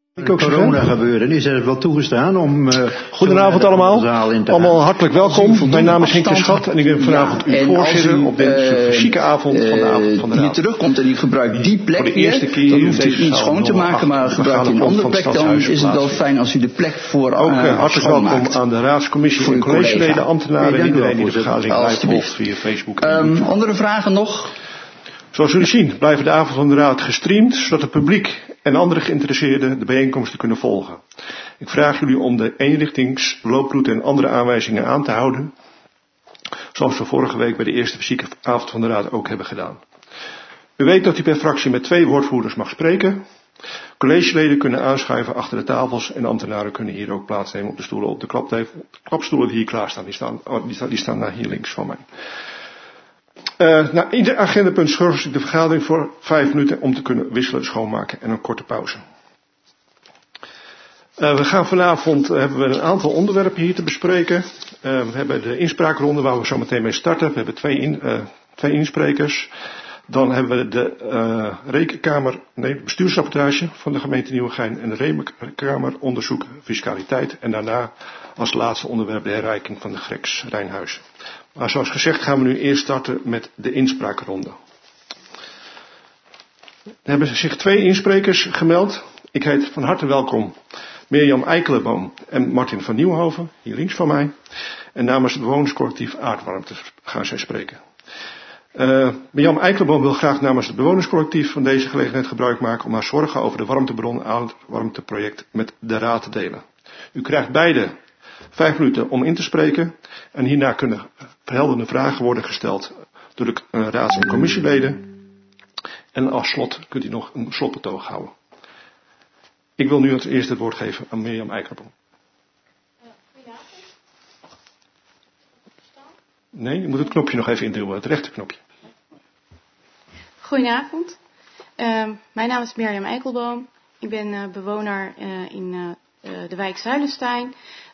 Corona gebeuren is er wel toegestaan om... Goedenavond allemaal. Allemaal hartelijk welkom. Mijn naam is Henk de Schat en ik ben vanavond uw voorzitter op deze fysieke avond van de avond van de raad. Hier terugkomt en u gebruikt die plek weer, dan hoeft u niet schoon te maken, maar gebruikt u een andere plek, dan is het wel fijn als u de plek voor ook hartelijk welkom aan de raadscommissie en collegeleden, ambtenaren en iedereen die de vergadering live volgt via Facebook. Andere vragen nog? Zoals jullie zien blijven de avond van de raad gestreamd, zodat het publiek en andere geïnteresseerden de bijeenkomsten kunnen volgen. Ik vraag jullie om de eenrichtings, looproute en andere aanwijzingen aan te houden, zoals we vorige week bij de eerste fysieke avond van de raad ook hebben gedaan. U weet dat u per fractie met 2 woordvoerders mag spreken. Collegeleden kunnen aanschuiven achter de tafels en ambtenaren kunnen hier ook plaatsnemen op de stoelen, op de klapstoelen die hier klaarstaan. Die staan naar hier links van mij. Na ieder agendapunt schors ik de vergadering voor 5 minuten om te kunnen wisselen, schoonmaken en een korte pauze. We gaan vanavond hebben we een aantal onderwerpen hier te bespreken. We hebben de inspraakronde waar we zo meteen mee starten. We hebben 2 insprekers. Dan hebben we de bestuursrapportage van de gemeente Nieuwegein en de Rekenkamer onderzoek fiscaliteit. En daarna als laatste onderwerp de herrijking van de Grex Rijnhuizen. Maar zoals gezegd gaan we nu eerst starten met de inspraakronde. Er hebben zich 2 insprekers gemeld. Ik heet van harte welkom Mirjam Eikelenboom en Martin van Nieuwhoven, hier links van mij. En namens het bewonerscollectief Aardwarmte gaan zij spreken. Mirjam Eikelenboom wil graag namens het bewonerscollectief van deze gelegenheid gebruik maken om haar zorgen over de warmtebron Aardwarmteproject met de raad te delen. U krijgt beide 5 minuten om in te spreken en hierna kunnen verhelderende vragen worden gesteld door de raads- en commissieleden. En als slot kunt u nog een slotbetoog houden. Ik wil nu als eerste het woord geven aan Mirjam Eikelenboom. Nee, je moet het knopje nog even induwen, het rechterknopje. Goedenavond. Mijn naam is Mirjam Eikelenboom. Ik ben bewoner in de wijk Zuilenstein.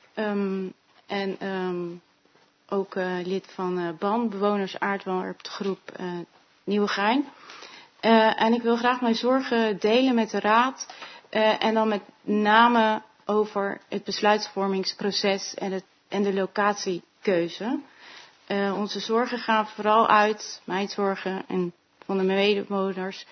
Ook lid van BAN, Bewoners Aardwarmtegroep Nieuwegein. En ik wil graag mijn zorgen delen met de raad. En dan met name over het besluitvormingsproces en de locatiekeuze. Onze zorgen gaan vooral uit, mijn zorgen en van de medebewoners,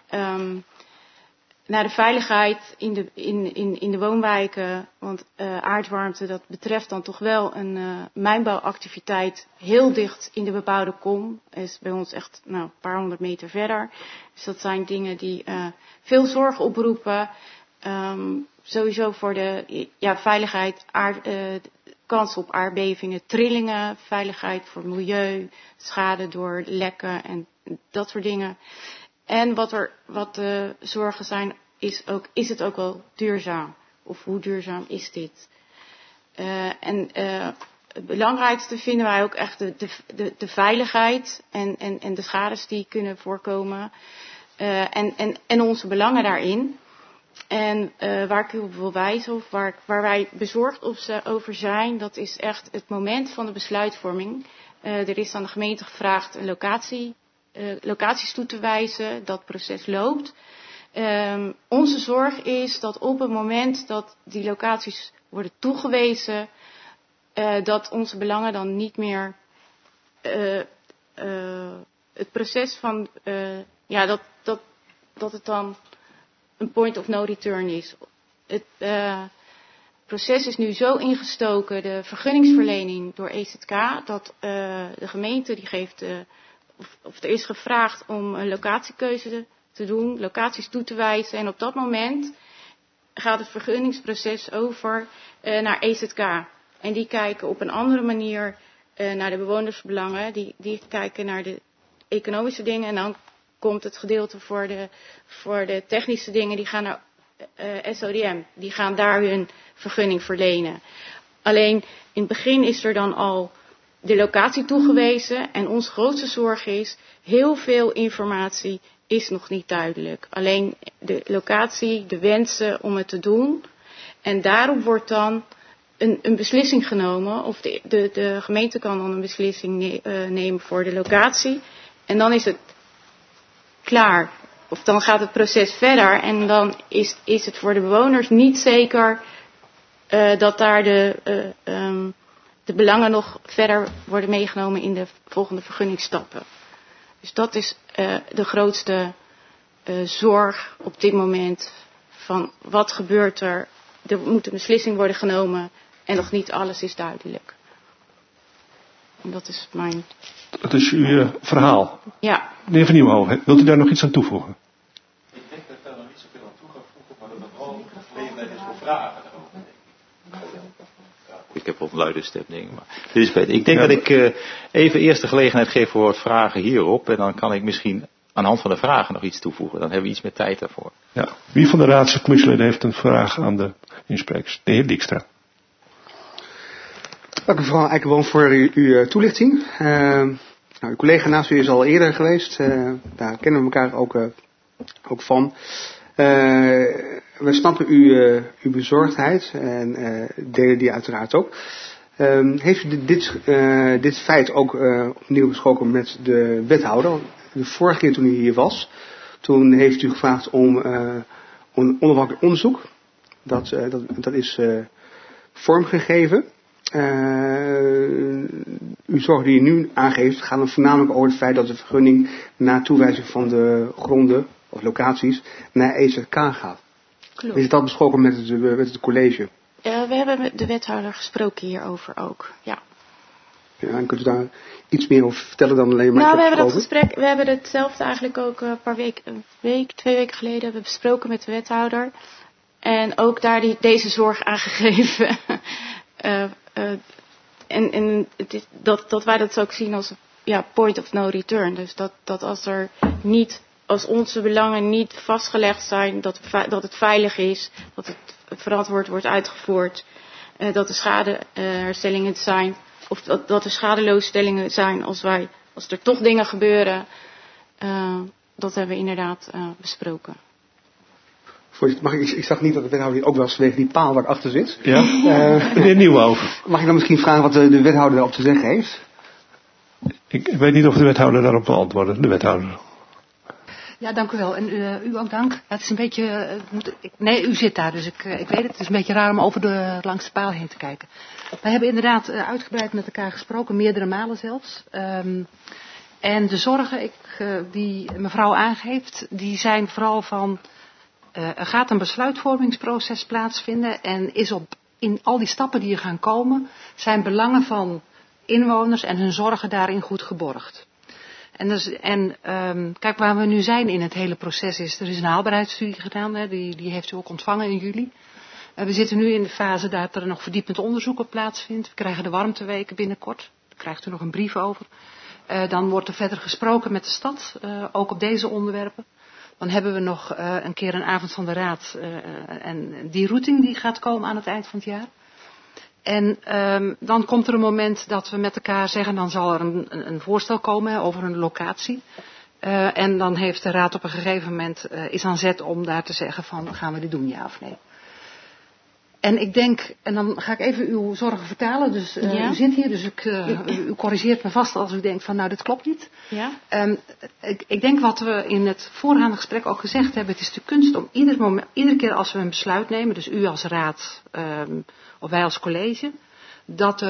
naar de veiligheid in de woonwijken. Want aardwarmte, dat betreft dan toch wel een mijnbouwactiviteit heel dicht in de bebouwde kom. Is bij ons echt een paar 100 meter verder. Dus dat zijn dingen die veel zorg oproepen. Sowieso voor de veiligheid, kans op aardbevingen, trillingen, veiligheid voor milieu, schade door lekken en dat soort dingen. En wat de zorgen zijn, is het ook wel duurzaam? Of hoe duurzaam is dit? Het belangrijkste vinden wij ook echt de veiligheid en de schades die kunnen voorkomen. En onze belangen daarin. En waar ik u op wil wijzen, of waar wij bezorgd over zijn, dat is echt het moment van de besluitvorming. Er is aan de gemeente gevraagd een locaties toe te wijzen. Dat proces loopt. Onze zorg is dat op het moment dat die locaties worden toegewezen, dat onze belangen dan niet meer het proces van dat het dan een point of no return is. Het proces is nu zo ingestoken, de vergunningsverlening door EZK, dat de gemeente die geeft, of er is gevraagd om een locatiekeuze te doen, locaties toe te wijzen. En op dat moment gaat het vergunningsproces over naar EZK. En die kijken op een andere manier naar de bewonersbelangen. Die kijken naar de economische dingen en dan komt het gedeelte voor de technische dingen, die gaan naar SODM. Die gaan daar hun vergunning verlenen. Alleen in het begin is er dan al de locatie toegewezen. En onze grootste zorg is, heel veel informatie is nog niet duidelijk. Alleen de locatie, de wensen om het te doen. En daarop wordt dan een beslissing genomen. Of de gemeente kan dan een beslissing nemen voor de locatie. En dan is het klaar. of dan gaat het proces verder en dan is het voor de bewoners niet zeker dat daar de belangen nog verder worden meegenomen in de volgende vergunningsstappen. Dus dat is de grootste zorg op dit moment van wat gebeurt er. Er moet een beslissing worden genomen en nog niet alles is duidelijk. En dat is mijn... Dat is uw verhaal. Ja. Meneer Van Nieuwenhoven, wilt u daar nog iets aan toevoegen? Ik denk dat ik daar nog niet zoveel aan toe ga voegen, maar dat het vooral gelegenheid is voor vragen daarover. Ik heb op een luide stem, denk ik. Maar dit is beter. Ik denk dat ik even eerst de gelegenheid geef voor wat vragen hierop. En dan kan ik misschien aan de hand van de vragen nog iets toevoegen. Dan hebben we iets meer tijd daarvoor. Ja. Wie van de raads- en commissieleden heeft een vraag aan de insprekers? De heer Dijkstra. Dank u mevrouw Eikenboom voor uw toelichting. Uw collega naast u is al eerder geweest. Daar kennen we elkaar ook van. We snappen uw bezorgdheid en delen die uiteraard ook. Heeft u dit feit ook opnieuw besproken met de wethouder? De vorige keer toen u hier was, toen heeft u gevraagd om een onafhankelijk onderzoek. Dat is vormgegeven. Uw zorg die u nu aangeeft gaat dan voornamelijk over het feit dat de vergunning na toewijzing van de gronden of locaties naar EZK gaat. Klopt. Is dat besproken met het college? We hebben met de wethouder gesproken hierover ook, ja. Ja, en kunt u daar iets meer over vertellen dan alleen maar... We hebben hetzelfde eigenlijk ook een week, 2 weken geleden hebben we besproken met de wethouder. En ook daar deze zorg aangegeven. En dat wij dat ook zien als point of no return. Dus dat als onze belangen niet vastgelegd zijn, dat het veilig is, dat het verantwoord wordt uitgevoerd, dat er schadeherstellingen zijn, of dat er schadeloosstellingen zijn als er toch dingen gebeuren. Dat hebben we inderdaad besproken. Ik zag niet dat de wethouder ook wel eens vanwege die paal waar ik achter zit. Ja, meneer Nieuwenhoven. Mag ik dan misschien vragen wat de wethouder daarop te zeggen heeft? Ik weet niet of de wethouder daarop wil antwoorden. De wethouder. Ja, dank u wel. En u ook dank. Het is een beetje... nee, u zit daar, dus ik weet het. Het is een beetje raar om langs de paal heen te kijken. Wij hebben inderdaad uitgebreid met elkaar gesproken, meerdere malen zelfs. En de zorgen die mevrouw aangeeft, die zijn vooral van... Er gaat een besluitvormingsproces plaatsvinden en in al die stappen die er gaan komen, zijn belangen van inwoners en hun zorgen daarin goed geborgd. Kijk, waar we nu zijn in het hele proces is, er is een haalbaarheidsstudie gedaan, hè, die heeft u ook ontvangen in juli. We zitten nu in de fase dat er nog verdiepend onderzoek op plaatsvindt. We krijgen de warmteweken binnenkort, daar krijgt u nog een brief over. Dan wordt er verder gesproken met de stad, ook op deze onderwerpen. Dan hebben we nog een keer een avond van de raad en die routing die gaat komen aan het eind van het jaar. En dan komt er een moment dat we met elkaar zeggen, dan zal er een voorstel komen over een locatie. En dan heeft de raad op een gegeven moment is aan zet om daar te zeggen van gaan we dit doen, ja of nee. En ik denk, en dan ga ik even uw zorgen vertalen, dus u zit hier, dus u corrigeert me vast als u denkt van nou dit klopt niet. Ja. Ik denk wat we in het voorgaande gesprek ook gezegd hebben, het is de kunst om iedere keer als we een besluit nemen, dus u als raad of wij als college, dat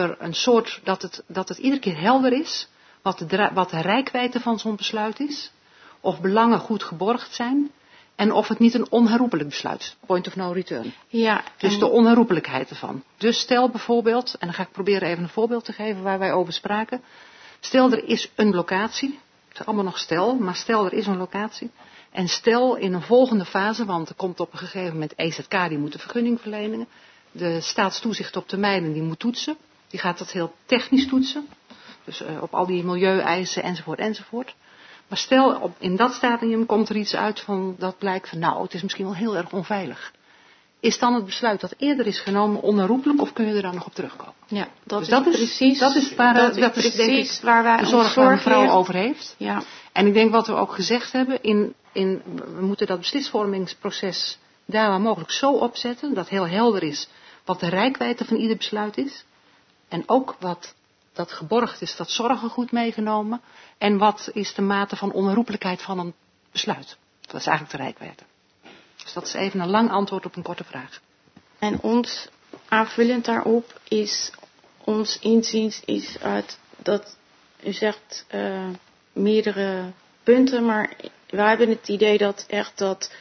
het iedere keer helder is wat de reikwijdte van zo'n besluit is, of belangen goed geborgd zijn. En of het niet een onherroepelijk besluit is. Point of no return. Ja, dus de onherroepelijkheid ervan. Dus stel bijvoorbeeld, en dan ga ik proberen even een voorbeeld te geven waar wij over spraken. Stel er is een locatie. Het is allemaal nog stel, maar stel er is een locatie. En stel in een volgende fase, want er komt op een gegeven moment EZK, die moet de vergunning verlenen. De staatstoezicht op de mijnen, die moet toetsen. Die gaat dat heel technisch toetsen. Dus op al die milieueisen enzovoort enzovoort. Maar stel, in dat stadium komt er iets uit van dat blijkt van nou, het is misschien wel heel erg onveilig. Is dan het besluit dat eerder is genomen onherroepelijk of kun je er dan nog op terugkomen? Ja, dat is precies waar wij de zorg waar mevrouw over heeft. Ja. En ik denk wat we ook gezegd hebben, we moeten dat besluitvormingsproces daar waar mogelijk zo opzetten dat heel helder is wat de reikwijdte van ieder besluit is. En ook wat dat geborgd is, dat zorgen goed meegenomen. En wat is de mate van onherroepelijkheid van een besluit. Dat is eigenlijk de reikwijdte. Dus dat is even een lang antwoord op een korte vraag. En ons aanvullend daarop is, ons inziens is dat u zegt meerdere punten, maar wij hebben het idee dat echt dat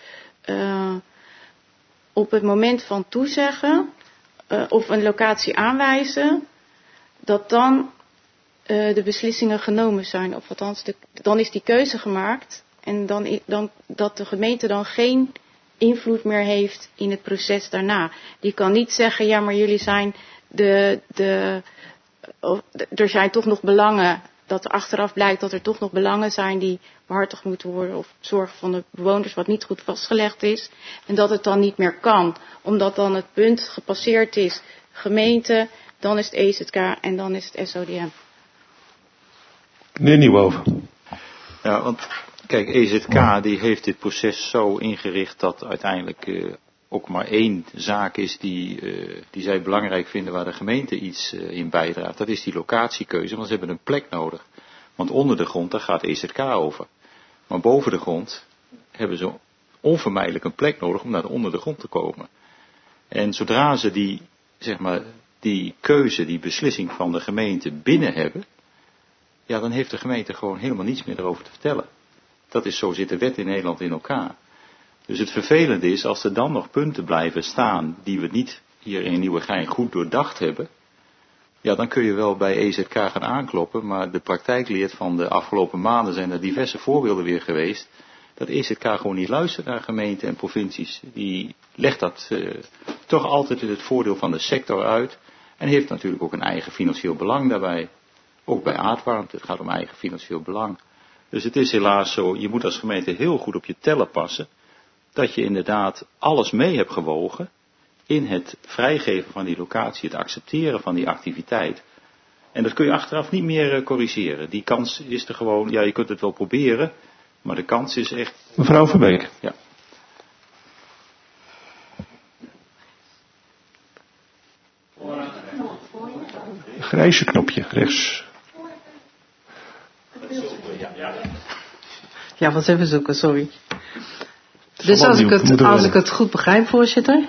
op het moment van toezeggen of een locatie aanwijzen, dat dan de beslissingen genomen zijn. Of althans, dan is die keuze gemaakt en dan dat de gemeente dan geen invloed meer heeft in het proces daarna. Die kan niet zeggen, ja, maar jullie zijn er zijn toch nog belangen, dat er achteraf blijkt dat er toch nog belangen zijn die behartigd moeten worden of zorgen van de bewoners wat niet goed vastgelegd is. En dat het dan niet meer kan, omdat dan het punt gepasseerd is, gemeente, dan is het EZK en dan is het SODM. Meneer Nieuwhoven. Ja, want kijk, EZK die heeft dit proces zo ingericht dat uiteindelijk ook maar één zaak is die zij belangrijk vinden waar de gemeente iets in bijdraagt. Dat is die locatiekeuze, want ze hebben een plek nodig. Want onder de grond, daar gaat EZK over. Maar boven de grond hebben ze onvermijdelijk een plek nodig om naar onder de grond te komen. En zodra ze die keuze, die beslissing van de gemeente binnen hebben, ja, dan heeft de gemeente gewoon helemaal niets meer erover te vertellen. Dat is zo zit de wet in Nederland in elkaar. Dus het vervelende is, als er dan nog punten blijven staan die we niet hier in Nieuwegein goed doordacht hebben, ja, dan kun je wel bij EZK gaan aankloppen, maar de praktijk leert van de afgelopen maanden, zijn er diverse voorbeelden weer geweest, dat EZK gewoon niet luistert naar gemeenten en provincies. Die legt dat toch altijd in het voordeel van de sector uit en heeft natuurlijk ook een eigen financieel belang daarbij. Ook bij aardwarmte, het gaat om eigen financieel belang. Dus het is helaas zo, je moet als gemeente heel goed op je tellen passen, dat je inderdaad alles mee hebt gewogen in het vrijgeven van die locatie, het accepteren van die activiteit. En dat kun je achteraf niet meer corrigeren. Die kans is er gewoon, ja, je kunt het wel proberen, maar de kans is echt... Mevrouw Verbeek. Ja. Grijze knopje, rechts. Ja, wat even zoeken, sorry. Dus als ik het goed begrijp, voorzitter,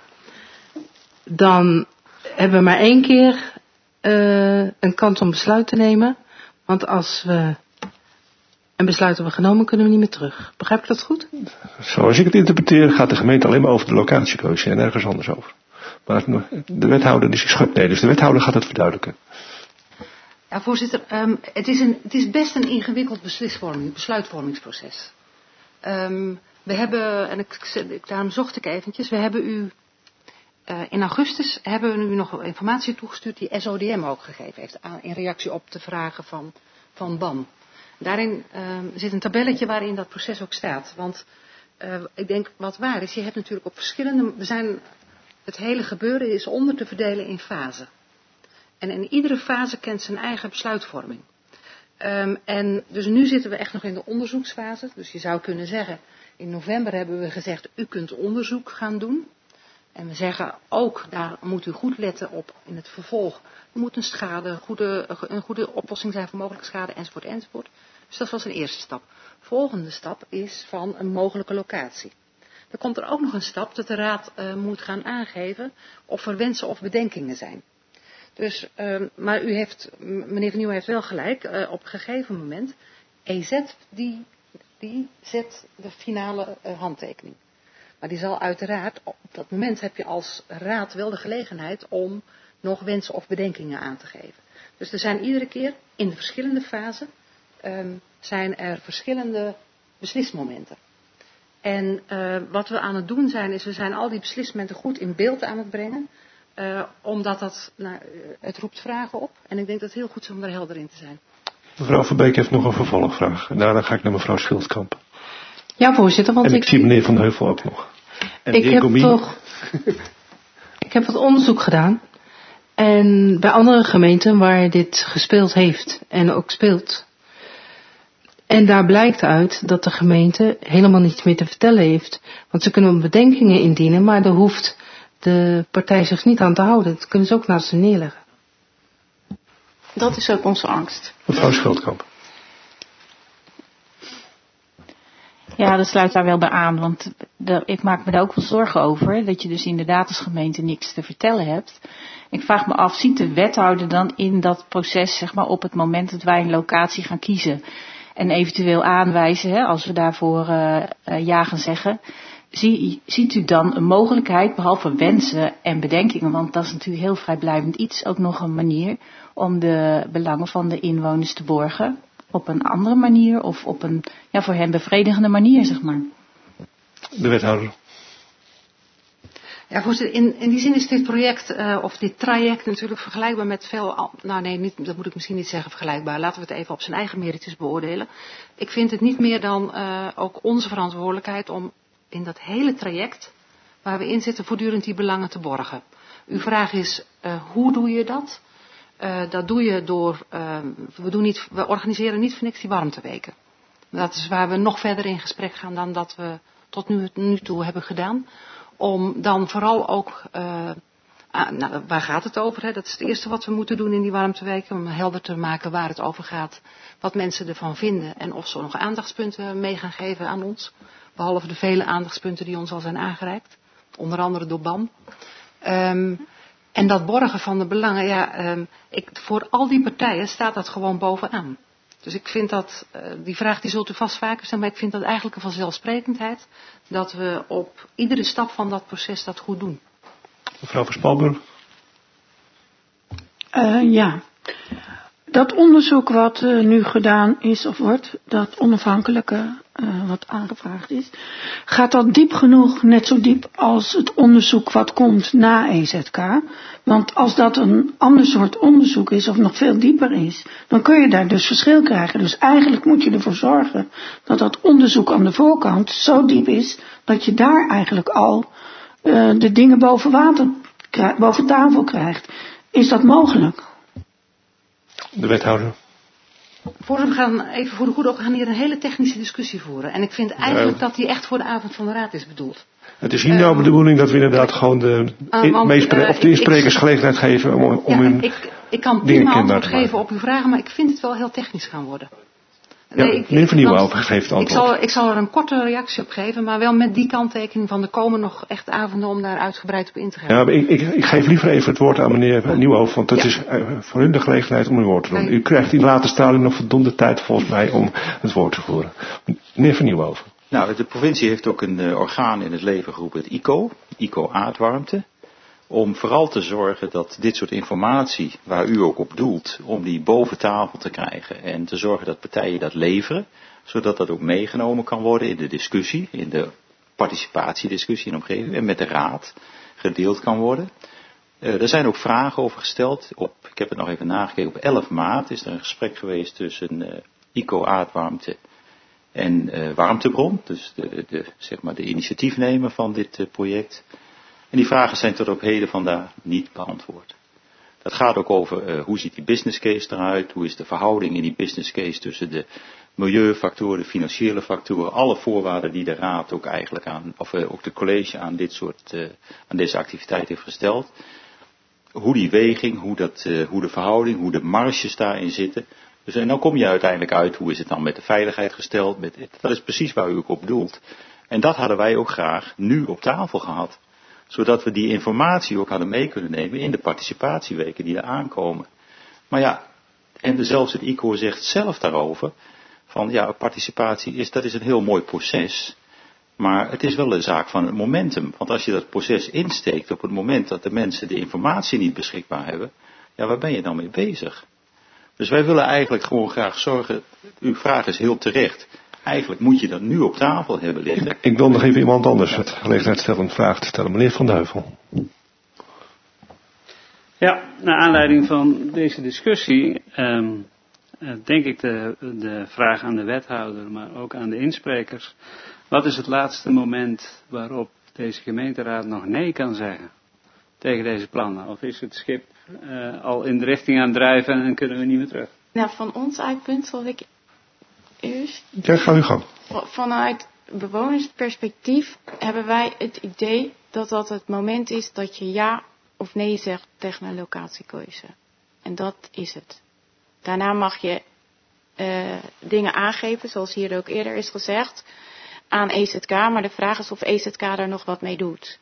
dan hebben we maar 1 keer een kans om besluit te nemen. Want als we een besluit hebben genomen, kunnen we niet meer terug. Begrijp ik dat goed? Zoals ik het interpreteer, gaat de gemeente alleen maar over de locatiekeuze en nergens anders over. Maar de wethouder die schudt nee, dus de wethouder gaat het verduidelijken. Ja, voorzitter, het is best een ingewikkeld besluitvormingsproces. We hebben, en daarom zocht ik eventjes, we hebben u in augustus hebben we u nog informatie toegestuurd die SODM ook gegeven heeft, in reactie op de vragen van BAM. Daarin zit een tabelletje waarin dat proces ook staat. Want ik denk wat waar is, je hebt natuurlijk op verschillende, het hele gebeuren is onder te verdelen in fasen. En in iedere fase kent zijn eigen besluitvorming. En dus nu zitten we echt nog in de onderzoeksfase. Dus je zou kunnen zeggen, in november hebben we gezegd, u kunt onderzoek gaan doen. En we zeggen ook, daar moet u goed letten op in het vervolg. Er moet een goede oplossing zijn voor mogelijke schade, enzovoort, enzovoort. Dus dat was een eerste stap. Volgende stap is van een mogelijke locatie. Dan komt er ook nog een stap dat de raad moet gaan aangeven of er wensen of bedenkingen zijn. Dus, maar meneer Van Nieuw heeft wel gelijk, op een gegeven moment, EZ die zet de finale handtekening. Maar die zal uiteraard, op dat moment heb je als raad wel de gelegenheid om nog wensen of bedenkingen aan te geven. Dus er zijn iedere keer in de verschillende fasen, zijn er verschillende beslismomenten. En wat we aan het doen zijn, is we zijn al die beslismomenten goed in beeld aan het brengen. Omdat het roept vragen op. En ik denk dat het heel goed is om er helder in te zijn. Mevrouw Verbeek heeft nog een vervolgvraag. En daarna ga ik naar mevrouw Schildkamp. Ja, voorzitter. Want en ik zie meneer Van Heuvel ook nog. En ik heb wat onderzoek gedaan. En bij andere gemeenten waar dit gespeeld heeft en ook speelt. En daar blijkt uit dat de gemeente helemaal niets meer te vertellen heeft. Want ze kunnen bedenkingen indienen, maar daar hoeft de partij zich niet aan te houden. Dat kunnen ze ook naast ze neerleggen. Dat is ook onze angst. Mevrouw Schildkamp. Ja, dat sluit daar wel bij aan, want ik maak me daar ook wel zorgen over, dat je dus inderdaad als gemeente niks te vertellen hebt. Ik vraag me af, ziet de wethouder dan in dat proces, zeg maar, op het moment dat wij een locatie gaan kiezen en eventueel aanwijzen, hè, als we daarvoor ja gaan zeggen, ziet u dan een mogelijkheid, behalve wensen en bedenkingen, want dat is natuurlijk heel vrijblijvend iets, ook nog een manier om de belangen van de inwoners te borgen? Op een andere manier of op een voor hen bevredigende manier, zeg maar. De wethouder. Ja, voorzitter, in die zin is dit project of dit traject natuurlijk vergelijkbaar met veel... dat moet ik misschien niet zeggen vergelijkbaar. Laten we het even op zijn eigen merites beoordelen. Ik vind het niet meer dan ook onze verantwoordelijkheid om in dat hele traject waar we in zitten voortdurend die belangen te borgen. Uw vraag is, hoe doe je dat? Dat doe je door, we organiseren niet voor niks die warmteweken. Dat is waar we nog verder in gesprek gaan dan dat we tot nu toe hebben gedaan. Om dan vooral ook, waar gaat het over? Hè? Dat is het eerste wat we moeten doen in die warmteweken. Om helder te maken waar het over gaat, wat mensen ervan vinden. En of ze nog aandachtspunten mee gaan geven aan ons. Behalve de vele aandachtspunten die ons al zijn aangereikt. Onder andere door BAM. En dat borgen van de belangen, voor al die partijen staat dat gewoon bovenaan. Dus ik vind dat, die vraag die zult u vast vaker stellen, maar ik vind dat eigenlijk een vanzelfsprekendheid dat we op iedere stap van dat proces dat goed doen. Mevrouw Verspalburg. Ja, dat onderzoek wat nu gedaan is of wordt, dat onafhankelijke wat aangevraagd is, gaat dat diep genoeg, net zo diep als het onderzoek wat komt na EZK? Want als dat een ander soort onderzoek is of nog veel dieper is, dan kun je daar dus verschil krijgen. Dus eigenlijk moet je ervoor zorgen dat dat onderzoek aan de voorkant zo diep is, dat je daar eigenlijk al de dingen boven tafel krijgt. Is dat mogelijk? De wethouder. We gaan even voor de goede orde, we gaan hier een hele technische discussie voeren. En ik vind eigenlijk dat die echt voor de avond van de raad is bedoeld. Het is hier nou de bedoeling dat we inderdaad gewoon de insprekers gelegenheid geven om hun ik kan prima antwoord geven op uw vragen, maar ik vind het wel heel technisch gaan worden. Meneer Van Nieuwenhoven geeft antwoord. Ik zal er een korte reactie op geven, maar wel met die kanttekening van er komen nog echt avonden om daar uitgebreid op in te gaan. Ja, maar ik geef liever even het woord aan meneer Nieuwenhoven, want het is voor u de gelegenheid om uw woord te doen. U krijgt in later straling nog voldoende tijd volgens mij om het woord te voeren. Meneer Van Nieuwenhoven. Nou, de provincie heeft ook een orgaan in het leven geroepen, het ICO aardwarmte. Om vooral te zorgen dat dit soort informatie, waar u ook op doelt, om die boven tafel te krijgen. En te zorgen dat partijen dat leveren, zodat dat ook meegenomen kan worden in de discussie, in de participatiediscussie in de omgeving. En met de raad gedeeld kan worden. Er zijn ook vragen over gesteld. Ik heb het nog even nagekeken, op 11 maart is er een gesprek geweest tussen ICO aardwarmte en warmtebron. Dus de initiatiefnemer van dit project. En die vragen zijn tot op heden vandaag niet beantwoord. Dat gaat ook over hoe ziet die business case eruit, hoe is de verhouding in die business case tussen de milieufactoren, de financiële factoren, alle voorwaarden die de raad ook eigenlijk ook de college aan deze activiteit heeft gesteld. Hoe die weging, hoe de verhouding, hoe de marges daarin zitten. Dus en dan kom je uiteindelijk uit, hoe is het dan met de veiligheid gesteld, dat is precies waar u ook op doelt. En dat hadden wij ook graag nu op tafel gehad. Zodat we die informatie ook hadden mee kunnen nemen in de participatieweken die er aankomen. Maar ja, en zelfs het ICO zegt zelf daarover, van ja, participatie dat is een heel mooi proces. Maar het is wel een zaak van het momentum. Want als je dat proces insteekt op het moment dat de mensen de informatie niet beschikbaar hebben, ja, waar ben je dan mee bezig? Dus wij willen eigenlijk gewoon graag zorgen, uw vraag is heel terecht. Eigenlijk moet je dat nu op tafel hebben liggen. Ik wil nog even iemand anders het gelegenheid stellen een vraag te stellen. Meneer Van Duivel. Ja, naar aanleiding van deze discussie denk ik de vraag aan de wethouder, maar ook aan de insprekers. Wat is het laatste moment waarop deze gemeenteraad nog nee kan zeggen tegen deze plannen? Of is het schip al in de richting aan het drijven en kunnen we niet meer terug? Nou, van ons uitpunt zal ik eerst. Ja, ga u gang. Vanuit bewonersperspectief hebben wij het idee dat dat het moment is dat je ja of nee zegt tegen een locatiekeuze. En dat is het. Daarna mag je dingen aangeven, zoals hier ook eerder is gezegd. aan EZK, maar de vraag is of EZK daar nog wat mee doet.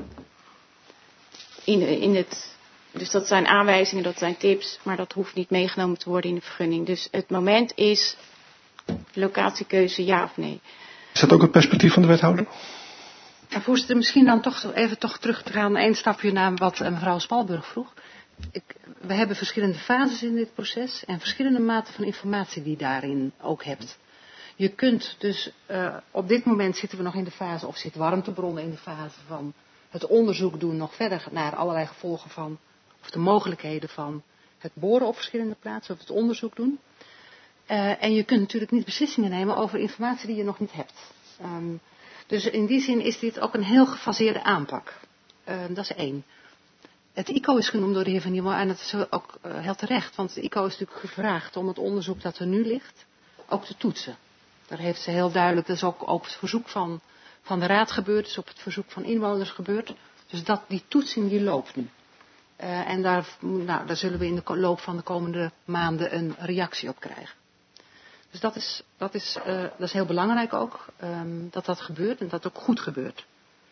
Dus dat zijn aanwijzingen, dat zijn tips, maar dat hoeft niet meegenomen te worden in de vergunning. Dus het moment is locatiekeuze ja of nee. Is dat ook het perspectief van de wethouder? Ja, voorzitter, misschien dan toch terug te gaan, één stapje naar wat mevrouw Spalburg vroeg. We hebben verschillende fases in dit proces en verschillende maten van informatie die je daarin ook hebt. Je kunt dus, op dit moment zitten we nog in de fase, of zit warmtebronnen in de fase van het onderzoek doen nog verder naar allerlei gevolgen van, of de mogelijkheden van het boren op verschillende plaatsen, of het onderzoek doen. En je kunt natuurlijk niet beslissingen nemen over informatie die je nog niet hebt. Dus in die zin is dit ook een heel gefaseerde aanpak. Dat is één. Het ICO is genoemd door de heer Van Nieuwhoven en dat is ook heel terecht. Want het ICO is natuurlijk gevraagd om het onderzoek dat er nu ligt ook te toetsen. Daar heeft ze heel duidelijk, dat is ook op het verzoek van de raad gebeurd, dus op het verzoek van inwoners gebeurd. Dus die toetsing die loopt nu. En daar zullen we in de loop van de komende maanden een reactie op krijgen. Dus dat is heel belangrijk ook, dat dat gebeurt en dat ook goed gebeurt.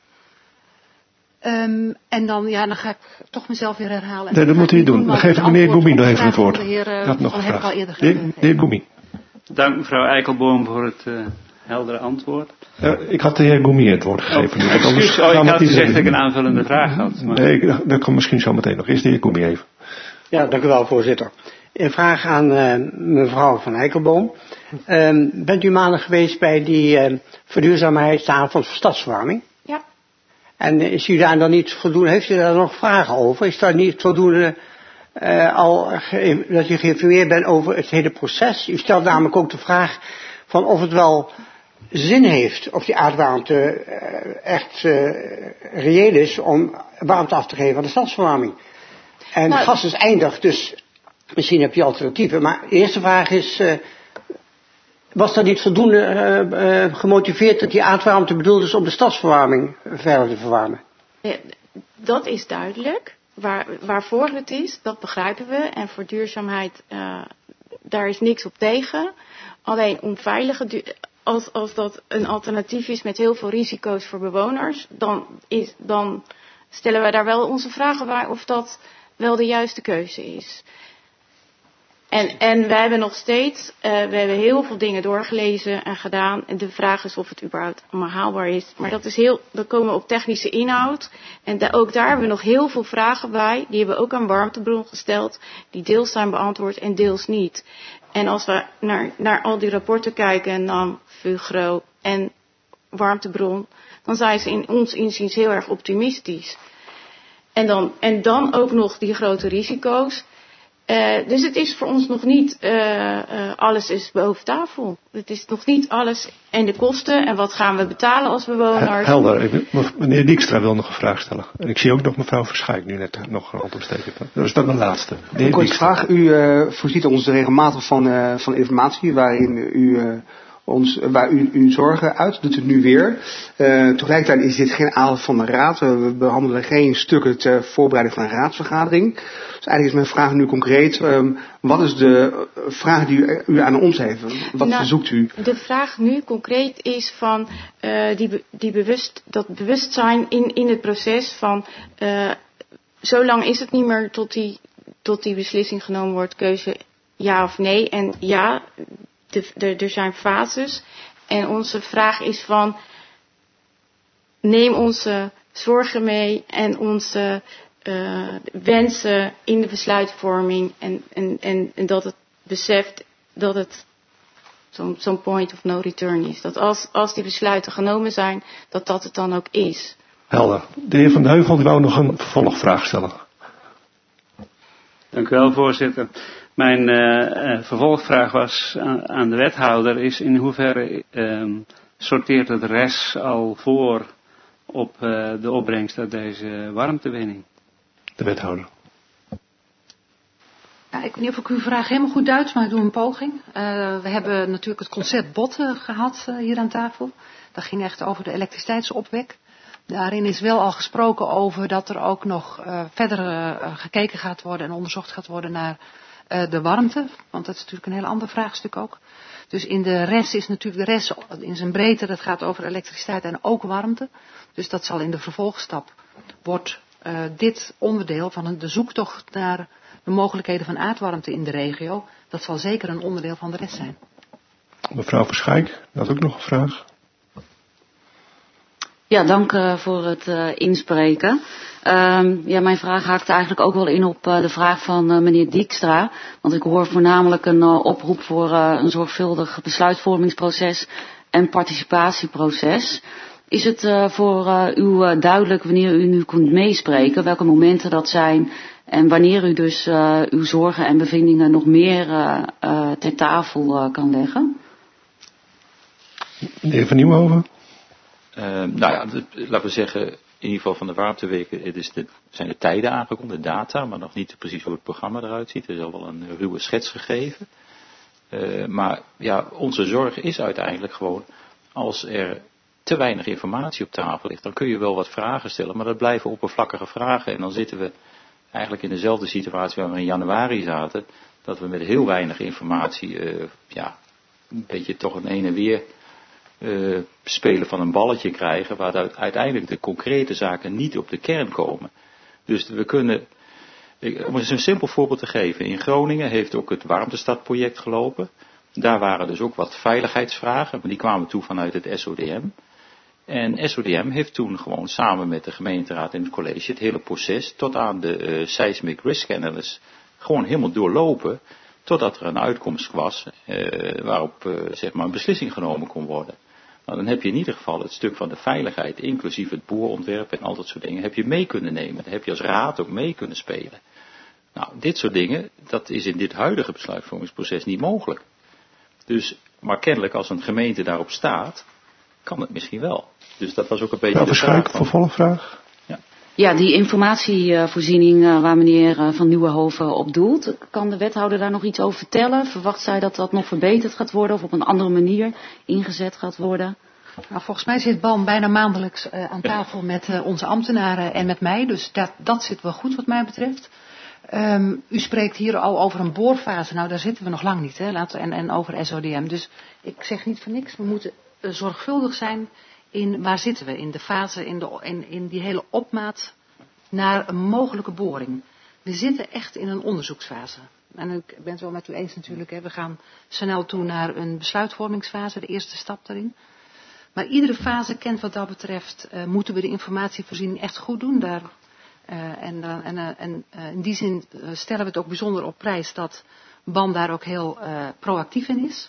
En dan ga ik toch mezelf weer herhalen. Nee, dat moet u doen. Dan geef ik meneer Goumi nog even het woord. Ik had nog een vraag. De heer Goumi. Dank mevrouw Eikelboom voor het heldere antwoord. Ik had de heer Goumi het woord gegeven. Ik had gezegd dat ik een aanvullende vraag had. Maar... Nee, dat komt misschien zo meteen nog. Eerst de heer Goumi even. Ja, dank u wel, voorzitter. Een vraag aan mevrouw Van Eikelboom. Bent u maandag geweest bij die verduurzaamheidsavond voor stadsverwarming? Ja. En is u daar dan niet voldoende, heeft u daar nog vragen over? Is daar niet voldoende dat u geïnformeerd bent over het hele proces? U stelt namelijk ook de vraag van of het wel zin heeft, of die aardwarmte echt reëel is om warmte af te geven aan de stadsverwarming. En gas is eindig, dus misschien heb je alternatieven. Maar de eerste vraag is, was dat niet voldoende gemotiveerd dat die aardwarmte bedoeld is om de stadsverwarming verder te verwarmen? Ja, dat is duidelijk. Waarvoor het is, dat begrijpen we. En voor duurzaamheid, daar is niks op tegen. Alleen onveilige, als dat een alternatief is met heel veel risico's voor bewoners, dan stellen we daar wel onze vragen bij of dat wel de juiste keuze is. En wij hebben nog steeds, we hebben heel veel dingen doorgelezen en gedaan. En de vraag is of het überhaupt allemaal haalbaar is. Maar dan komen we op technische inhoud. En ook daar hebben we nog heel veel vragen bij. Die hebben we ook aan warmtebron gesteld. Die deels zijn beantwoord en deels niet. En als we naar al die rapporten kijken, en dan Fugro en warmtebron, dan zijn ze in ons inziens heel erg optimistisch. En dan ook nog die grote risico's. Dus het is voor ons nog niet, alles is boven tafel. Het is nog niet alles en de kosten en wat gaan we betalen als bewoners. Helder, meneer Dijkstra wil nog een vraag stellen. En ik zie ook nog mevrouw Verschijk nu net nog een hand opsteken. Dat is dan de laatste. Een korte vraag. U voorziet ons regelmatig van informatie waarin waar u zorgen uit, doet het nu weer. Tegelijkertijd is dit geen avond van de raad. We behandelen geen stukken ter voorbereiding van een raadsvergadering. Dus eigenlijk is mijn vraag nu concreet. Wat is de vraag die u aan ons heeft? Wat verzoekt u? De vraag nu concreet is van dat bewustzijn in het proces van zo lang is het niet meer tot die beslissing genomen wordt, keuze ja of nee. En ja, er zijn fases en onze vraag is van neem onze zorgen mee en onze wensen in de besluitvorming en dat het beseft dat het zo'n point of no return is. Dat als die besluiten genomen zijn, dat het dan ook is. Helder. De heer Van de Heuvel die wou nog een vervolgvraag stellen. Dank u wel, voorzitter. Mijn vervolgvraag was aan de wethouder is in hoeverre sorteert het RES al voor op de opbrengst uit deze warmtewinning? De wethouder. Ja, ik weet niet of ik uw vraag helemaal goed duids, maar ik doe een poging. We hebben natuurlijk het concept BOT gehad hier aan tafel. Dat ging echt over de elektriciteitsopwek. Daarin is wel al gesproken over dat er ook nog verder gekeken gaat worden en onderzocht gaat worden naar de warmte. Want dat is natuurlijk een heel ander vraagstuk ook. Dus in de res is natuurlijk de res in zijn breedte, dat gaat over elektriciteit en ook warmte. Dus dat zal in de vervolgstap, wordt dit onderdeel van de zoektocht naar de mogelijkheden van aardwarmte in de regio, dat zal zeker een onderdeel van de res zijn. Mevrouw Verschijk, had ook nog een vraag. Ja, dank voor het inspreken. Mijn vraag haakt eigenlijk ook wel in op de vraag van meneer Dijkstra. Want ik hoor voornamelijk een oproep voor een zorgvuldig besluitvormingsproces en participatieproces. Is het voor u duidelijk wanneer u nu kunt meespreken, welke momenten dat zijn en wanneer u dus uw zorgen en bevindingen nog meer ter tafel kan leggen? Meneer Van Nieuwenhoven? Laten we zeggen, in ieder geval van de warmteweken zijn de tijden aangekondigd, de data, maar nog niet precies hoe het programma eruit ziet. Er is al wel een ruwe schets gegeven. Maar onze zorg is uiteindelijk gewoon, als er te weinig informatie op tafel ligt, dan kun je wel wat vragen stellen, maar dat blijven oppervlakkige vragen. En dan zitten we eigenlijk in dezelfde situatie waar we in januari zaten, dat we met heel weinig informatie, een beetje toch een heen en weer spelen van een balletje krijgen, waar uiteindelijk de concrete zaken niet op de kern komen. Dus we kunnen, om eens een simpel voorbeeld te geven, in Groningen heeft ook het Warmtestad-project gelopen. Daar waren dus ook wat veiligheidsvragen, maar die kwamen toe vanuit het SODM. En SODM heeft toen gewoon samen met de gemeenteraad en het college het hele proces tot aan de seismic risk analysis gewoon helemaal doorlopen, totdat er een uitkomst was waarop een beslissing genomen kon worden. Nou, dan heb je in ieder geval het stuk van de veiligheid, inclusief het boerontwerp en al dat soort dingen, heb je mee kunnen nemen. Dan heb je als raad ook mee kunnen spelen. Nou, dit soort dingen, dat is in dit huidige besluitvormingsproces niet mogelijk. Dus, maar kennelijk als een gemeente daarop staat, kan het misschien wel. Dus dat was ook een beetje de vraag. Vervolgvraag? Ja, die informatievoorziening waar meneer Van Nieuwenhoven op doelt, kan de wethouder daar nog iets over vertellen? Verwacht zij dat dat nog verbeterd gaat worden of op een andere manier ingezet gaat worden? Nou, volgens mij zit BAM bijna maandelijks aan tafel met onze ambtenaren en met mij, dus dat zit wel goed wat mij betreft. U spreekt hier al over een boorfase, nou daar zitten we nog lang niet, hè? En over SODM. Dus ik zeg niet voor niks, we moeten zorgvuldig zijn in waar zitten we, in de fase, in die hele opmaat naar een mogelijke boring. We zitten echt in een onderzoeksfase. En ik ben het wel met u eens natuurlijk, hè? We gaan snel toe naar een besluitvormingsfase, de eerste stap daarin. Maar iedere fase kent wat dat betreft, moeten we de informatievoorziening echt goed doen daar. In die zin stellen we het ook bijzonder op prijs dat BAM daar ook heel proactief in is.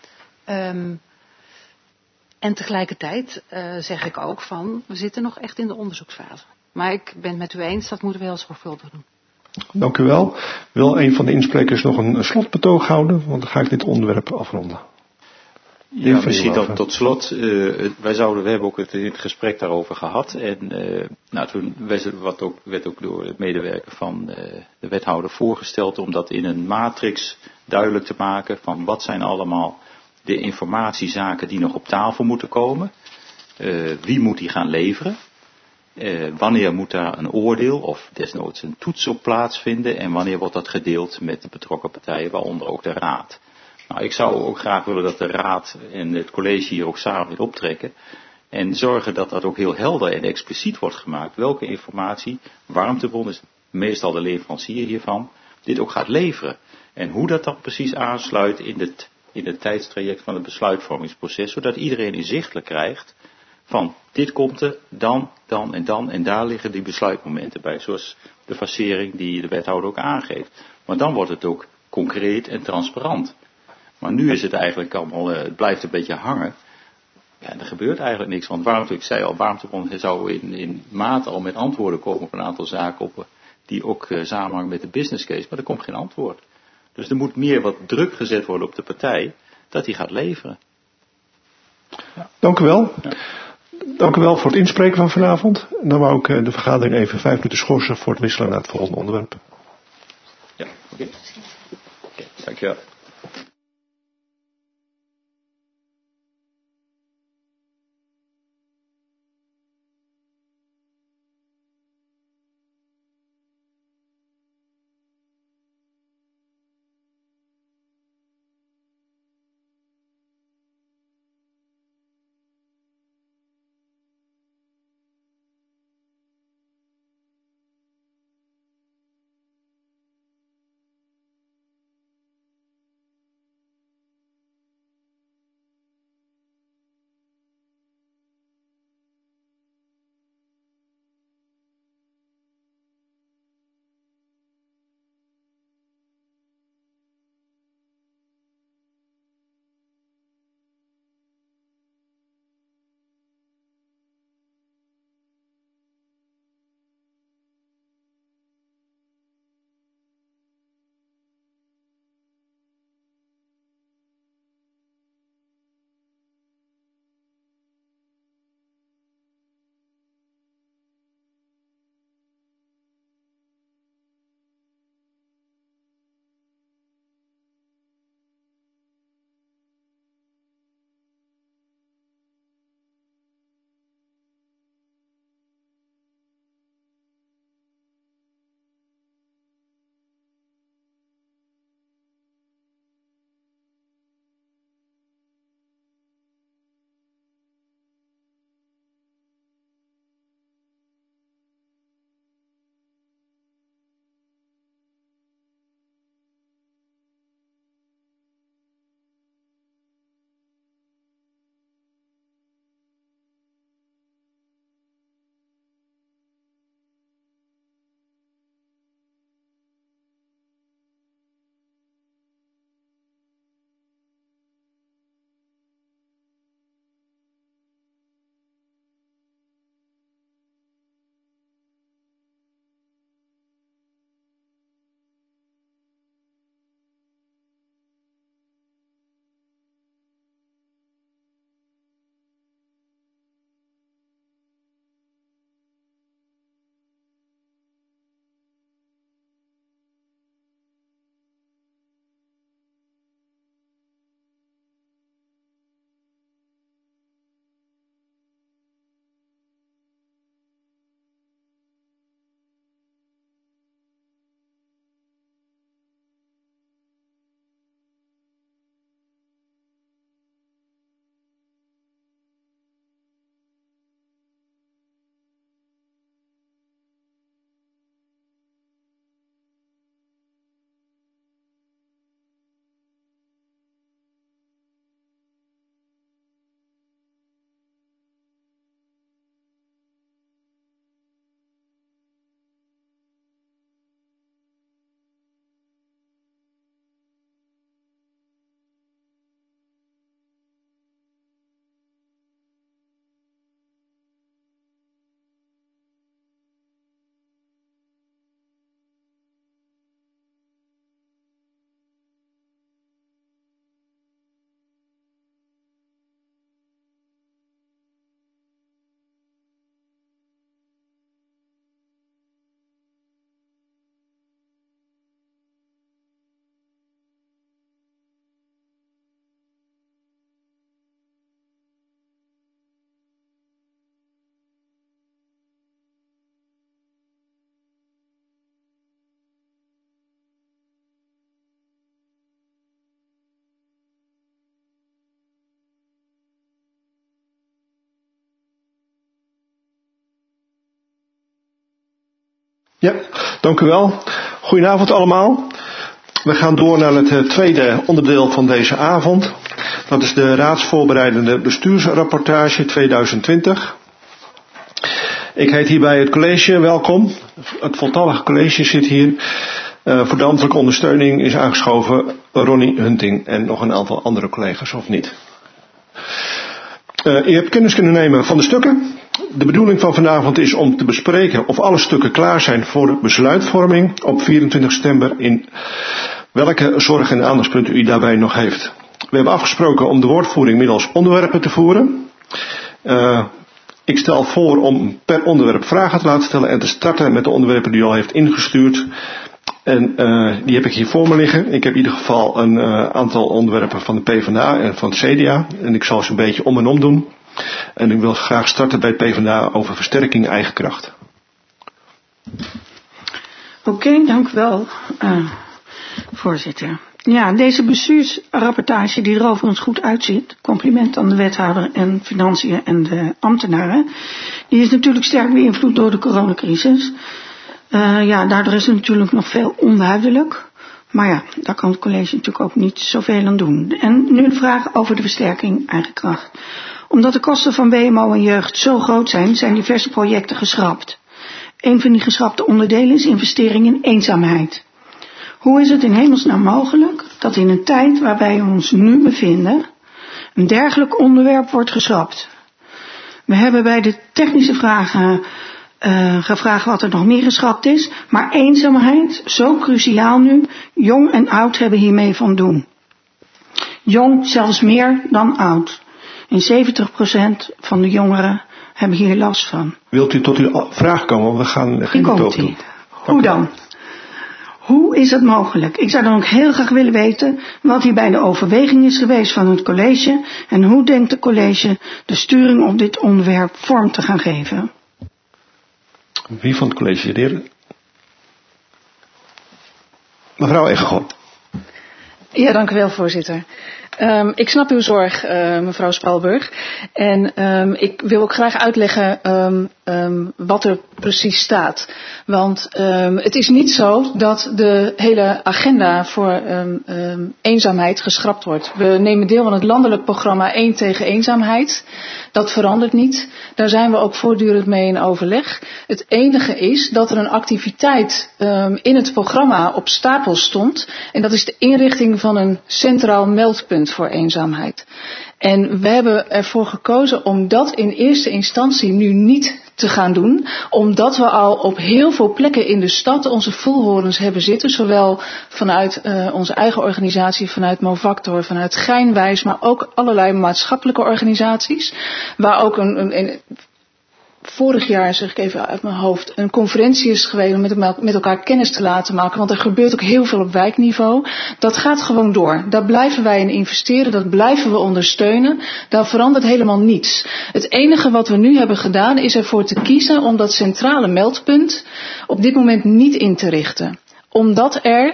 En tegelijkertijd zeg ik ook van, we zitten nog echt in de onderzoeksfase. Maar ik ben het met u eens, dat moeten we heel zorgvuldig doen. Dank u wel. Wil een van de insprekers nog een slotbetoog houden? Want dan ga ik dit onderwerp afronden. Ja, misschien dan tot slot. We hebben ook het gesprek daarover gehad. En toen werd ook door het medewerker van de wethouder voorgesteld om dat in een matrix duidelijk te maken van wat zijn allemaal de informatiezaken die nog op tafel moeten komen. Wie moet die gaan leveren? Wanneer moet daar een oordeel of desnoods een toets op plaatsvinden? En wanneer wordt dat gedeeld met de betrokken partijen, waaronder ook de raad? Nou, ik zou ook graag willen dat de raad en het college hier ook samen in optrekken. En zorgen dat dat ook heel helder en expliciet wordt gemaakt. Welke informatie, warmtebron is meestal de leverancier hiervan, dit ook gaat leveren. En hoe dat dan precies aansluit in het tijdstraject van het besluitvormingsproces. Zodat iedereen inzichtelijk krijgt van dit komt er, dan en dan. En daar liggen die besluitmomenten bij. Zoals de facering die de wethouder ook aangeeft. Maar dan wordt het ook concreet en transparant. Maar nu is het eigenlijk allemaal, het blijft een beetje hangen. Ja, er gebeurt eigenlijk niks. Want ik zei al, warmtebron zou in maart al met antwoorden komen op een aantal zaken op, die ook samenhangen met de business case. Maar er komt geen antwoord. Dus er moet meer wat druk gezet worden op de partij, dat die gaat leveren. Ja. Dank u wel. Ja. Dank u wel voor het inspreken van vanavond. En dan wou ik de vergadering even 5 minuten schorsen voor het wisselen naar het volgende onderwerp. Ja, oké. Dank je wel. Ja, dank u wel. Goedenavond allemaal. We gaan door naar het tweede onderdeel van deze avond. Dat is de raadsvoorbereidende bestuursrapportage 2020. Ik heet hierbij het college welkom. Het voltallige college zit hier. Voor de ambtelijke ondersteuning is aangeschoven Ronnie Hunting en nog een aantal andere collega's, of niet. U hebt kennis kunnen nemen van de stukken. De bedoeling van vanavond is om te bespreken of alle stukken klaar zijn voor de besluitvorming op 24 september in welke zorg- en aandachtspunten u daarbij nog heeft. We hebben afgesproken om de woordvoering middels onderwerpen te voeren. Ik stel voor om per onderwerp vragen te laten stellen en te starten met de onderwerpen die u al heeft ingestuurd. En die heb ik hier voor me liggen. Ik heb in ieder geval een aantal onderwerpen van de PvdA en van het CDA. En ik zal ze een beetje om en om doen. En ik wil graag starten bij het PvdA over versterking eigen kracht. Oké, dank u wel, voorzitter. Ja, deze bestuursrapportage die er overigens goed uitziet, compliment aan de wethouder en financiën en de ambtenaren, die is natuurlijk sterk beïnvloed door de coronacrisis. Daardoor is er natuurlijk nog veel onduidelijk. Maar ja, daar kan het college natuurlijk ook niet zoveel aan doen. En nu de vraag over de versterking eigen kracht. Omdat de kosten van WMO en jeugd zo groot zijn diverse projecten geschrapt. Een van die geschrapte onderdelen is investering in eenzaamheid. Hoe is het in hemelsnaam mogelijk dat in een tijd waarbij we ons nu bevinden, een dergelijk onderwerp wordt geschrapt? We hebben bij de technische vragen gevraagd wat er nog meer geschrapt is, maar eenzaamheid, zo cruciaal nu, jong en oud hebben hiermee van doen. Jong zelfs meer dan oud. En 70% van de jongeren hebben hier last van. Wilt u tot uw vraag komen? We gaan geen betoog doen. Hoe dan? Hoe is het mogelijk? Ik zou dan ook heel graag willen weten wat hier bij de overweging is geweest van het college en hoe denkt het college de sturing op dit onderwerp vorm te gaan geven. Wie van het college, de heer? Mevrouw Eggegon. Ja, dank u wel, voorzitter. Ik snap uw zorg, mevrouw Spalburg. En ik wil ook graag uitleggen wat er precies staat. Want het is niet zo dat de hele agenda voor eenzaamheid geschrapt wordt. We nemen deel aan het landelijk programma 1 tegen eenzaamheid. Dat verandert niet. Daar zijn we ook voortdurend mee in overleg. Het enige is dat er een activiteit in het programma op stapel stond. En dat is de inrichting van een centraal meldpunt voor eenzaamheid. En we hebben ervoor gekozen om dat in eerste instantie nu niet te gaan doen. Omdat we al op heel veel plekken in de stad onze voelhorens hebben zitten. Zowel vanuit onze eigen organisatie, vanuit Movactor, vanuit Geinwijs. Maar ook allerlei maatschappelijke organisaties. Waar ook vorig jaar, zeg ik even uit mijn hoofd, een conferentie is geweest om met elkaar kennis te laten maken. Want er gebeurt ook heel veel op wijkniveau. Dat gaat gewoon door. Daar blijven wij in investeren. Dat blijven we ondersteunen. Daar verandert helemaal niets. Het enige wat we nu hebben gedaan is ervoor te kiezen om dat centrale meldpunt op dit moment niet in te richten. Omdat er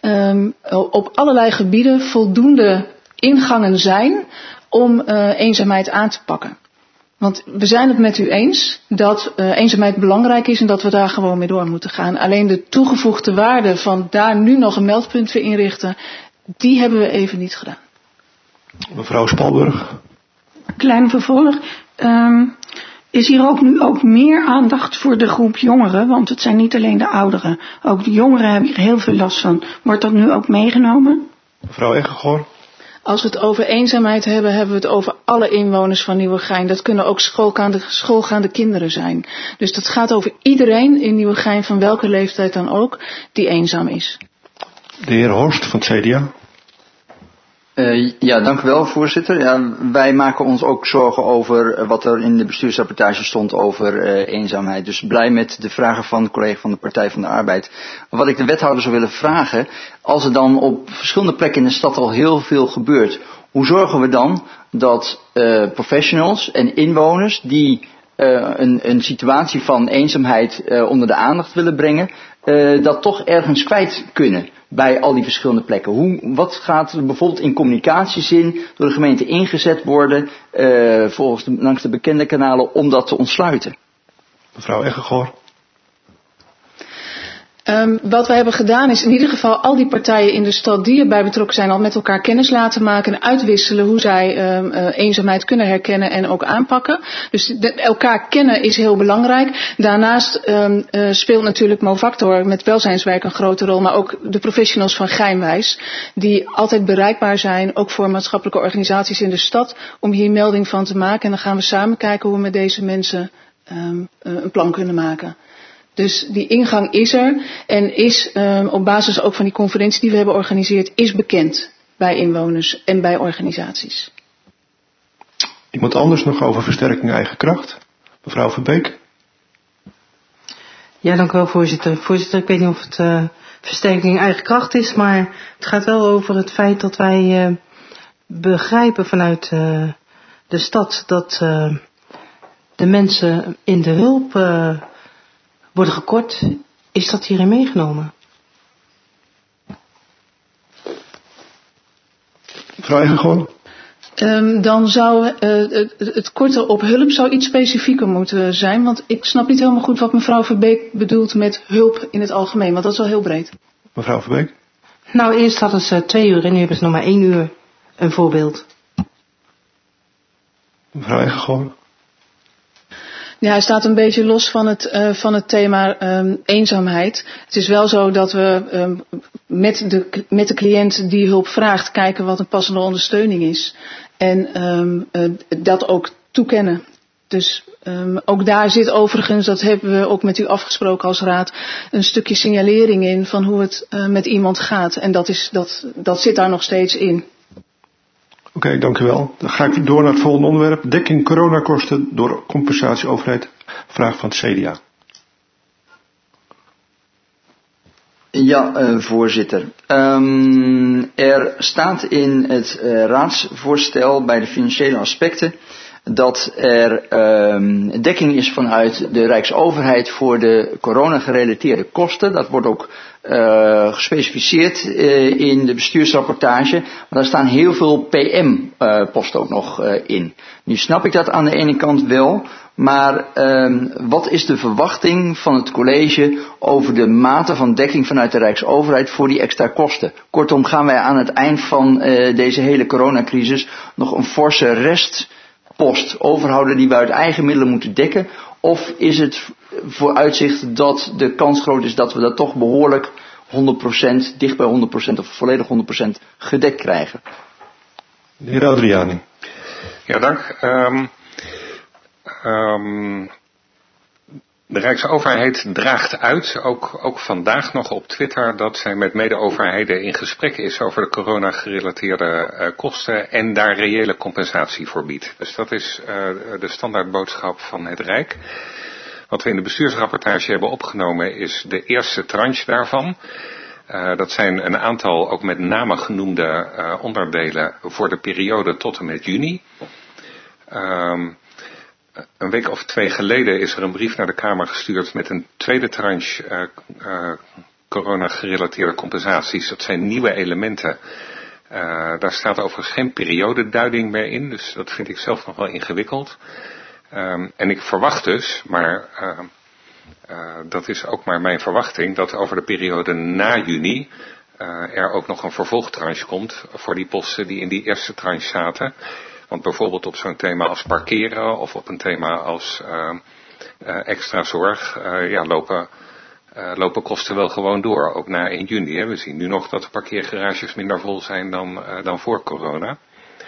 op allerlei gebieden voldoende ingangen zijn om eenzaamheid aan te pakken. Want we zijn het met u eens dat eenzaamheid belangrijk is en dat we daar gewoon mee door moeten gaan. Alleen de toegevoegde waarde van daar nu nog een meldpunt voor inrichten, die hebben we even niet gedaan. Mevrouw Spalburg. Klein vervolg. Is hier ook nu ook meer aandacht voor de groep jongeren? Want het zijn niet alleen de ouderen. Ook de jongeren hebben hier heel veel last van. Wordt dat nu ook meegenomen? Mevrouw Eggegoor. Als we het over eenzaamheid hebben, hebben we het over alle inwoners van Nieuwegein. Dat kunnen ook schoolgaande kinderen zijn. Dus dat gaat over iedereen in Nieuwegein, van welke leeftijd dan ook, die eenzaam is. De heer Horst van het CDA. Ja, dank u wel, voorzitter. Ja, wij maken ons ook zorgen over wat er in de bestuursrapportage stond over eenzaamheid. Dus blij met de vragen van de collega van de Partij van de Arbeid. Wat ik de wethouder zou willen vragen, als er dan op verschillende plekken in de stad al heel veel gebeurt, hoe zorgen we dan dat professionals en inwoners die een situatie van eenzaamheid onder de aandacht willen brengen, dat toch ergens kwijt kunnen bij al die verschillende plekken? Wat gaat er bijvoorbeeld in communicatiezin door de gemeente ingezet worden, langs de bekende kanalen, om dat te ontsluiten? Mevrouw Eggegoor. Wat wij hebben gedaan is in ieder geval al die partijen in de stad die erbij betrokken zijn al met elkaar kennis laten maken en uitwisselen hoe zij eenzaamheid kunnen herkennen en ook aanpakken. Dus elkaar kennen is heel belangrijk. Daarnaast speelt natuurlijk Movactor met welzijnswerk een grote rol, maar ook de professionals van Geinwijs die altijd bereikbaar zijn, ook voor maatschappelijke organisaties in de stad, om hier melding van te maken. En dan gaan we samen kijken hoe we met deze mensen een plan kunnen maken. Dus die ingang is er en is op basis ook van die conferentie die we hebben georganiseerd, is bekend bij inwoners en bij organisaties. Iemand anders nog over versterking eigen kracht? Mevrouw Verbeek? Ja, dank u wel, voorzitter. Voorzitter, ik weet niet of het versterking eigen kracht is, maar het gaat wel over het feit dat wij begrijpen vanuit de stad dat de mensen in de hulp worden gekort. Is dat hierin meegenomen? Mevrouw Eigengoorn? Dan zou het korten op hulp zou iets specifieker moeten zijn. Want ik snap niet helemaal goed wat mevrouw Verbeek bedoelt met hulp in het algemeen. Want dat is wel heel breed. Mevrouw Verbeek? Nou, eerst hadden ze 2 uur en nu hebben ze nog maar 1 uur. Een voorbeeld. Mevrouw Eigengoorn? Ja, hij staat een beetje los van het thema eenzaamheid. Het is wel zo dat we met de cliënt die hulp vraagt kijken wat een passende ondersteuning is. En dat ook toekennen. Dus ook daar zit overigens, dat hebben we ook met u afgesproken als raad, een stukje signalering in van hoe het met iemand gaat. En dat zit daar nog steeds in. Oké, dank u wel. Dan ga ik door naar het volgende onderwerp. Dekking coronakosten door compensatie overheid. Vraag van het CDA. Ja, voorzitter. Er staat in het raadsvoorstel bij de financiële aspecten dat er dekking is vanuit de Rijksoverheid voor de corona-gerelateerde kosten. Dat wordt ook gespecificeerd in de bestuursrapportage. Maar daar staan heel veel PM-posten ook nog in. Nu snap ik dat aan de ene kant wel. Maar wat is de verwachting van het college over de mate van dekking vanuit de Rijksoverheid voor die extra kosten? Kortom, gaan wij aan het eind van deze hele coronacrisis nog een forse restpost overhouden die we uit eigen middelen moeten dekken? Of is het vooruitzicht dat de kans groot is dat we dat toch behoorlijk 100%, dicht bij 100% of volledig 100% gedekt krijgen? De heer Adriani. Ja, dank. De Rijksoverheid draagt uit, ook vandaag nog op Twitter, dat zij met mede-overheden in gesprek is over de corona-gerelateerde kosten en daar reële compensatie voor biedt. Dus dat is de standaardboodschap van het Rijk. Wat we in de bestuursrapportage hebben opgenomen is de eerste tranche daarvan. Dat zijn een aantal ook met name genoemde onderdelen voor de periode tot en met juni. Een week of 2 geleden is er een brief naar de Kamer gestuurd met een tweede tranche corona-gerelateerde compensaties. Dat zijn nieuwe elementen. Daar staat overigens geen periodeduiding meer in, dus dat vind ik zelf nog wel ingewikkeld. En ik verwacht dus, maar dat is ook maar mijn verwachting, dat over de periode na juni er ook nog een vervolgtranche komt voor die posten die in die eerste tranche zaten. Want bijvoorbeeld op zo'n thema als parkeren of op een thema als extra zorg lopen kosten wel gewoon door, ook na 1 juni. Hè. We zien nu nog dat de parkeergarages minder vol zijn dan voor corona.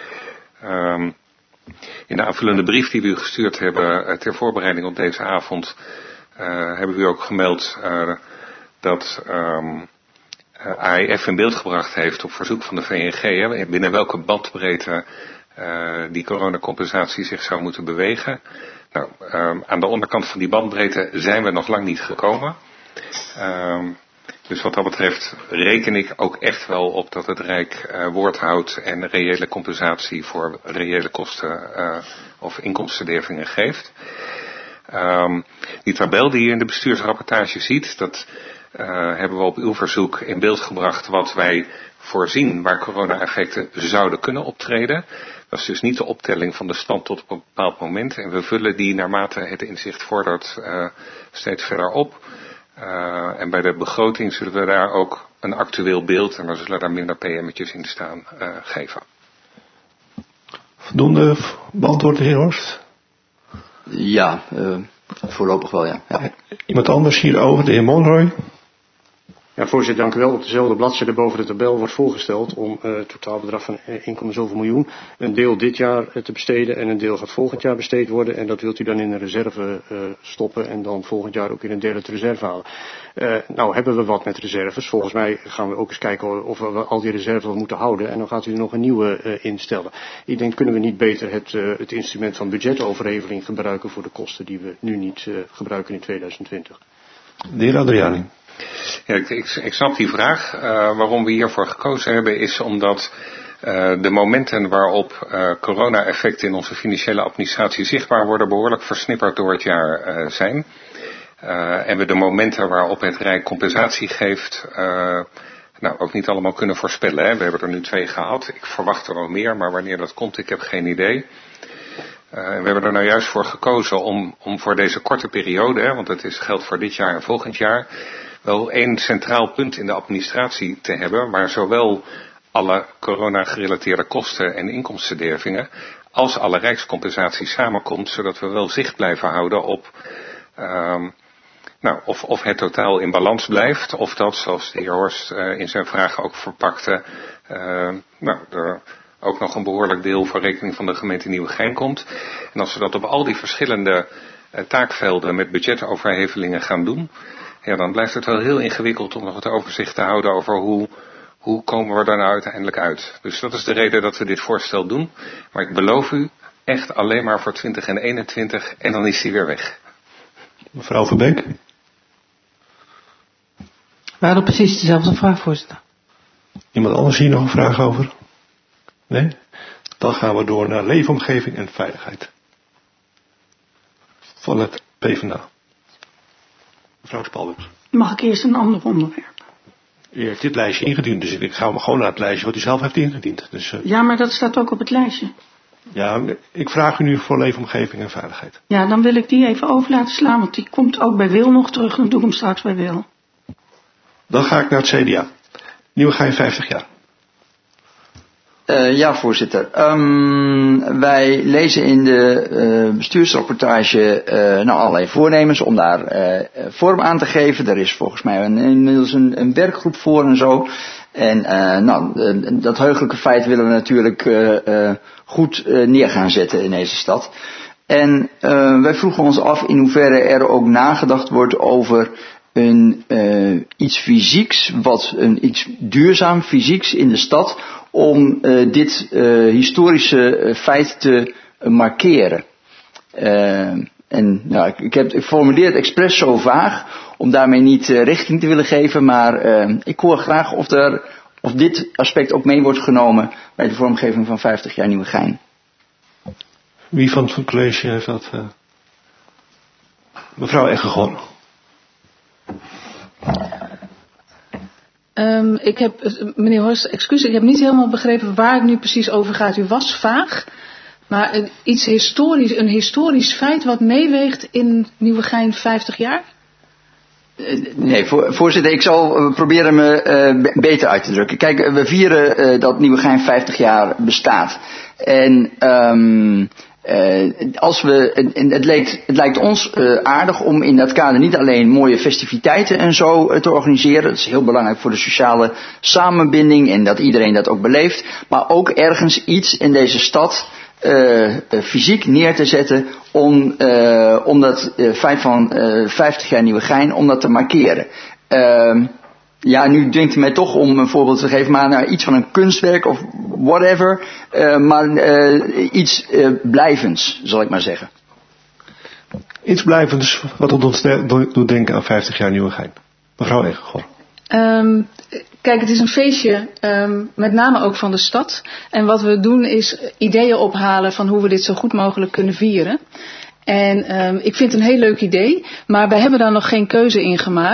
In de aanvullende brief die we u gestuurd hebben ter voorbereiding op deze avond hebben we u ook gemeld dat AEF in beeld gebracht heeft op verzoek van de VNG binnen welke bandbreedte die coronacompensatie zich zou moeten bewegen. Nou, aan de onderkant van die bandbreedte zijn we nog lang niet gekomen. Dus wat dat betreft reken ik ook echt wel op dat het Rijk woord houdt en reële compensatie voor reële kosten of inkomstendervingen geeft. Die tabel die je in de bestuursrapportage ziet, dat hebben we op uw verzoek in beeld gebracht wat wij voorzien waar corona-effecten zouden kunnen optreden. Dat is dus niet de optelling van de stand tot op een bepaald moment. En we vullen die naarmate het inzicht vordert steeds verder op. En bij de begroting zullen we daar ook een actueel beeld, en dan zullen daar minder PM'tjes in staan, geven. Voldoende beantwoord, de heer Horst? Ja, voorlopig wel, ja. Iemand anders hierover, de heer Monroy? Ja, voorzitter, dank u wel. Op dezelfde bladzijde boven de tabel wordt voorgesteld om het totaalbedrag van 1, zoveel miljoen, een deel dit jaar te besteden en een deel gaat volgend jaar besteed worden. En dat wilt u dan in een reserve stoppen en dan volgend jaar ook in een deel uit de reserve halen. Nou hebben we wat met reserves. Volgens mij gaan we ook eens kijken of we al die reserves moeten houden en dan gaat u er nog een nieuwe instellen. Ik denk, kunnen we niet beter het instrument van budgetoverheveling gebruiken voor de kosten die we nu niet gebruiken in 2020? De heer Adriani. Ja, ik snap die vraag. Waarom we hiervoor gekozen hebben is omdat de momenten waarop corona-effecten in onze financiële administratie zichtbaar worden behoorlijk versnipperd door het jaar zijn. En we de momenten waarop het Rijk compensatie geeft ook niet allemaal kunnen voorspellen. Hè. We hebben er nu 2 gehad. Ik verwacht er nog meer, maar wanneer dat komt, ik heb geen idee. We hebben er nou juist voor gekozen om voor deze korte periode, want het geldt voor dit jaar en volgend jaar, wel 1 centraal punt in de administratie te hebben, waar zowel alle corona-gerelateerde kosten en inkomstendervingen als alle rijkscompensatie samenkomt, zodat we wel zicht blijven houden op of het totaal in balans blijft, of dat, zoals de heer Horst in zijn vraag ook verpakte, er ook nog een behoorlijk deel voor rekening van de gemeente Nieuwegein komt. En als we dat op al die verschillende taakvelden met budgetoverhevelingen gaan doen, ja, dan blijft het wel heel ingewikkeld om nog het overzicht te houden over hoe komen we daar nou uiteindelijk uit. Dus dat is de reden dat we dit voorstel doen. Maar ik beloof u, echt alleen maar voor 20 en 21 en dan is die weer weg. Mevrouw Verbeek. We hadden precies dezelfde vraag, voorzitter. Iemand anders hier nog een vraag over? Nee? Dan gaan we door naar leefomgeving en veiligheid. Van het PvdA. Mevrouw Spalbers. Mag ik eerst een ander onderwerp? U heeft dit lijstje ingediend, dus ik ga gewoon naar het lijstje wat u zelf heeft ingediend. Dus, Ja, maar dat staat ook op het lijstje. Ja, ik vraag u nu voor leefomgeving en veiligheid. Ja, dan wil ik die even over laten slaan, want die komt ook bij Wil nog terug. Dan doe ik hem straks bij Wil. Dan ga ik naar het CDA. Nieuwegein 50 jaar. Ja, voorzitter. Wij lezen in de bestuursrapportage allerlei voornemens om daar vorm aan te geven. Er is volgens mij inmiddels een werkgroep voor en zo. En dat heugelijke feit willen we natuurlijk goed neer gaan zetten in deze stad. En wij vroegen ons af in hoeverre er ook nagedacht wordt over iets fysieks, iets duurzaam fysieks in de stad, om dit historische feit te markeren. Ik formuleer het expres zo vaag, om daarmee niet richting te willen geven, maar ik hoor graag of dit aspect ook mee wordt genomen bij de vormgeving van 50 jaar Nieuwegein. Wie van het college heeft dat? Mevrouw Eggegon. Meneer Horst, excuus, ik heb niet helemaal begrepen waar het nu precies over gaat. U was vaag, maar een historisch feit wat meeweegt in Nieuwegein 50 jaar? Nee, voorzitter, ik zal proberen me beter uit te drukken. Kijk, we vieren dat Nieuwegein 50 jaar bestaat. En het lijkt ons aardig om in dat kader niet alleen mooie festiviteiten en zo te organiseren. Dat is heel belangrijk voor de sociale samenbinding en dat iedereen dat ook beleeft. Maar ook ergens iets in deze stad fysiek neer te zetten om dat feit van 50 jaar Nieuwegein, om dat te markeren. Nu dwingt het mij toch om een voorbeeld te geven, maar iets van een kunstwerk of whatever, iets blijvends, zal ik maar zeggen. Iets blijvends wat ons doet denken aan 50 jaar Nieuwegein. Mevrouw Eggegon. Kijk, het is een feestje, met name ook van de stad. En wat we doen is ideeën ophalen van hoe we dit zo goed mogelijk kunnen vieren. En ik vind het een heel leuk idee, maar wij hebben daar nog geen keuze in gemaakt.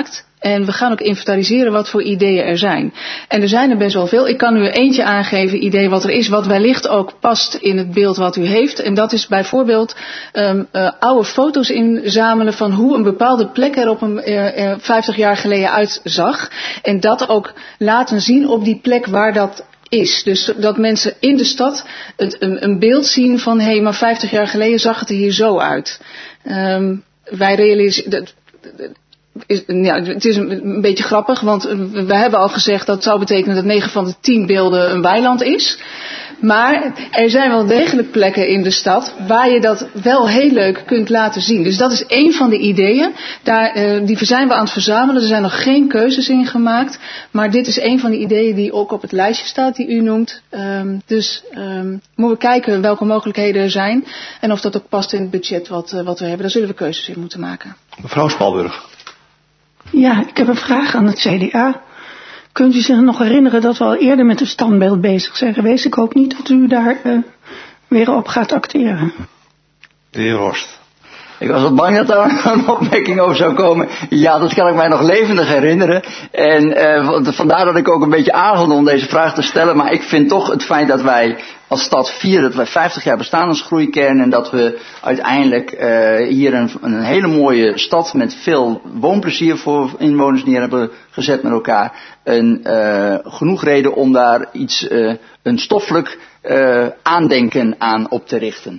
En we gaan ook inventariseren wat voor ideeën er zijn. En er zijn er best wel veel. Ik kan u eentje aangeven, idee wat er is, wat wellicht ook past in het beeld wat u heeft. En dat is bijvoorbeeld oude foto's inzamelen van hoe een bepaalde plek er op 50 jaar geleden uitzag. En dat ook laten zien op die plek waar dat is. Dus dat mensen in de stad een beeld zien van hé, maar 50 jaar geleden zag het er hier zo uit. Wij realiseren. Het is een beetje grappig, want we hebben al gezegd dat het zou betekenen dat 9 van de 10 beelden een weiland is. Maar er zijn wel degelijk plekken in de stad waar je dat wel heel leuk kunt laten zien. Dus dat is één van de ideeën. Die zijn we aan het verzamelen. Er zijn nog geen keuzes in gemaakt. Maar dit is één van de ideeën die ook op het lijstje staat die u noemt. Dus moeten we kijken welke mogelijkheden er zijn. En of dat ook past in het budget wat we hebben. Daar zullen we keuzes in moeten maken. Mevrouw Spalburg. Ja, ik heb een vraag aan het CDA. Kunt u zich nog herinneren dat we al eerder met een standbeeld bezig zijn geweest? Ik hoop niet dat u daar weer op gaat acteren. De heer Horst. Ik was wat bang dat daar een opmerking over zou komen. Ja, dat kan ik mij nog levendig herinneren. En vandaar dat ik ook een beetje aarzelde om deze vraag te stellen. Maar ik vind toch het feit dat wij als stad vieren dat wij 50 jaar bestaan als groeikern. En dat we uiteindelijk hier een hele mooie stad met veel woonplezier voor inwoners neer hebben gezet met elkaar. Genoeg reden om daar een stoffelijk aandenken aan op te richten.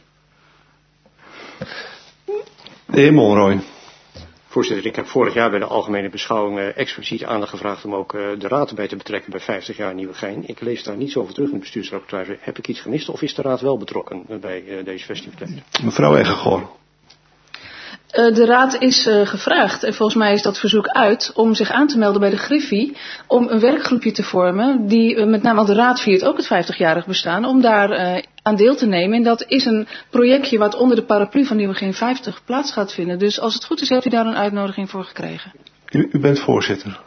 De heer Monroy. Voorzitter, ik heb vorig jaar bij de algemene beschouwing expliciet aandacht gevraagd om ook de raad erbij te betrekken bij 50 jaar Nieuwegein. Ik lees daar niets over terug in de bestuursrapportage. Heb ik iets gemist of is de raad wel betrokken bij deze festiviteit? Mevrouw Eggegoor. De raad is gevraagd, en volgens mij is dat verzoek uit, om zich aan te melden bij de Griffie, om een werkgroepje te vormen, die met name de raad viert ook het 50-jarig bestaan, om daar aan deel te nemen. En dat is een projectje wat onder de paraplu van Nieuwegein 50 plaats gaat vinden. Dus als het goed is, hebt u daar een uitnodiging voor gekregen. U bent voorzitter.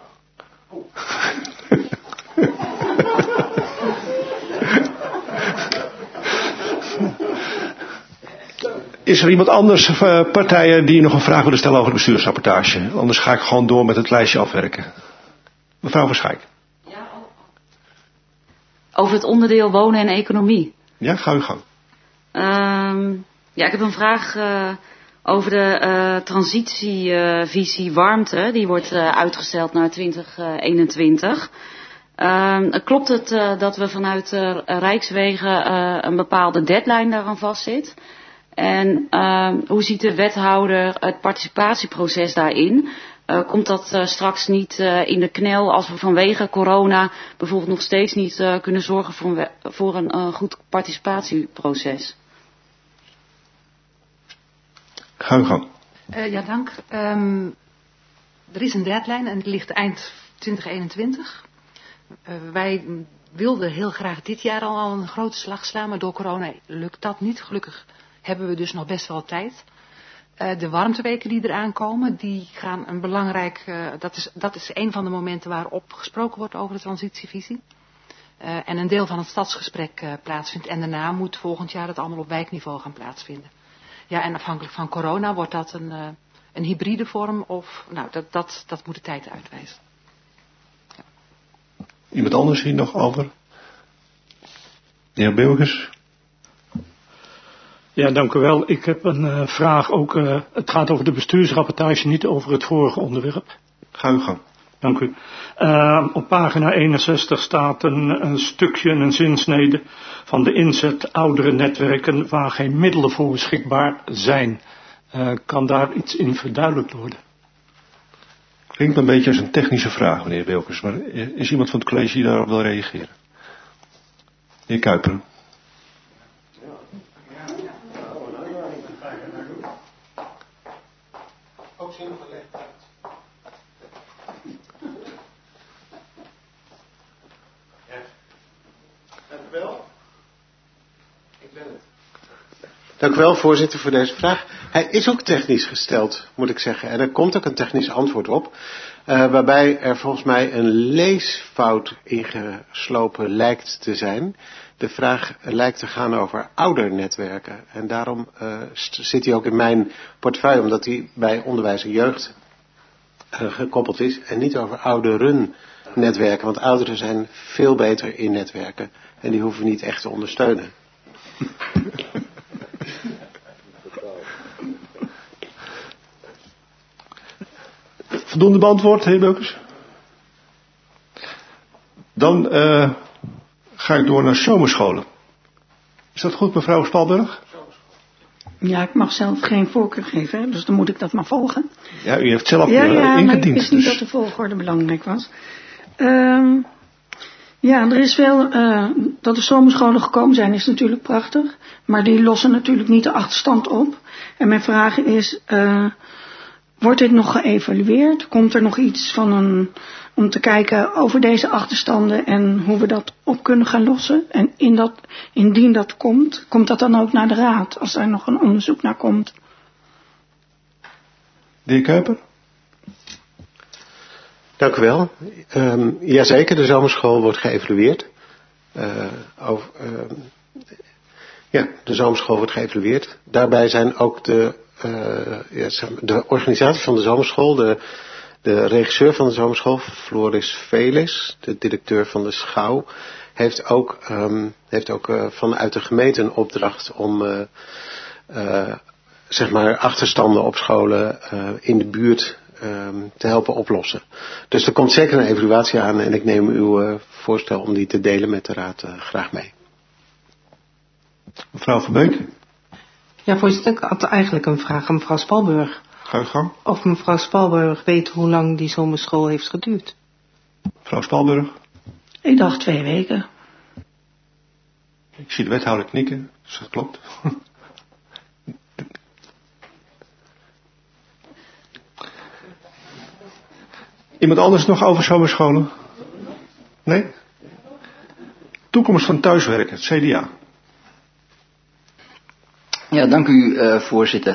Is er iemand anders, partijen, die nog een vraag willen stellen over de bestuursrapportage? Anders ga ik gewoon door met het lijstje afwerken. Mevrouw Verschijk. Over het onderdeel wonen en economie. Ja, ga uw gang. Ik heb een vraag over de transitievisie warmte. Die wordt uitgesteld naar 2021. Klopt het dat we vanuit Rijkswegen een bepaalde deadline daaraan vastzit? En hoe ziet de wethouder het participatieproces daarin? Komt dat straks niet in de knel als we vanwege corona bijvoorbeeld nog steeds niet kunnen zorgen voor een goed participatieproces? Ga uw gang. Ja, dank. Er is een deadline en die ligt eind 2021. Wij wilden heel graag dit jaar al een grote slag slaan, maar door corona lukt dat niet. Gelukkig hebben we dus nog best wel tijd. De warmteweken die eraan komen, die gaan een belangrijk, dat is een van de momenten waarop gesproken wordt over de transitievisie. En een deel van het stadsgesprek plaatsvindt. En daarna moet volgend jaar het allemaal op wijkniveau gaan plaatsvinden. Ja, en afhankelijk van corona wordt dat een hybride vorm of, nou, dat moet de tijd uitwijzen. Ja. Iemand anders hier nog over? De heer Beukers. Ja, dank u wel. Ik heb een vraag ook. Het gaat over de bestuursrapportage, niet over het vorige onderwerp. Ga uw gang. Dank u. Op pagina 61 staat een stukje, een zinsnede van de inzet oudere netwerken waar geen middelen voor beschikbaar zijn. Kan daar iets in verduidelijkt worden? Klinkt een beetje als een technische vraag, meneer Beukers, maar is iemand van het college die daarop wil reageren? De heer Kuiper. Dank u wel, voorzitter, voor deze vraag. Hij is ook technisch gesteld, moet ik zeggen. En er komt ook een technisch antwoord op. Waarbij er volgens mij een leesfout ingeslopen lijkt te zijn. De vraag lijkt te gaan over oudernetwerken. En daarom zit hij ook in mijn portefeuille, omdat hij bij onderwijs en jeugd gekoppeld is en niet over ouderen netwerken. Want ouderen zijn veel beter in netwerken en die hoeven we niet echt te ondersteunen. Voldoende beantwoord, heer Beukers? Dan ga ik door naar zomerscholen. Is dat goed, mevrouw Spalburg? Ja, ik mag zelf geen voorkeur geven, hè, dus dan moet ik dat maar volgen. Ja, u heeft zelf ingediend. Maar ik wist niet dus. dat de volgorde belangrijk was. Ja, er is veel, dat de zomerscholen gekomen zijn is natuurlijk prachtig. Maar die lossen natuurlijk niet de achterstand op. En mijn vraag is, wordt dit nog geëvalueerd? Komt er nog iets van om te kijken over deze achterstanden en hoe we dat op kunnen gaan lossen? En indien dat komt dat dan ook naar de raad, als er nog een onderzoek naar komt? De heer Kuiper? Dank u wel. Jazeker, de zomerschool wordt geëvalueerd. De zomerschool wordt geëvalueerd. Daarbij zijn ook de organisatie van de zomerschool, de regisseur van de zomerschool, Floris Velis, de directeur van de Schouw, heeft ook vanuit de gemeente een opdracht om achterstanden op scholen in de buurt te helpen oplossen. Dus er komt zeker een evaluatie aan en ik neem uw voorstel om die te delen met de raad graag mee. Mevrouw Verbeek? Ja, voorzitter, ik had eigenlijk een vraag aan mevrouw Spalburg. Ga je gang. Of mevrouw Spalburg weet hoe lang die zomerschool heeft geduurd. Mevrouw Spalburg? Ik dacht 2 weken. Ik zie de wethouder knikken, dus dat klopt. Iemand anders nog over zomerscholen? Nee? Toekomst van thuiswerken, het CDA. Ja, dank u voorzitter.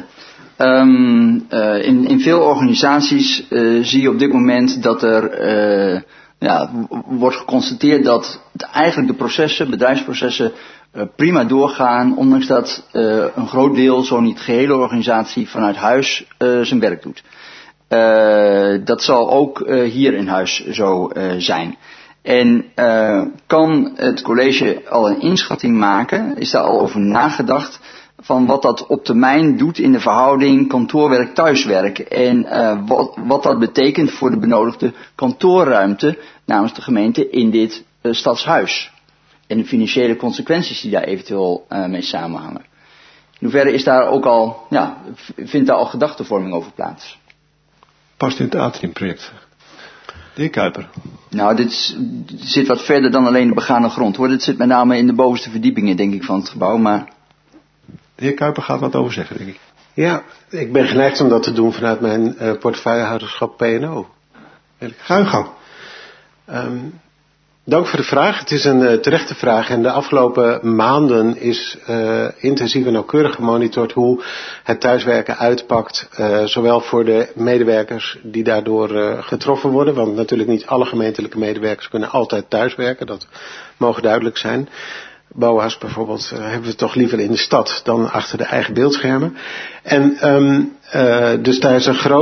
In veel organisaties zie je op dit moment dat er wordt geconstateerd dat eigenlijk de processen, bedrijfsprocessen, prima doorgaan, ondanks dat een groot deel, zo niet de gehele organisatie, vanuit huis zijn werk doet. Dat zal ook hier in huis zo zijn. En kan het college al een inschatting maken, is daar al over nagedacht, van wat dat op termijn doet in de verhouding kantoorwerk-thuiswerk. En wat dat betekent voor de benodigde kantoorruimte namens de gemeente in dit stadshuis. En de financiële consequenties die daar eventueel mee samenhangen. In hoeverre is daar ook al, vindt daar al gedachtenvorming over plaats? Past in het Atrium-project. De heer Kuiper. Nou, dit zit wat verder dan alleen de begane grond, hoor. Dit zit met name in de bovenste verdiepingen, denk ik, van het gebouw, maar... De heer Kuiper gaat wat over zeggen, denk ik. Ja, ik ben geneigd om dat te doen vanuit mijn portefeuillehouderschap P&O. Ga uw gang. Dank voor de vraag. Het is een terechte vraag en de afgelopen maanden is intensief en nauwkeurig gemonitord hoe het thuiswerken uitpakt. Zowel voor de medewerkers die daardoor getroffen worden, want natuurlijk niet alle gemeentelijke medewerkers kunnen altijd thuiswerken, dat mogen duidelijk zijn. BOA's bijvoorbeeld hebben we toch liever in de stad dan achter de eigen beeldschermen. En dus daar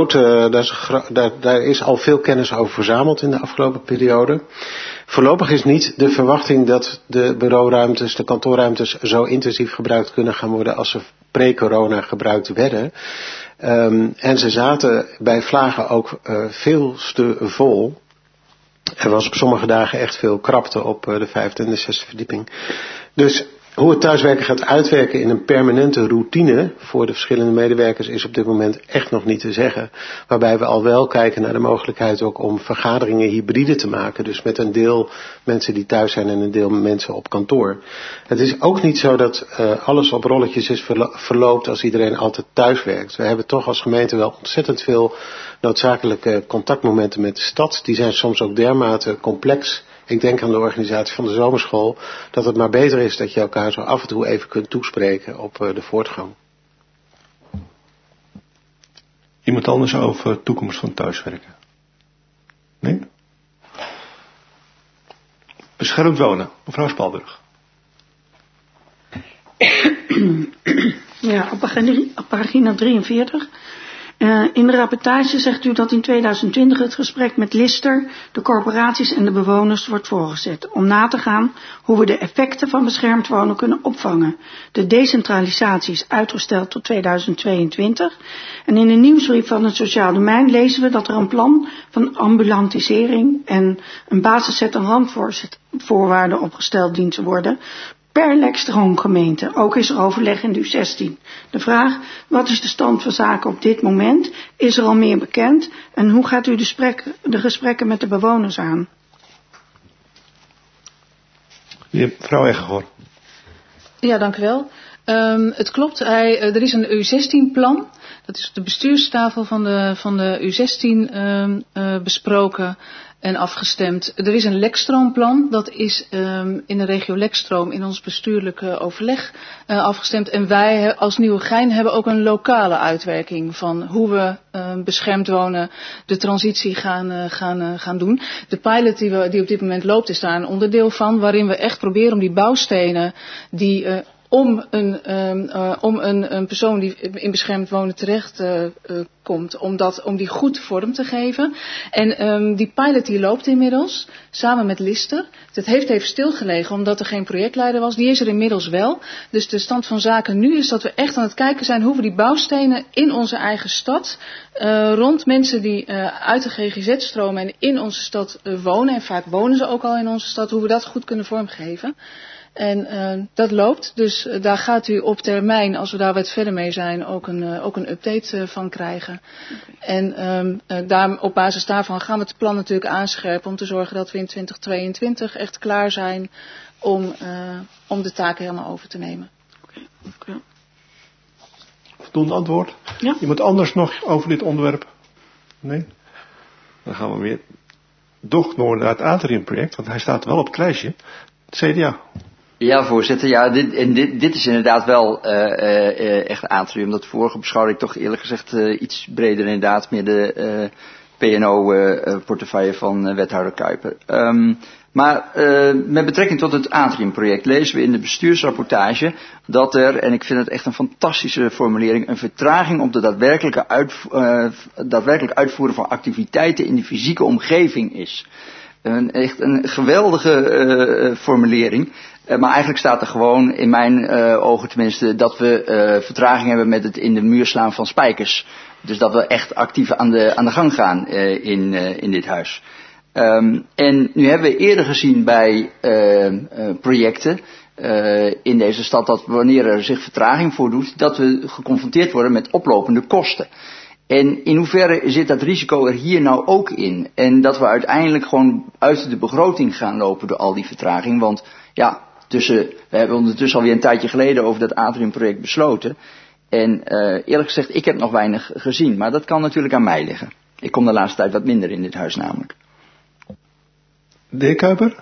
is al veel kennis over verzameld in de afgelopen periode. Voorlopig is niet de verwachting dat de bureauruimtes, de kantoorruimtes zo intensief gebruikt kunnen gaan worden als ze pre-corona gebruikt werden. En ze zaten bij vlagen ook veel te vol. Er was op sommige dagen echt veel krapte op de 5e en de 6e verdieping. Dus hoe het thuiswerken gaat uitwerken in een permanente routine voor de verschillende medewerkers is op dit moment echt nog niet te zeggen. Waarbij we al wel kijken naar de mogelijkheid ook om vergaderingen hybride te maken. Dus met een deel mensen die thuis zijn en een deel mensen op kantoor. Het is ook niet zo dat alles op rolletjes is verloopt als iedereen altijd thuis werkt. We hebben toch als gemeente wel ontzettend veel noodzakelijke contactmomenten met de stad. Die zijn soms ook dermate complex. Ik denk aan de organisatie van de zomerschool, dat het maar beter is dat je elkaar zo af en toe even kunt toespreken op de voortgang. Iemand anders over toekomst van thuiswerken? Nee? Beschermd wonen, mevrouw Spalburg. Ja, op pagina 43 In de rapportage zegt u dat in 2020 het gesprek met Lister, de corporaties en de bewoners wordt voorgezet. Om na te gaan hoe we de effecten van beschermd wonen kunnen opvangen. De decentralisatie is uitgesteld tot 2022. En in de nieuwsbrief van het Sociaal Domein lezen we dat er een plan van ambulantisering en een basisset en randvoorwaarden opgesteld dient te worden. Per lekstroomgemeente. Ook is er overleg in de U16. De vraag, wat is de stand van zaken op dit moment? Is er al meer bekend? En hoe gaat u de gesprekken met de bewoners aan? Mevrouw Eggehoor. Ja, dank u wel. Het klopt, er is een U16-plan. Dat is op de bestuurstafel van de U16 besproken en afgestemd. Er is een lekstroomplan, dat is in de regio Lekstroom in ons bestuurlijke overleg afgestemd. En wij als Nieuwegein hebben ook een lokale uitwerking van hoe we beschermd wonen de transitie gaan doen. De pilot die op dit moment loopt is daar een onderdeel van, waarin we echt proberen om die bouwstenen die om een persoon die in beschermd wonen terecht komt, om die goed vorm te geven. En die pilot die loopt inmiddels, samen met Lister. Het heeft even stilgelegen omdat er geen projectleider was. Die is er inmiddels wel. Dus de stand van zaken nu is dat we echt aan het kijken zijn hoe we die bouwstenen in onze eigen stad, rond mensen die uit de GGZ stromen en in onze stad wonen, en vaak wonen ze ook al in onze stad, hoe we dat goed kunnen vormgeven. En dat loopt, dus daar gaat u op termijn, als we daar wat verder mee zijn, ook een update van krijgen. Okay. En op basis daarvan gaan we het plan natuurlijk aanscherpen om te zorgen dat we in 2022 echt klaar zijn om de taken helemaal over te nemen. Okay. Voldoende antwoord? Ja. Iemand anders nog over dit onderwerp? Nee? Dan gaan we weer door naar het Atrium-project, want hij staat wel op het lijstje. Het CDA. Ja, voorzitter. Ja, dit is inderdaad wel echt Atrium. Dat vorige beschouwde ik toch eerlijk gezegd iets breder inderdaad. Meer de PNO-portefeuille van wethouder Kuiper. Maar met betrekking tot het Atrium-project lezen we in de bestuursrapportage dat er, en ik vind het echt een fantastische formulering, een vertraging op de daadwerkelijk uitvoeren van activiteiten in de fysieke omgeving is. Echt een geweldige formulering. Maar eigenlijk staat er gewoon, in mijn ogen tenminste, dat we vertraging hebben met het in de muur slaan van spijkers. Dus dat we echt actief aan de gang gaan in dit huis. En nu hebben we eerder gezien bij projecten in deze stad dat wanneer er zich vertraging voordoet, dat we geconfronteerd worden met oplopende kosten. En in hoeverre zit dat risico er hier nou ook in? En dat we uiteindelijk gewoon uit de begroting gaan lopen door al die vertraging. Want ja, we hebben ondertussen alweer een tijdje geleden over dat Atrium-project besloten. En eerlijk gezegd, ik heb nog weinig gezien. Maar dat kan natuurlijk aan mij liggen. Ik kom de laatste tijd wat minder in dit huis namelijk. De heer Kuiper?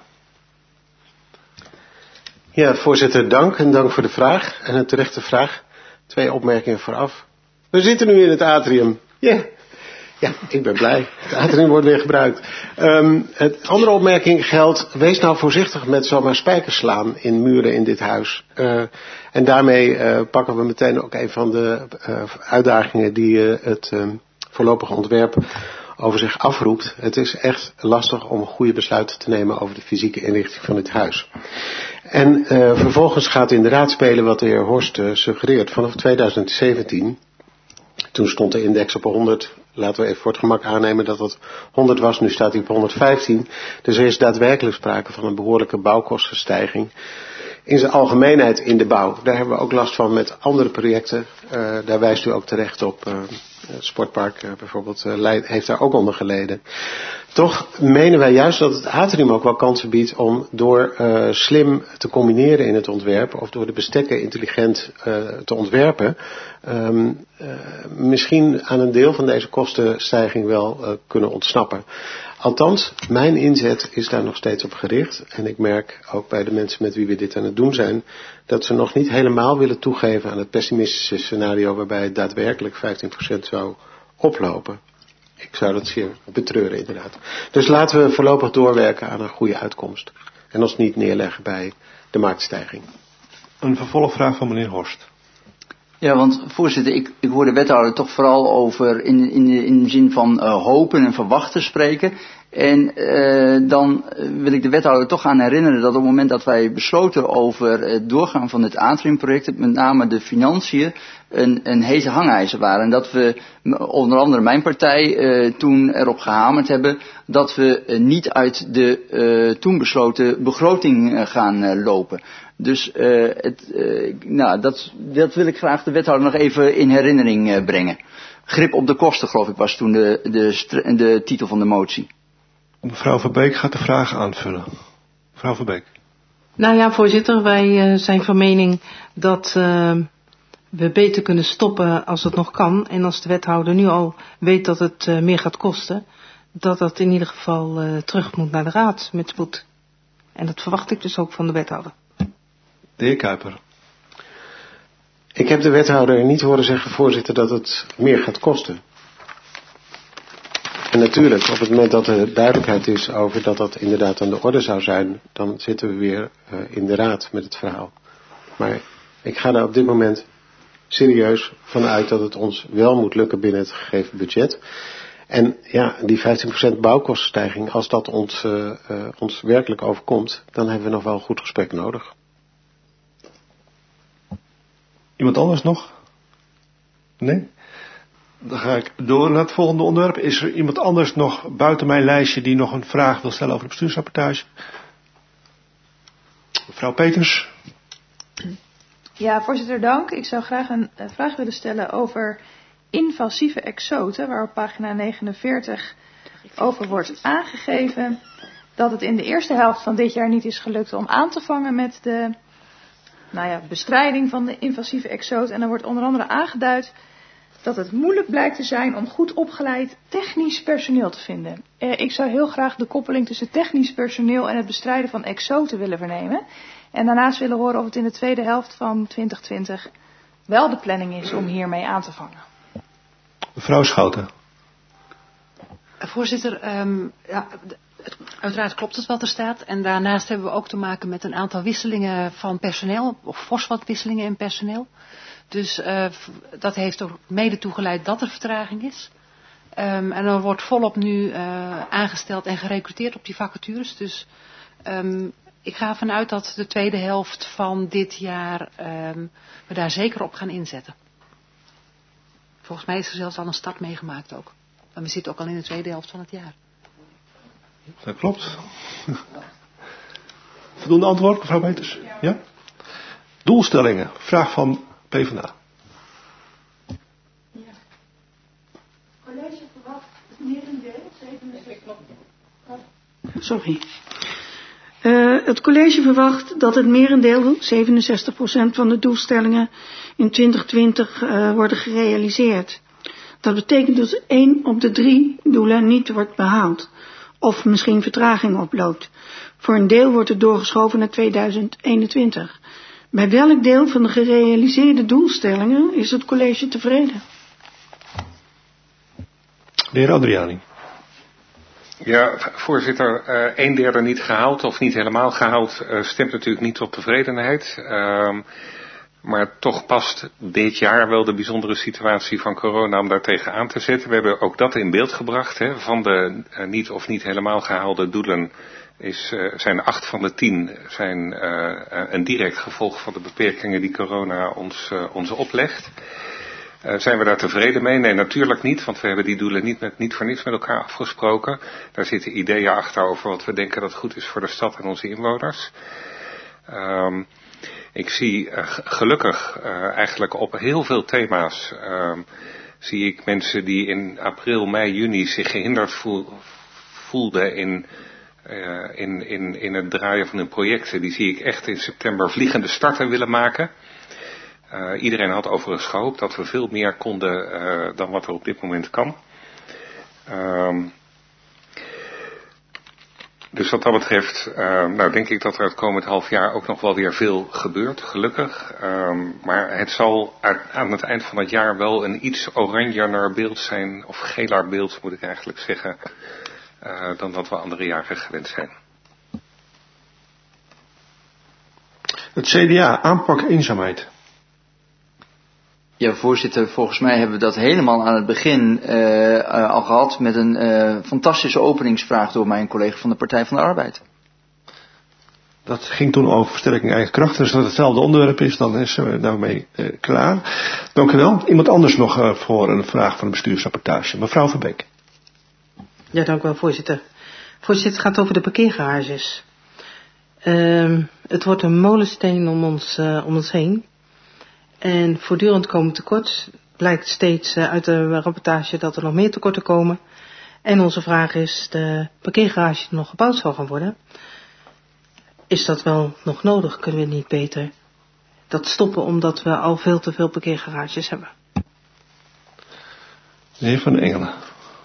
Ja, voorzitter, dank. En dank voor de vraag. En een terechte vraag. 2 opmerkingen vooraf. We zitten nu in het Atrium. Yeah. Ja, ik ben blij. Het Atrium wordt weer gebruikt. Het andere opmerking geldt, wees nou voorzichtig met zomaar spijkers slaan in muren in dit huis. En daarmee pakken we meteen ook een van de uitdagingen die het voorlopige ontwerp over zich afroept. Het is echt lastig om goede besluiten te nemen over de fysieke inrichting van dit huis. En vervolgens gaat inderdaad spelen wat de heer Horst suggereert. Vanaf 2017, toen stond de index op 100... Laten we even voor het gemak aannemen dat het 100 was, nu staat hij op 115. Dus er is daadwerkelijk sprake van een behoorlijke bouwkostenstijging. In zijn algemeenheid in de bouw. Daar hebben we ook last van met andere projecten. Daar wijst u ook terecht op. Het sportpark bijvoorbeeld heeft daar ook onder geleden. Toch menen wij juist dat het Atrium ook wel kansen biedt om door slim te combineren in het ontwerp, of door de bestekken intelligent te ontwerpen, misschien aan een deel van deze kostenstijging wel kunnen ontsnappen. Althans, mijn inzet is daar nog steeds op gericht. En ik merk ook bij de mensen met wie we dit aan het doen zijn, dat ze nog niet helemaal willen toegeven aan het pessimistische scenario waarbij het daadwerkelijk 15% zou oplopen. Ik zou dat zeer betreuren inderdaad. Dus laten we voorlopig doorwerken aan een goede uitkomst. En ons niet neerleggen bij de marktstijging. Een vervolgvraag van meneer Horst. Ja, want voorzitter, ik hoor de wethouder toch vooral over in de zin van hopen en verwachten spreken. En dan wil ik de wethouder toch aan herinneren dat op het moment dat wij besloten over het doorgaan van het Atrium-project, met name de financiën een hete hangijzer waren. En dat we, onder andere mijn partij, toen erop gehamerd hebben dat we niet uit de toen besloten begroting gaan lopen. Dus dat wil ik graag de wethouder nog even in herinnering brengen. Grip op de kosten, geloof ik, was toen de titel van de motie. Mevrouw Verbeek gaat de vraag aanvullen. Mevrouw Verbeek. Nou ja, voorzitter, wij zijn van mening dat we beter kunnen stoppen als het nog kan. En als de wethouder nu al weet dat het meer gaat kosten, dat dat in ieder geval terug moet naar de raad met spoed. En dat verwacht ik dus ook van de wethouder. De heer Kuiper. Ik heb de wethouder niet horen zeggen, voorzitter, dat het meer gaat kosten. En natuurlijk, op het moment dat er duidelijkheid is over dat dat inderdaad aan de orde zou zijn, dan zitten we weer in de raad met het verhaal. Maar ik ga er op dit moment serieus van uit dat het ons wel moet lukken binnen het gegeven budget. En ja, die 15% bouwkostenstijging, als dat ons werkelijk overkomt, dan hebben we nog wel een goed gesprek nodig. Iemand anders nog? Nee? Dan ga ik door naar het volgende onderwerp. Is er iemand anders nog buiten mijn lijstje die nog een vraag wil stellen over de bestuursrapportage? Mevrouw Peters. Ja, voorzitter, dank. Ik zou graag een vraag willen stellen over invasieve exoten, waar op pagina 49 over wordt aangegeven dat het in de eerste helft van dit jaar niet is gelukt om aan te vangen met de bestrijding van de invasieve exoten. En dan wordt onder andere aangeduid dat het moeilijk blijkt te zijn om goed opgeleid technisch personeel te vinden. Ik zou heel graag de koppeling tussen technisch personeel en het bestrijden van exoten willen vernemen. En daarnaast willen horen of het in de tweede helft van 2020 wel de planning is om hiermee aan te vangen. Mevrouw Schouten. Voorzitter, uiteraard klopt het wat er staat. En daarnaast hebben we ook te maken met een aantal wisselingen van personeel, of fors wat wisselingen in personeel. Dus dat heeft ook mede toegeleid dat er vertraging is. En er wordt volop nu aangesteld en gerecruiteerd op die vacatures. Dus ik ga ervan uit dat de tweede helft van dit jaar we daar zeker op gaan inzetten. Volgens mij is er zelfs al een start meegemaakt ook. En we zitten ook al in de tweede helft van het jaar. Dat klopt. Voldoende antwoord, mevrouw Peters? Ja? Doelstellingen. Vraag van PvdA. College verwacht het merendeel, 67%. Het college verwacht dat het merendeel, 67% van de doelstellingen in 2020 worden gerealiseerd. Dat betekent dus 1 op de 3 doelen niet wordt behaald. Of misschien vertraging oploopt. Voor een deel wordt het doorgeschoven naar 2021. Bij welk deel van de gerealiseerde doelstellingen is het college tevreden? De heer Adriani. Ja, voorzitter, 1/3 niet gehaald of niet helemaal gehaald stemt natuurlijk niet tot tevredenheid. Maar toch past dit jaar wel de bijzondere situatie van corona om daar tegen aan te zetten. We hebben ook dat in beeld gebracht. Van de niet of niet helemaal gehaalde doelen zijn 8 van de 10 een direct gevolg van de beperkingen die corona ons oplegt. Zijn we daar tevreden mee? Nee, natuurlijk niet, want we hebben die doelen niet voor niets met elkaar afgesproken. Daar zitten ideeën achter over wat we denken dat goed is voor de stad en onze inwoners. Ik zie gelukkig eigenlijk op heel veel thema's zie ik mensen die in april, mei, juni zich gehinderd voelden in het draaien van hun projecten. Die zie ik echt in september vliegende starten willen maken. Iedereen had overigens gehoopt dat we veel meer konden dan wat er op dit moment kan. Dus wat dat betreft, denk ik dat er het komend half jaar ook nog wel weer veel gebeurt, gelukkig. Maar het zal aan het eind van het jaar wel een iets oranjener beeld zijn, of geler beeld moet ik eigenlijk zeggen, dan dat we andere jaren gewend zijn. Het CDA, aanpak eenzaamheid. Ja, voorzitter, volgens mij hebben we dat helemaal aan het begin al gehad met een fantastische openingsvraag door mijn collega van de Partij van de Arbeid. Dat ging toen over versterking eigen kracht. Dus als dat hetzelfde onderwerp is, dan is daarmee klaar. Dank u wel. Iemand anders nog voor een vraag van de bestuursrapportage. Mevrouw Verbeek. Ja, dank u wel, voorzitter. Voorzitter, het gaat over de parkeergarages. Het wordt een molensteen om ons heen. En voortdurend komen tekort. Blijkt steeds uit de rapportage dat er nog meer tekorten komen. En onze vraag is, de parkeergarage die nog gebouwd zal gaan worden, is dat wel nog nodig? Kunnen we niet beter dat stoppen omdat we al veel te veel parkeergarages hebben? De heer Van Engelen.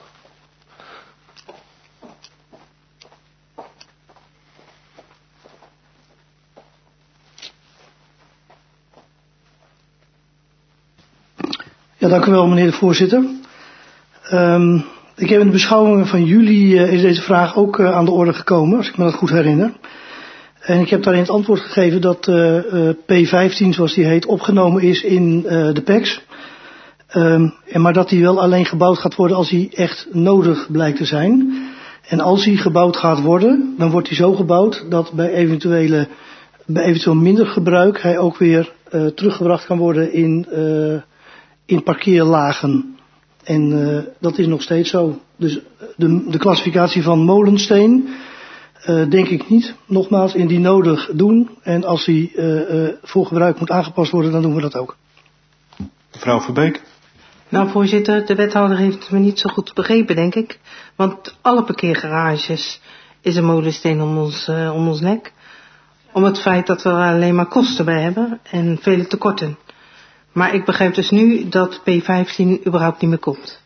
Ja, dank u wel, meneer de voorzitter. Ik heb in de beschouwingen van juli is deze vraag ook aan de orde gekomen, als ik me dat goed herinner. En ik heb daarin het antwoord gegeven dat P15, zoals die heet, opgenomen is in de PEX. Maar dat die wel alleen gebouwd gaat worden als die echt nodig blijkt te zijn. En als die gebouwd gaat worden, dan wordt die zo gebouwd dat bij eventueel minder gebruik hij ook weer teruggebracht kan worden in parkeerlagen. En dat is nog steeds zo. Dus de klassificatie van molensteen denk ik niet, nogmaals, in die nodig doen. En als die voor gebruik moet aangepast worden, dan doen we dat ook. Mevrouw Verbeek. Nou, voorzitter, de wethouder heeft me niet zo goed begrepen, denk ik. Want alle parkeergarages is een molensteen om ons nek. Om het feit dat we er alleen maar kosten bij hebben en vele tekorten. Maar ik begrijp dus nu dat P15 überhaupt niet meer komt.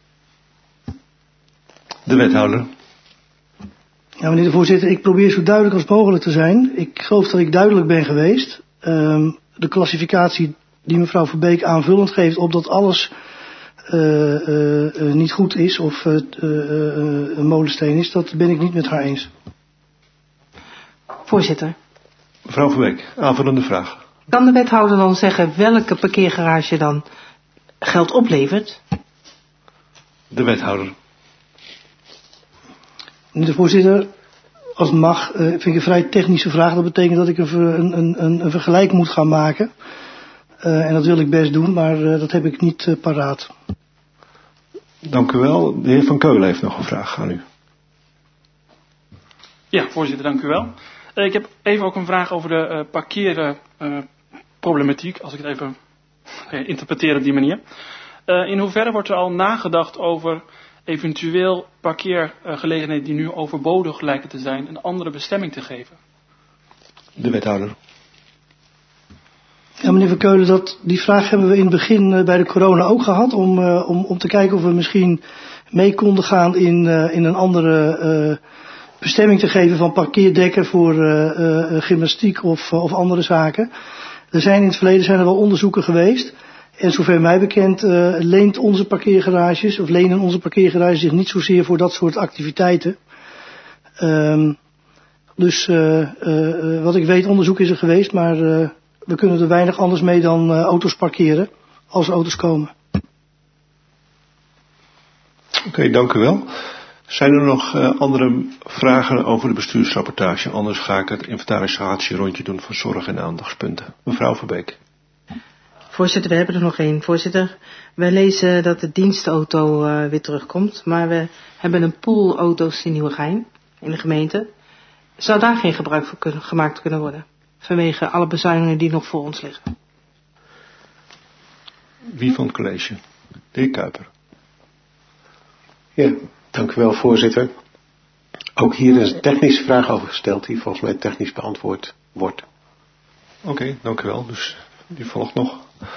De wethouder. Ja, meneer de voorzitter, ik probeer zo duidelijk als mogelijk te zijn. Ik geloof dat ik duidelijk ben geweest. De klassificatie die mevrouw Verbeek aanvullend geeft op dat alles niet goed is of een molensteen is, dat ben ik niet met haar eens. Voorzitter. Mevrouw Verbeek, aanvullende vraag. Kan de wethouder dan zeggen welke parkeergarage dan geld oplevert? De wethouder. Meneer de voorzitter, als het mag, vind ik een vrij technische vraag. Dat betekent dat ik een vergelijk moet gaan maken. En dat wil ik best doen, maar dat heb ik niet paraat. Dank u wel. De heer Van Keulen heeft nog een vraag aan u. Ja, voorzitter, dank u wel. Ik heb even ook een vraag over de parkeerproblematiek, als ik het even interpreteer op die manier. In hoeverre wordt er al nagedacht over eventueel parkeergelegenheden die nu overbodig lijken te zijn, een andere bestemming te geven? De wethouder. Ja, meneer Van Keulen, die vraag hebben we in het begin bij de corona ook gehad. Om te kijken of we misschien mee konden gaan in een andere bestemming te geven van parkeerdekken voor gymnastiek of andere zaken. In het verleden zijn er wel onderzoeken geweest. En zover mij bekend lenen onze parkeergarages zich niet zozeer voor dat soort activiteiten. Wat ik weet, onderzoek is er geweest, maar we kunnen er weinig anders mee dan auto's parkeren als er auto's komen. Oké, dank u wel. Zijn er nog andere vragen over de bestuursrapportage? Anders ga ik het inventarisatierondje doen van zorg- en aandachtspunten. Mevrouw Verbeek. Voorzitter, we hebben er nog één. Voorzitter, wij lezen dat de dienstauto weer terugkomt. Maar we hebben een pool auto's in Nieuwegein, in de gemeente. Zou daar geen gebruik van gemaakt kunnen worden? Vanwege alle bezuinigingen die nog voor ons liggen. Wie van het college? De heer Kuiper. Ja, dank u wel, voorzitter. Ook hier is een technische vraag over gesteld die volgens mij technisch beantwoord wordt. Oké, dank u wel. Dus die volgt nog.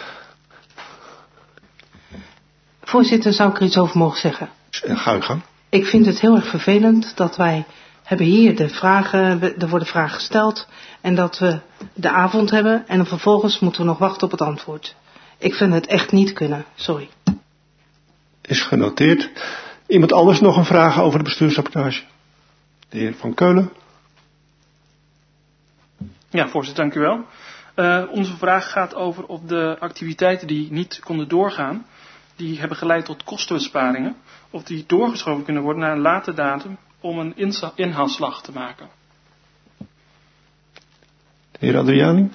Voorzitter, zou ik er iets over mogen zeggen? Ga uw gang. Ik vind het heel erg vervelend dat wij hebben hier er worden vragen gesteld en dat we de avond hebben en dan vervolgens moeten we nog wachten op het antwoord. Ik vind het echt niet kunnen, sorry. Is genoteerd. Iemand anders nog een vraag over de bestuursrapportage? De heer Van Keulen. Ja, voorzitter, dank u wel. Onze vraag gaat over of de activiteiten die niet konden doorgaan, die hebben geleid tot kostenbesparingen, of die doorgeschoven kunnen worden naar een later datum om een inhaalslag te maken. De heer Adriani?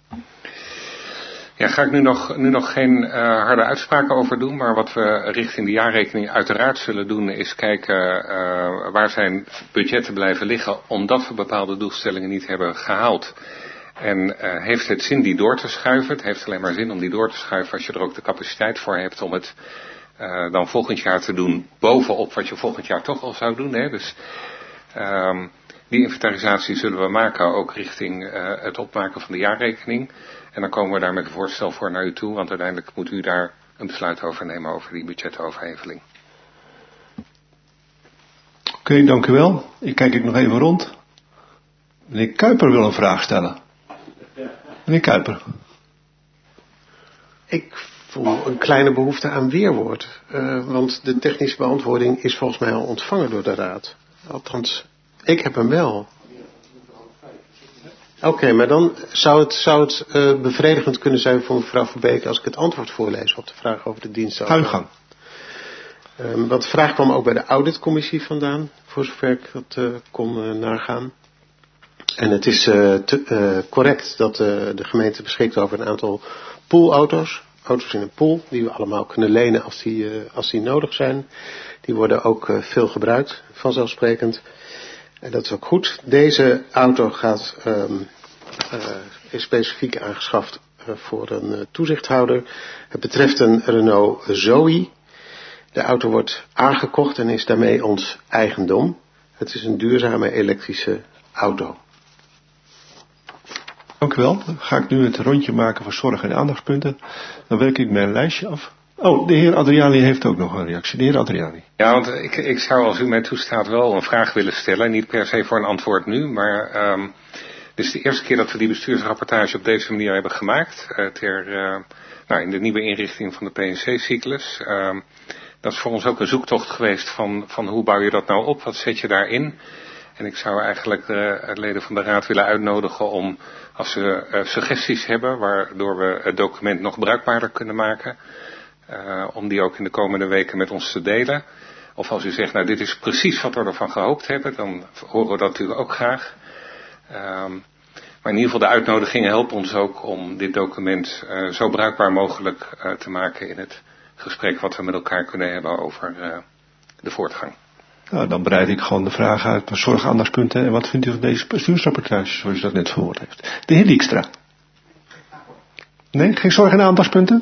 Ja, ga ik nu nog geen harde uitspraken over doen, maar wat we richting de jaarrekening uiteraard zullen doen is kijken waar zijn budgetten blijven liggen omdat we bepaalde doelstellingen niet hebben gehaald. En heeft het zin die door te schuiven? Het heeft alleen maar zin om die door te schuiven als je er ook de capaciteit voor hebt om het dan volgend jaar te doen bovenop wat je volgend jaar toch al zou doen. Hè? Dus die inventarisatie zullen we maken ook richting het opmaken van de jaarrekening. En dan komen we daar met een voorstel voor naar u toe, want uiteindelijk moet u daar een besluit over nemen over die budgetoverheveling. Oké, dank u wel. Ik kijk nog even rond. Meneer Kuiper wil een vraag stellen. Meneer Kuiper. Ik voel een kleine behoefte aan weerwoord. Want de technische beantwoording is volgens mij al ontvangen door de Raad. Althans, ik heb hem wel. Oké, maar dan zou het bevredigend kunnen zijn voor mevrouw Verbeek als ik het antwoord voorlees op de vraag over de dienst. Ga uw gang. Want de vraag kwam ook bij de auditcommissie vandaan, voor zover ik dat kon nagaan. En het is correct dat de gemeente beschikt over een aantal poolauto's. Auto's in een pool, die we allemaal kunnen lenen als die nodig zijn. Die worden ook veel gebruikt, vanzelfsprekend. En dat is ook goed. Deze auto is specifiek aangeschaft voor een toezichthouder. Het betreft een Renault Zoe. De auto wordt aangekocht en is daarmee ons eigendom. Het is een duurzame elektrische auto. Dank u wel. Dan ga ik nu het rondje maken van zorg- en aandachtspunten. Dan werk ik mijn lijstje af. Oh, de heer Adriani heeft ook nog een reactie. De heer Adriani. Ja, want ik zou, als u mij toestaat, wel een vraag willen stellen. Niet per se voor een antwoord nu, maar dit is de eerste keer dat we die bestuursrapportage op deze manier hebben gemaakt. In de nieuwe inrichting van de PNC-cyclus. Dat is voor ons ook een zoektocht geweest van hoe bouw je dat nou op? Wat zet je daarin? En ik zou eigenlijk de leden van de Raad willen uitnodigen om, als ze suggesties hebben, waardoor we het document nog bruikbaarder kunnen maken, om die ook in de komende weken met ons te delen. Of als u zegt, nou dit is precies wat we ervan gehoopt hebben, dan horen we dat natuurlijk ook graag. Maar in ieder geval de uitnodigingen helpen ons ook om dit document zo bruikbaar mogelijk te maken in het gesprek wat we met elkaar kunnen hebben over de voortgang. Nou, dan breid ik gewoon de vraag uit van zorg-aandachtspunten. En wat vindt u van deze bestuursrapportage, zoals u dat net verwoord heeft? De heer Dijkstra. Nee, geen zorg- en aandachtspunten?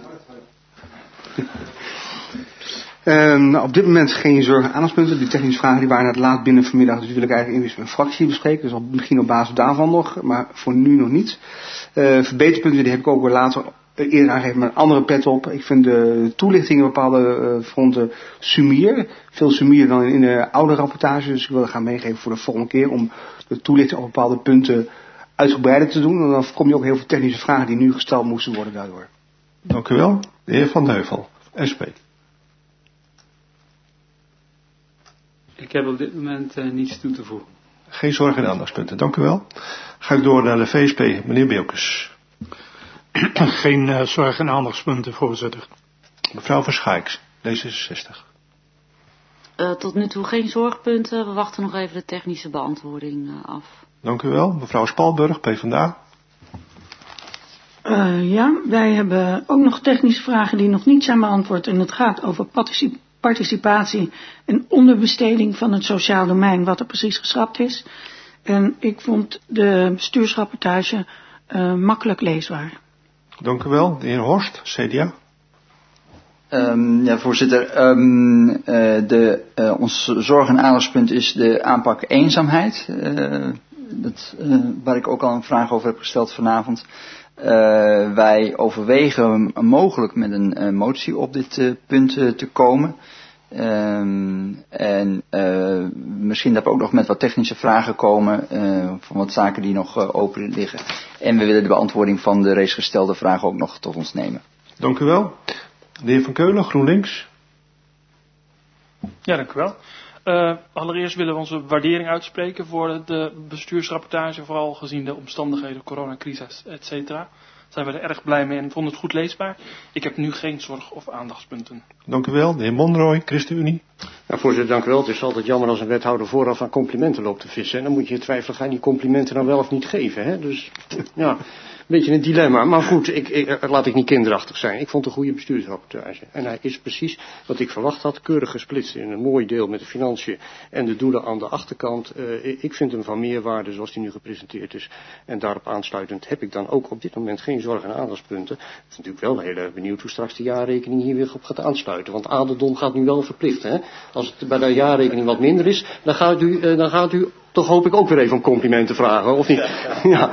Op dit moment geen zorg- en aandachtspunten. Die technische vragen die waren net laat binnen vanmiddag. Dus die wil ik eigenlijk even met mijn fractie bespreken. Dus misschien op basis daarvan nog. Maar voor nu nog niet. Verbeterpunten die heb ik ook weer later eerder aangegeven met een andere pet op. Ik vind de toelichtingen op bepaalde fronten sumier. Veel sumier dan in de oude rapportage. Dus ik wil dat gaan meegeven voor de volgende keer. Om de toelichting op bepaalde punten uitgebreider te doen. En dan kom je ook heel veel technische vragen die nu gesteld moesten worden daardoor. Dank u wel. De heer Van Heuvel, SP. Ik heb op dit moment niets toe te voegen. Geen zorg- en aandachtspunten. Dank u wel. Ga ik door naar de VSP. Meneer Beelkes. Geen zorg- en aandachtspunten, voorzitter. Mevrouw Verschaik, D66. Tot nu toe geen zorgpunten. We wachten nog even de technische beantwoording af. Dank u wel. Mevrouw Spalburg, PvdA. Ja, wij hebben ook nog technische vragen die nog niet zijn beantwoord. En het gaat over participatie en onderbesteding van het sociaal domein, wat er precies geschrapt is. En ik vond de bestuursrapportage makkelijk leesbaar. Dank u wel. De heer Horst, CDA. Ja, voorzitter. Ons zorg- en aandachtspunt is de aanpak eenzaamheid. Waar ik ook al een vraag over heb gesteld vanavond. Wij overwegen mogelijk met een motie op dit punt te komen. Misschien dat we ook nog met wat technische vragen komen van wat zaken die nog open liggen. En we willen de beantwoording van de reeds gestelde vragen ook nog tot ons nemen. Dank u wel. De heer Van Keulen, GroenLinks. Ja, dank u wel. Allereerst willen we onze waardering uitspreken voor de bestuursrapportage, vooral gezien de omstandigheden, coronacrisis, et cetera. Daar zijn we er erg blij mee en vonden het goed leesbaar. Ik heb nu geen zorg- of aandachtspunten. Dank u wel. De heer Monroy, ChristenUnie. Nou, voorzitter, dank u wel. Het is altijd jammer als een wethouder vooraf aan complimenten loopt te vissen. En dan moet je twijfelen, ga je die complimenten nou wel of niet geven. Hè? Dus ja, een beetje een dilemma. Maar goed, laat ik niet kinderachtig zijn. Ik vond het een goede bestuursrapportage. En hij is precies wat ik verwacht had. Keurig gesplitst in een mooi deel met de financiën en de doelen aan de achterkant. Ik vind hem van meerwaarde zoals hij nu gepresenteerd is. En daarop aansluitend heb ik dan ook op dit moment geen zorgen en aandachtspunten. Het is natuurlijk wel heel erg benieuwd hoe straks de jaarrekening hier weer op gaat aansluiten. Want ouderdom gaat nu wel verplicht. Hè? Als het bij de jaarrekening wat minder is, dan gaat u toch hoop ik ook weer even om complimenten vragen, of niet? Ja.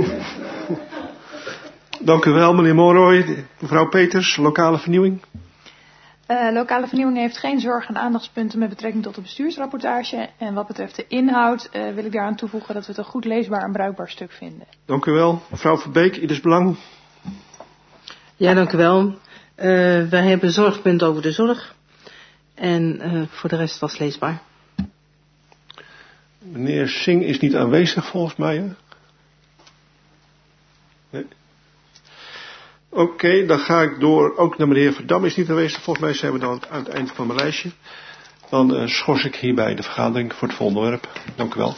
Dank u wel, meneer Monroy. Mevrouw Peters, lokale vernieuwing. Lokale vernieuwing heeft geen zorg- en aandachtspunten met betrekking tot de bestuursrapportage. En wat betreft de inhoud wil ik daaraan toevoegen dat we het een goed leesbaar en bruikbaar stuk vinden. Dank u wel. Mevrouw Verbeek, ieders belang. Ja, dank u wel. Wij hebben zorgpunt over de zorg. En voor de rest was leesbaar. Meneer Singh is niet aanwezig volgens mij. Hè? Nee. Oké, dan ga ik door. Ook naar meneer Verdam is niet aanwezig. Volgens mij zijn we dan aan het eind van mijn lijstje. Dan schors ik hierbij de vergadering voor het volgende onderwerp. Dank u wel.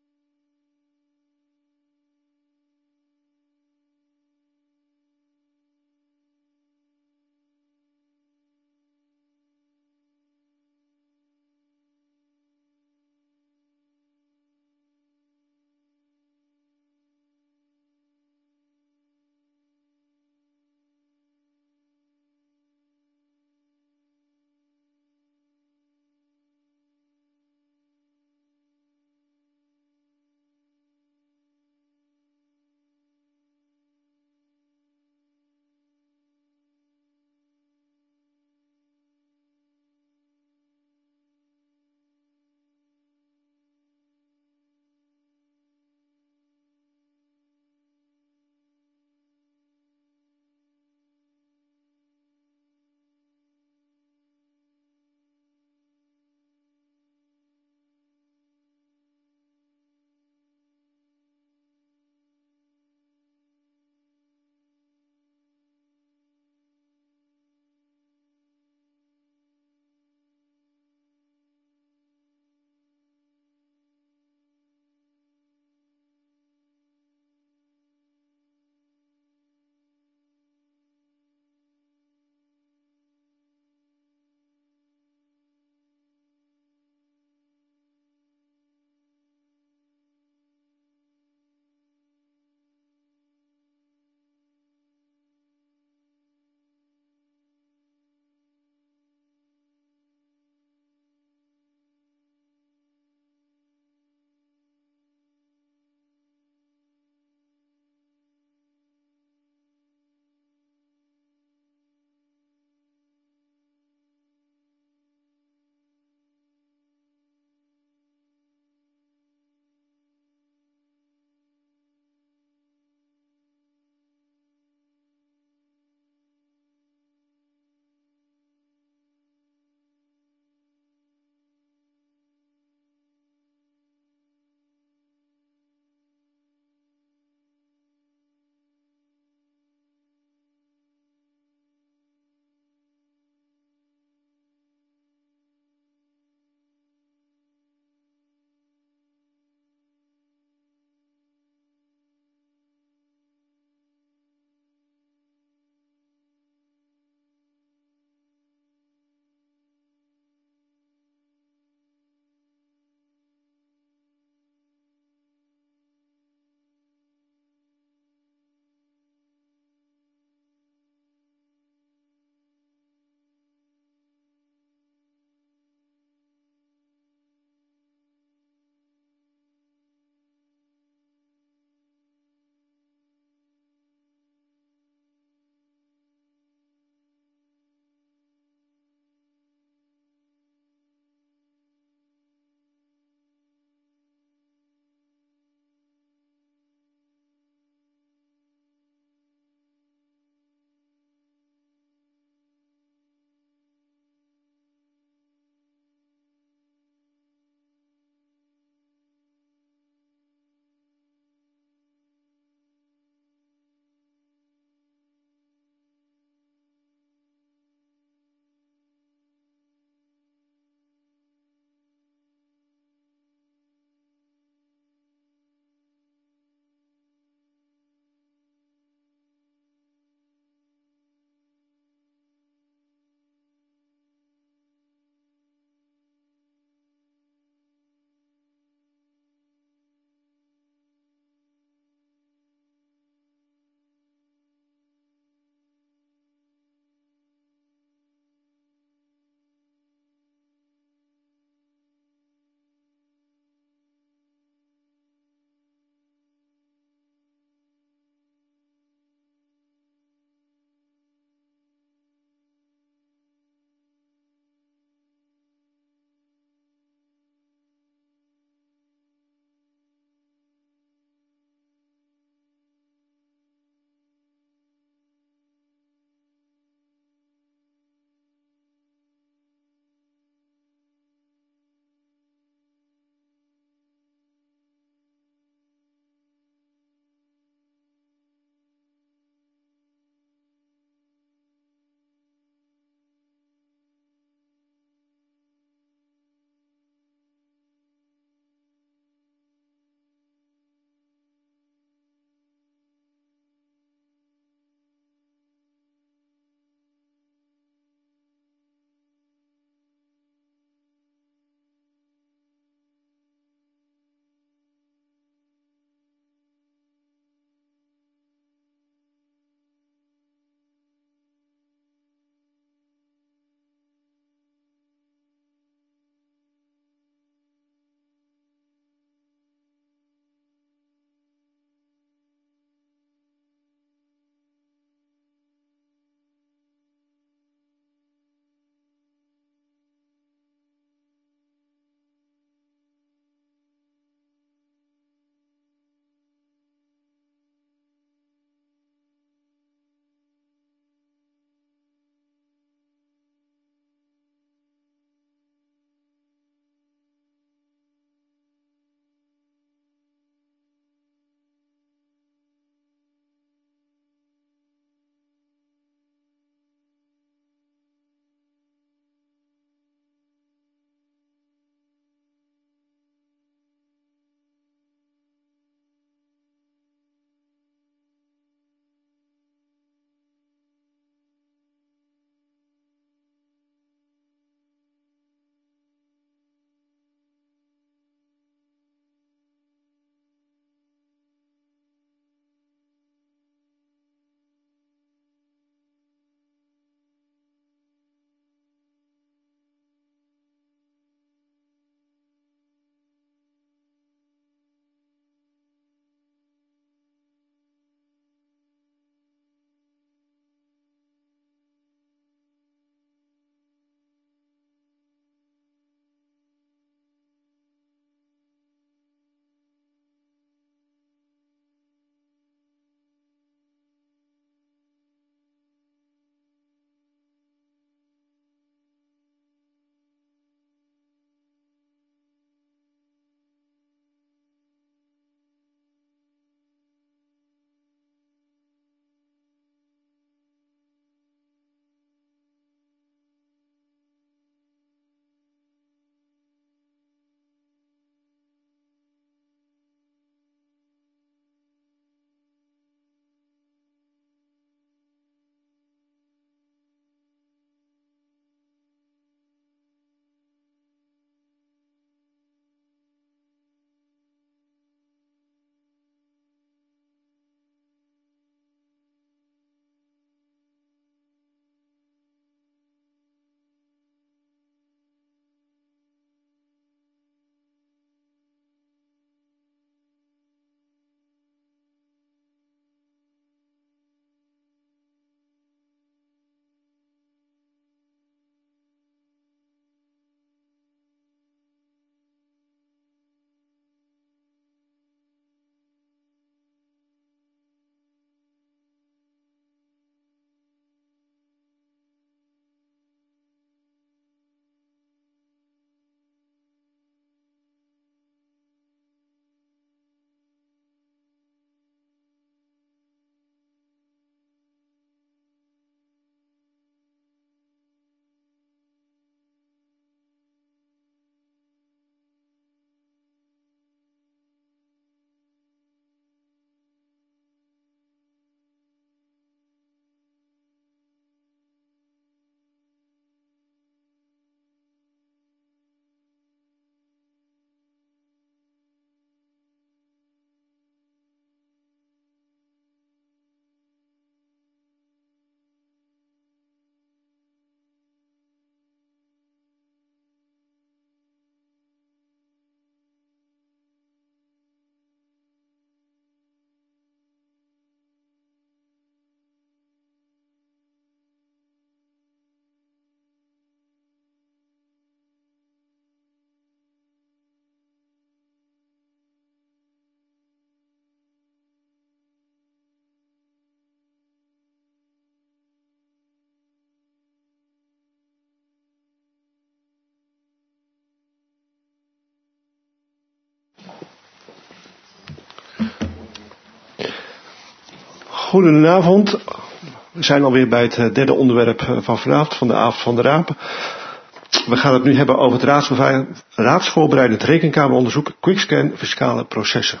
Goedenavond. We zijn alweer bij het derde onderwerp van vanavond, van de avond van de rapen. We gaan het nu hebben over het raadsvoorbereidend rekenkameronderzoek Quickscan fiscale processen.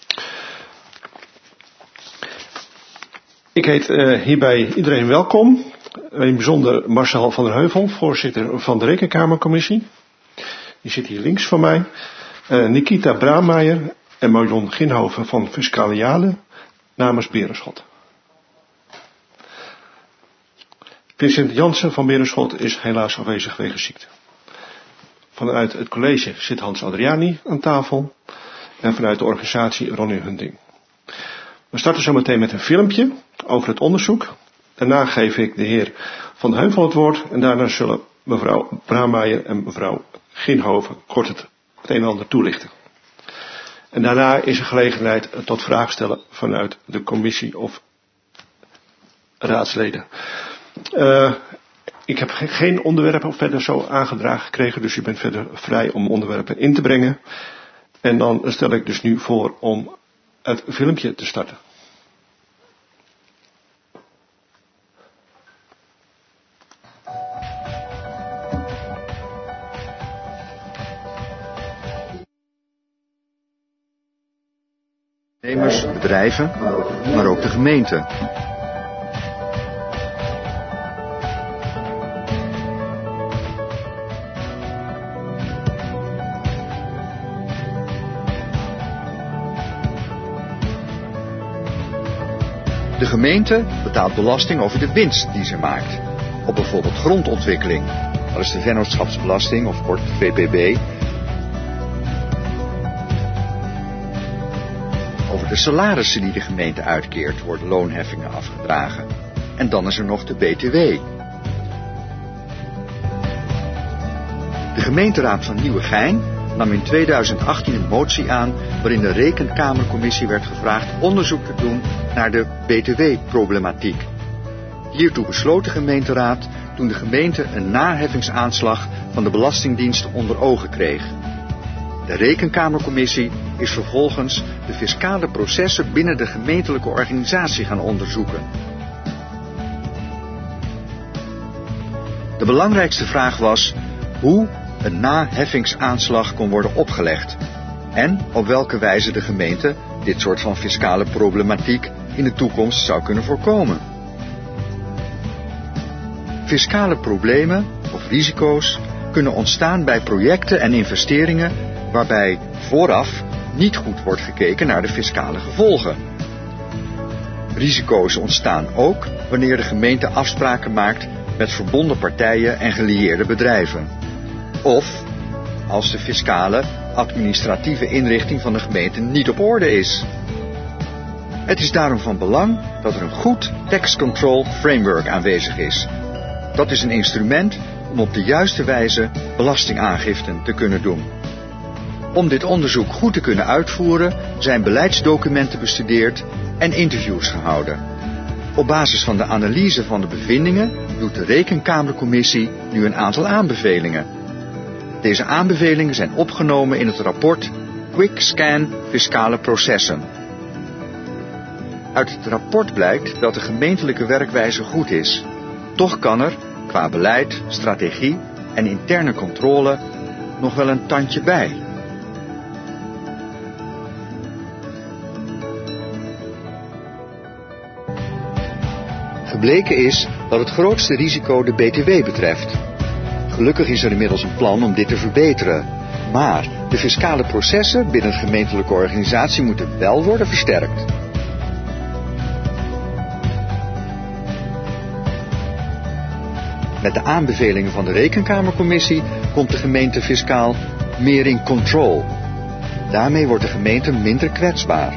Ik heet hierbij iedereen welkom. In het bijzonder Marcel van der Heuvel, voorzitter van de Rekenkamercommissie. Die zit hier links van mij. Nikita Braameijer en Marion Ginhoven van Fiscaliale namens Berenschot. Vincent Jansen van Berenschot is helaas afwezig wegens ziekte. Vanuit het college zit Hans Adriani aan tafel. En vanuit de organisatie Ronnie Hunting. We starten zo meteen met een filmpje over het onderzoek. Daarna geef ik de heer Van der Heuvel het woord. En daarna zullen mevrouw Braameijer en mevrouw Ginhoven kort het een en ander toelichten. En daarna is er gelegenheid tot vragen stellen vanuit de commissie of raadsleden. Ik heb geen onderwerpen verder zo aangedragen gekregen, dus u bent verder vrij om onderwerpen in te brengen. En dan stel ik dus nu voor om het filmpje te starten. Ondernemers, bedrijven, maar ook de gemeente. De gemeente betaalt belasting over de winst die ze maakt. Op bijvoorbeeld grondontwikkeling. Dat is de vennootschapsbelasting of kort VPB. Over de salarissen die de gemeente uitkeert worden loonheffingen afgedragen. En dan is er nog de BTW. De gemeenteraad van Nieuwegein nam in 2018 een motie aan waarin de Rekenkamercommissie werd gevraagd onderzoek te doen naar de BTW-problematiek. Hiertoe besloot de gemeenteraad toen de gemeente een naheffingsaanslag van de Belastingdienst onder ogen kreeg. De Rekenkamercommissie is vervolgens de fiscale processen binnen de gemeentelijke organisatie gaan onderzoeken. De belangrijkste vraag was hoe een naheffingsaanslag kon worden opgelegd en op welke wijze de gemeente dit soort van fiscale problematiek in de toekomst zou kunnen voorkomen. Fiscale problemen of risico's kunnen ontstaan bij projecten en investeringen waarbij vooraf niet goed wordt gekeken naar de fiscale gevolgen. Risico's ontstaan ook wanneer de gemeente afspraken maakt met verbonden partijen en gelieerde bedrijven. Of als de fiscale administratieve inrichting van de gemeente niet op orde is. Het is daarom van belang dat er een goed tax control framework aanwezig is. Dat is een instrument om op de juiste wijze belastingaangiften te kunnen doen. Om dit onderzoek goed te kunnen uitvoeren zijn beleidsdocumenten bestudeerd en interviews gehouden. Op basis van de analyse van de bevindingen doet de Rekenkamercommissie nu een aantal aanbevelingen. Deze aanbevelingen zijn opgenomen in het rapport Quickscan fiscale processen. Uit het rapport blijkt dat de gemeentelijke werkwijze goed is. Toch kan er, qua beleid, strategie en interne controle, nog wel een tandje bij. Gebleken is dat het grootste risico de BTW betreft. Gelukkig is er inmiddels een plan om dit te verbeteren. Maar de fiscale processen binnen de gemeentelijke organisatie moeten wel worden versterkt. Met de aanbevelingen van de Rekenkamercommissie komt de gemeente fiscaal meer in control. Daarmee wordt de gemeente minder kwetsbaar.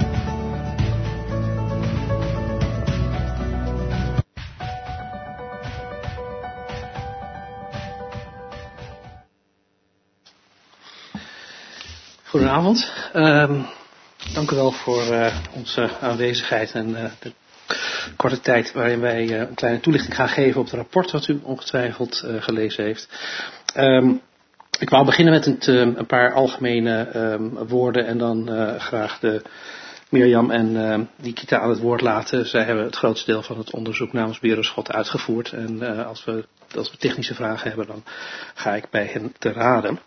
Goedenavond. Dank u wel voor onze aanwezigheid en de korte tijd waarin wij een kleine toelichting gaan geven op het rapport wat u ongetwijfeld gelezen heeft. Ik wou beginnen met een paar algemene woorden en dan graag de Mirjam en Nikita aan het woord laten. Zij hebben het grootste deel van het onderzoek namens Berenschot uitgevoerd. En als we technische vragen hebben, dan ga ik bij hen te raden.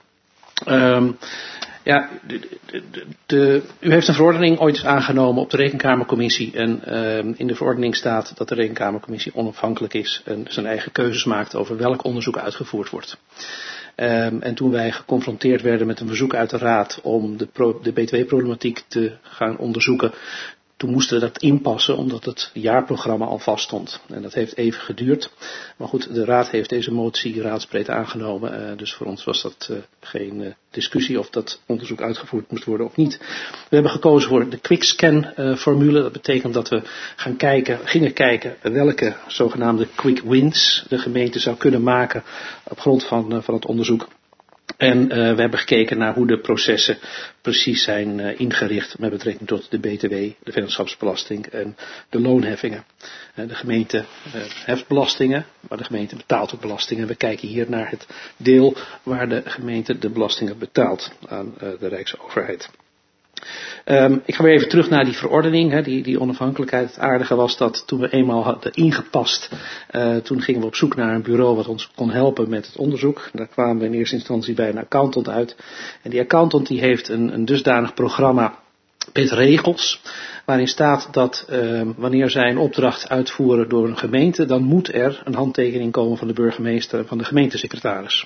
U heeft een verordening ooit aangenomen op de Rekenkamercommissie. En in de verordening staat dat de Rekenkamercommissie onafhankelijk is en zijn eigen keuzes maakt over welk onderzoek uitgevoerd wordt. En toen wij geconfronteerd werden met een verzoek uit de Raad om de B2-problematiek te gaan onderzoeken, toen moesten we dat inpassen omdat het jaarprogramma al vaststond. En dat heeft even geduurd. Maar goed, de Raad heeft deze motie raadsbreed aangenomen. Dus voor ons was dat geen discussie of dat onderzoek uitgevoerd moest worden of niet. We hebben gekozen voor de quickscan-formule. Dat betekent dat we gingen kijken welke zogenaamde quick wins de gemeente zou kunnen maken op grond van het onderzoek. En we hebben gekeken naar hoe de processen precies zijn ingericht met betrekking tot de BTW, de vennootschapsbelasting en de loonheffingen. De gemeente heft belastingen, maar de gemeente betaalt ook belastingen. We kijken hier naar het deel waar de gemeente de belastingen betaalt aan de Rijksoverheid. Ik ga weer even terug naar die verordening, die onafhankelijkheid. Het aardige was dat toen we eenmaal hadden ingepast, toen gingen we op zoek naar een bureau wat ons kon helpen met het onderzoek. Daar kwamen we in eerste instantie bij een accountant uit. En die accountant die heeft een dusdanig programma met regels, waarin staat dat wanneer zij een opdracht uitvoeren door een gemeente, dan moet er een handtekening komen van de burgemeester en van de gemeentesecretaris.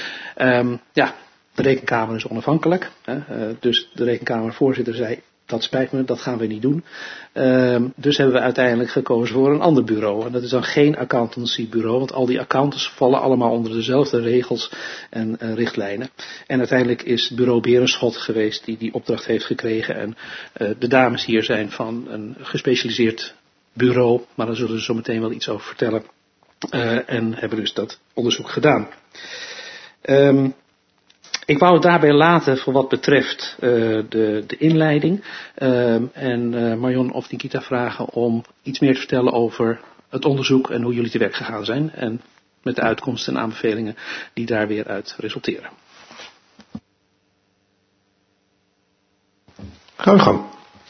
De Rekenkamer is onafhankelijk, dus de Rekenkamervoorzitter zei, dat spijt me, dat gaan we niet doen. Dus hebben we uiteindelijk gekozen voor een ander bureau. En dat is dan geen accountancybureau, want al die accountants vallen allemaal onder dezelfde regels en richtlijnen. En uiteindelijk is het bureau Berenschot geweest die opdracht heeft gekregen. En de dames hier zijn van een gespecialiseerd bureau, maar daar zullen ze zo meteen wel iets over vertellen. En hebben dus dat onderzoek gedaan. Ik wou het daarbij laten voor wat betreft de inleiding. En Marion of Nikita vragen om iets meer te vertellen over het onderzoek en hoe jullie te werk gegaan zijn. En met de uitkomsten en aanbevelingen die daar weer uit resulteren. Ga uw gang.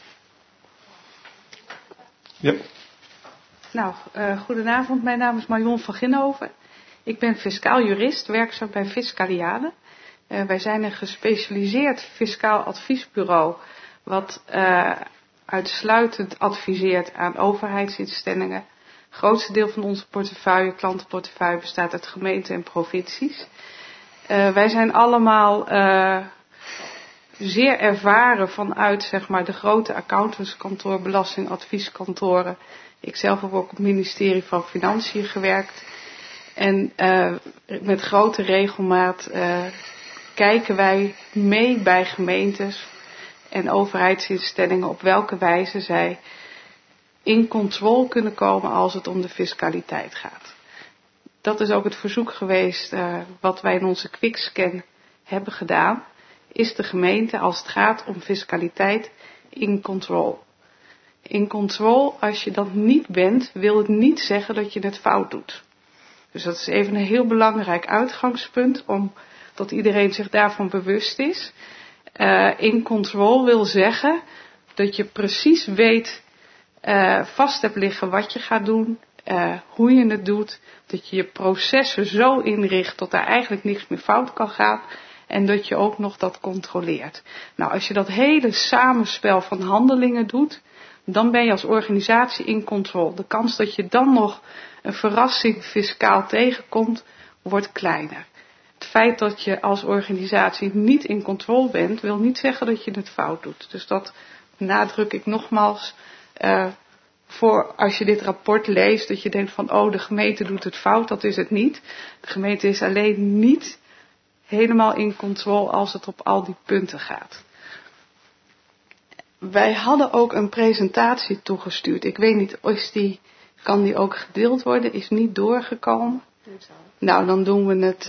Ja. Nou, goedenavond. Mijn naam is Marion van Ginhoven. Ik ben fiscaal jurist, werkzaam bij Fiscaliade. Wij zijn een gespecialiseerd fiscaal adviesbureau wat uitsluitend adviseert aan overheidsinstellingen. Het grootste deel van onze klantenportefeuille bestaat uit gemeenten en provincies. Wij zijn allemaal zeer ervaren vanuit zeg maar, de grote accountantskantoor, belastingadvieskantoren. Ik zelf heb ook op het ministerie van Financiën gewerkt. En met grote regelmaat kijken wij mee bij gemeentes en overheidsinstellingen op welke wijze zij in controle kunnen komen als het om de fiscaliteit gaat. Dat is ook het verzoek geweest wat wij in onze quickscan hebben gedaan. Is de gemeente als het gaat om fiscaliteit in controle? In controle, als je dat niet bent, wil het niet zeggen dat je het fout doet. Dus dat is even een heel belangrijk uitgangspunt, omdat iedereen zich daarvan bewust is. In controle wil zeggen dat je precies weet, vast hebt liggen wat je gaat doen, hoe je het doet. Dat je je processen zo inricht dat daar eigenlijk niks meer fout kan gaan. En dat je ook nog dat controleert. Nou, als je dat hele samenspel van handelingen doet, dan ben je als organisatie in controle. De kans dat je dan nog een verrassing fiscaal tegenkomt, wordt kleiner. Het feit dat je als organisatie niet in controle bent, wil niet zeggen dat je het fout doet. Dus dat benadruk ik nogmaals voor als je dit rapport leest, dat je denkt van de gemeente doet het fout, dat is het niet. De gemeente is alleen niet helemaal in controle als het op al die punten gaat. Wij hadden ook een presentatie toegestuurd. Ik weet niet, kan die ook gedeeld worden? Is niet doorgekomen. Nou, dan doen we het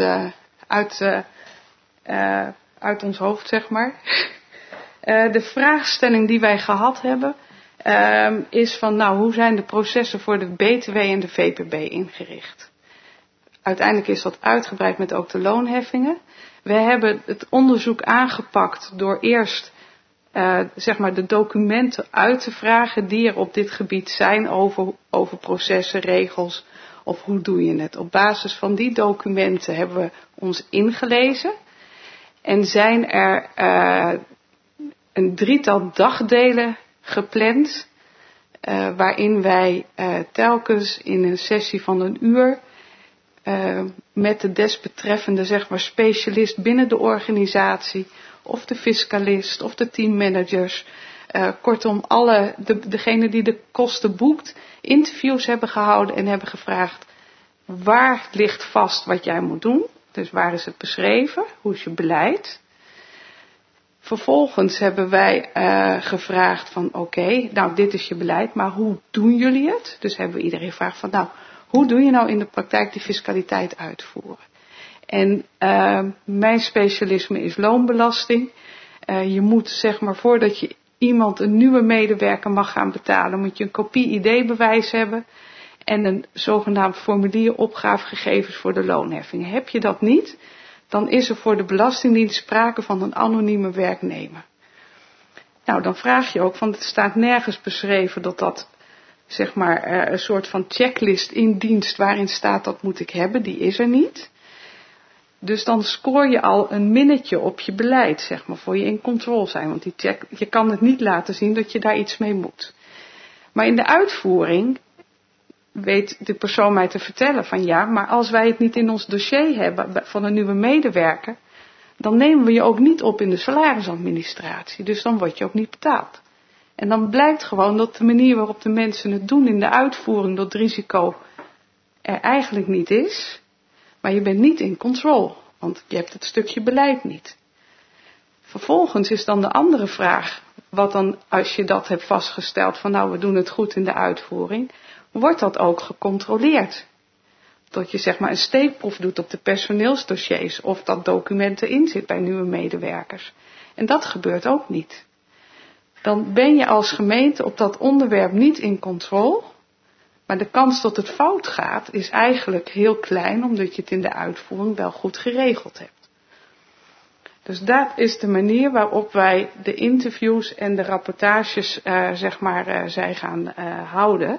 uit ons hoofd, zeg maar. De vraagstelling die wij gehad hebben, is van, hoe zijn de processen voor de BTW en de VPB ingericht? Uiteindelijk is dat uitgebreid met ook de loonheffingen. We hebben het onderzoek aangepakt door eerst zeg maar de documenten uit te vragen die er op dit gebied zijn over processen, regels of hoe doe je het. Op basis van die documenten hebben we ons ingelezen en zijn er een 3-tal dagdelen gepland waarin wij telkens in een sessie van 1 uur met de desbetreffende zeg maar specialist binnen de organisatie of de fiscalist of de teammanagers, kortom degene die de kosten boekt, interviews hebben gehouden en hebben gevraagd waar ligt vast wat jij moet doen. Dus waar is het beschreven? Hoe is je beleid? Vervolgens hebben wij gevraagd van oké, nou dit is je beleid, maar hoe doen jullie het? Dus hebben we iedereen gevraagd van nou, hoe doe je nou in de praktijk die fiscaliteit uitvoeren? En mijn specialisme is loonbelasting. Je moet zeg maar voordat je iemand een nieuwe medewerker mag gaan betalen, moet je een kopie ID-bewijs hebben en een zogenaamd formulier opgavegegevens voor de loonheffing. Heb je dat niet, dan is er voor de Belastingdienst sprake van een anonieme werknemer. Nou, dan vraag je ook, want het staat nergens beschreven dat zeg maar een soort van checklist in dienst waarin staat dat moet ik hebben, die is er niet. Dus dan scoor je al een minnetje op je beleid, zeg maar, voor je in controle zijn. Want je kan het niet laten zien dat je daar iets mee moet. Maar in de uitvoering weet de persoon mij te vertellen van ja, maar als wij het niet in ons dossier hebben van een nieuwe medewerker, dan nemen we je ook niet op in de salarisadministratie. Dus dan word je ook niet betaald. En dan blijkt gewoon dat de manier waarop de mensen het doen in de uitvoering, dat risico er eigenlijk niet is. Maar je bent niet in control, want je hebt het stukje beleid niet. Vervolgens is dan de andere vraag, wat dan als je dat hebt vastgesteld van nou we doen het goed in de uitvoering, wordt dat ook gecontroleerd? Dat je zeg maar een steekproef doet op de personeelsdossiers of dat document erin zit bij nieuwe medewerkers. En dat gebeurt ook niet. Dan ben je als gemeente op dat onderwerp niet in controle. Maar de kans dat het fout gaat is eigenlijk heel klein, omdat je het in de uitvoering wel goed geregeld hebt. Dus dat is de manier waarop wij de interviews en de rapportages zij gaan houden.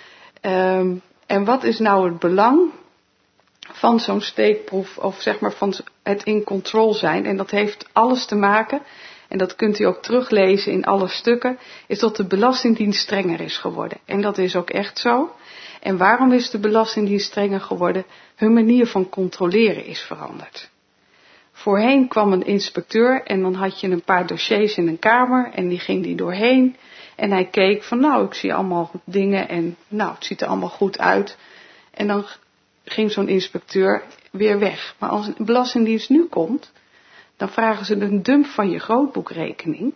En wat is nou het belang van zo'n steekproef of zeg maar van het in control zijn? En dat heeft alles te maken, en dat kunt u ook teruglezen in alle stukken, is dat de Belastingdienst strenger is geworden. En dat is ook echt zo. En waarom is de Belastingdienst strenger geworden? Hun manier van controleren is veranderd. Voorheen kwam een inspecteur en dan had je een paar dossiers in een kamer en die ging die doorheen. En hij keek van nou, ik zie allemaal dingen en nou, het ziet er allemaal goed uit. En dan ging zo'n inspecteur weer weg. Maar als een Belastingdienst nu komt, dan vragen ze een dump van je grootboekrekening.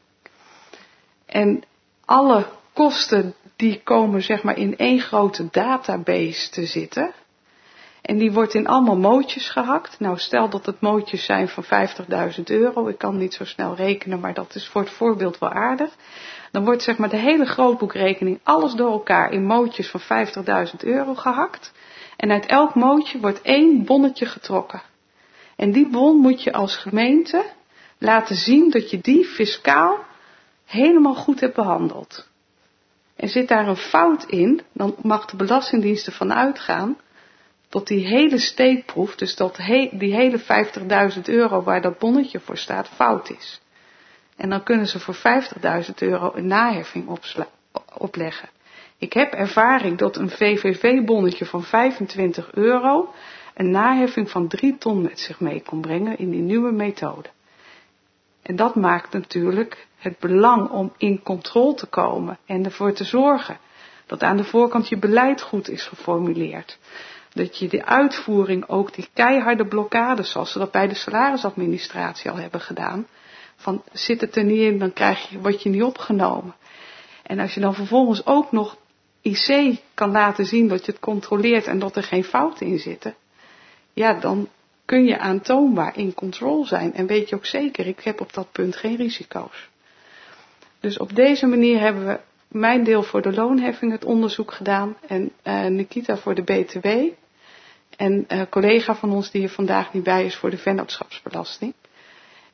En alle kosten die komen zeg maar in één grote database te zitten. En die wordt in allemaal mootjes gehakt. Nou, stel dat het mootjes zijn van €50.000. Ik kan niet zo snel rekenen, maar dat is voor het voorbeeld wel aardig. Dan wordt zeg maar de hele grootboekrekening, alles door elkaar in mootjes van €50.000 gehakt. En uit elk mootje wordt 1 bonnetje getrokken. En die bon moet je als gemeente laten zien dat je die fiscaal helemaal goed hebt behandeld. En zit daar een fout in, dan mag de Belastingdienst ervan uitgaan dat die hele steekproef, dus dat die hele €50.000 waar dat bonnetje voor staat, fout is. En dan kunnen ze voor €50.000 een naheffing opleggen. Ik heb ervaring dat een VVV-bonnetje van €25 een naheffing van 3 ton met zich mee kon brengen in die nieuwe methode. En dat maakt natuurlijk het belang om in controle te komen en ervoor te zorgen dat aan de voorkant je beleid goed is geformuleerd. Dat je de uitvoering ook die keiharde blokkades, zoals ze dat bij de salarisadministratie al hebben gedaan, van zit het er niet in, dan word je niet opgenomen. En als je dan vervolgens ook nog IC kan laten zien dat je het controleert en dat er geen fouten in zitten, ja, dan kun je aantoonbaar in controle zijn. En weet je ook zeker, ik heb op dat punt geen risico's. Dus op deze manier hebben we mijn deel voor de loonheffing het onderzoek gedaan en Nikita voor de BTW. En een collega van ons die er vandaag niet bij is voor de vennootschapsbelasting.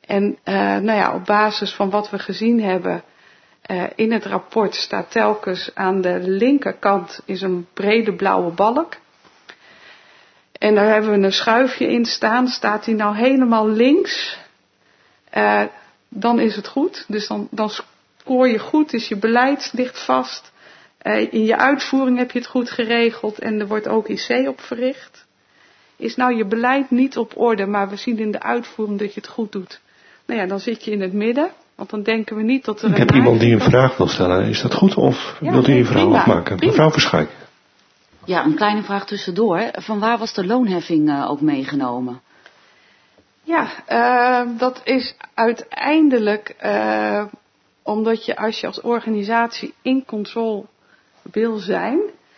En op basis van wat we gezien hebben in het rapport staat telkens aan de linkerkant is een brede blauwe balk. En daar hebben we een schuifje in staan. Staat die nou helemaal links, dan is het goed. Dus dan scoor je goed, is je beleid ligt vast. In je uitvoering heb je het goed geregeld en er wordt ook IC op verricht. Is nou je beleid niet op orde, maar we zien in de uitvoering dat je het goed doet. Dan zit je in het midden, want dan denken we niet dat er Ik heb iemand die een vraag wil stellen. Is dat goed of wilt u uw vraag afmaken? Prima. Mevrouw Verschaik. Ja, een kleine vraag tussendoor. Van waar was de loonheffing ook meegenomen? Ja, dat is uiteindelijk omdat je als je als organisatie in controle wil zijn,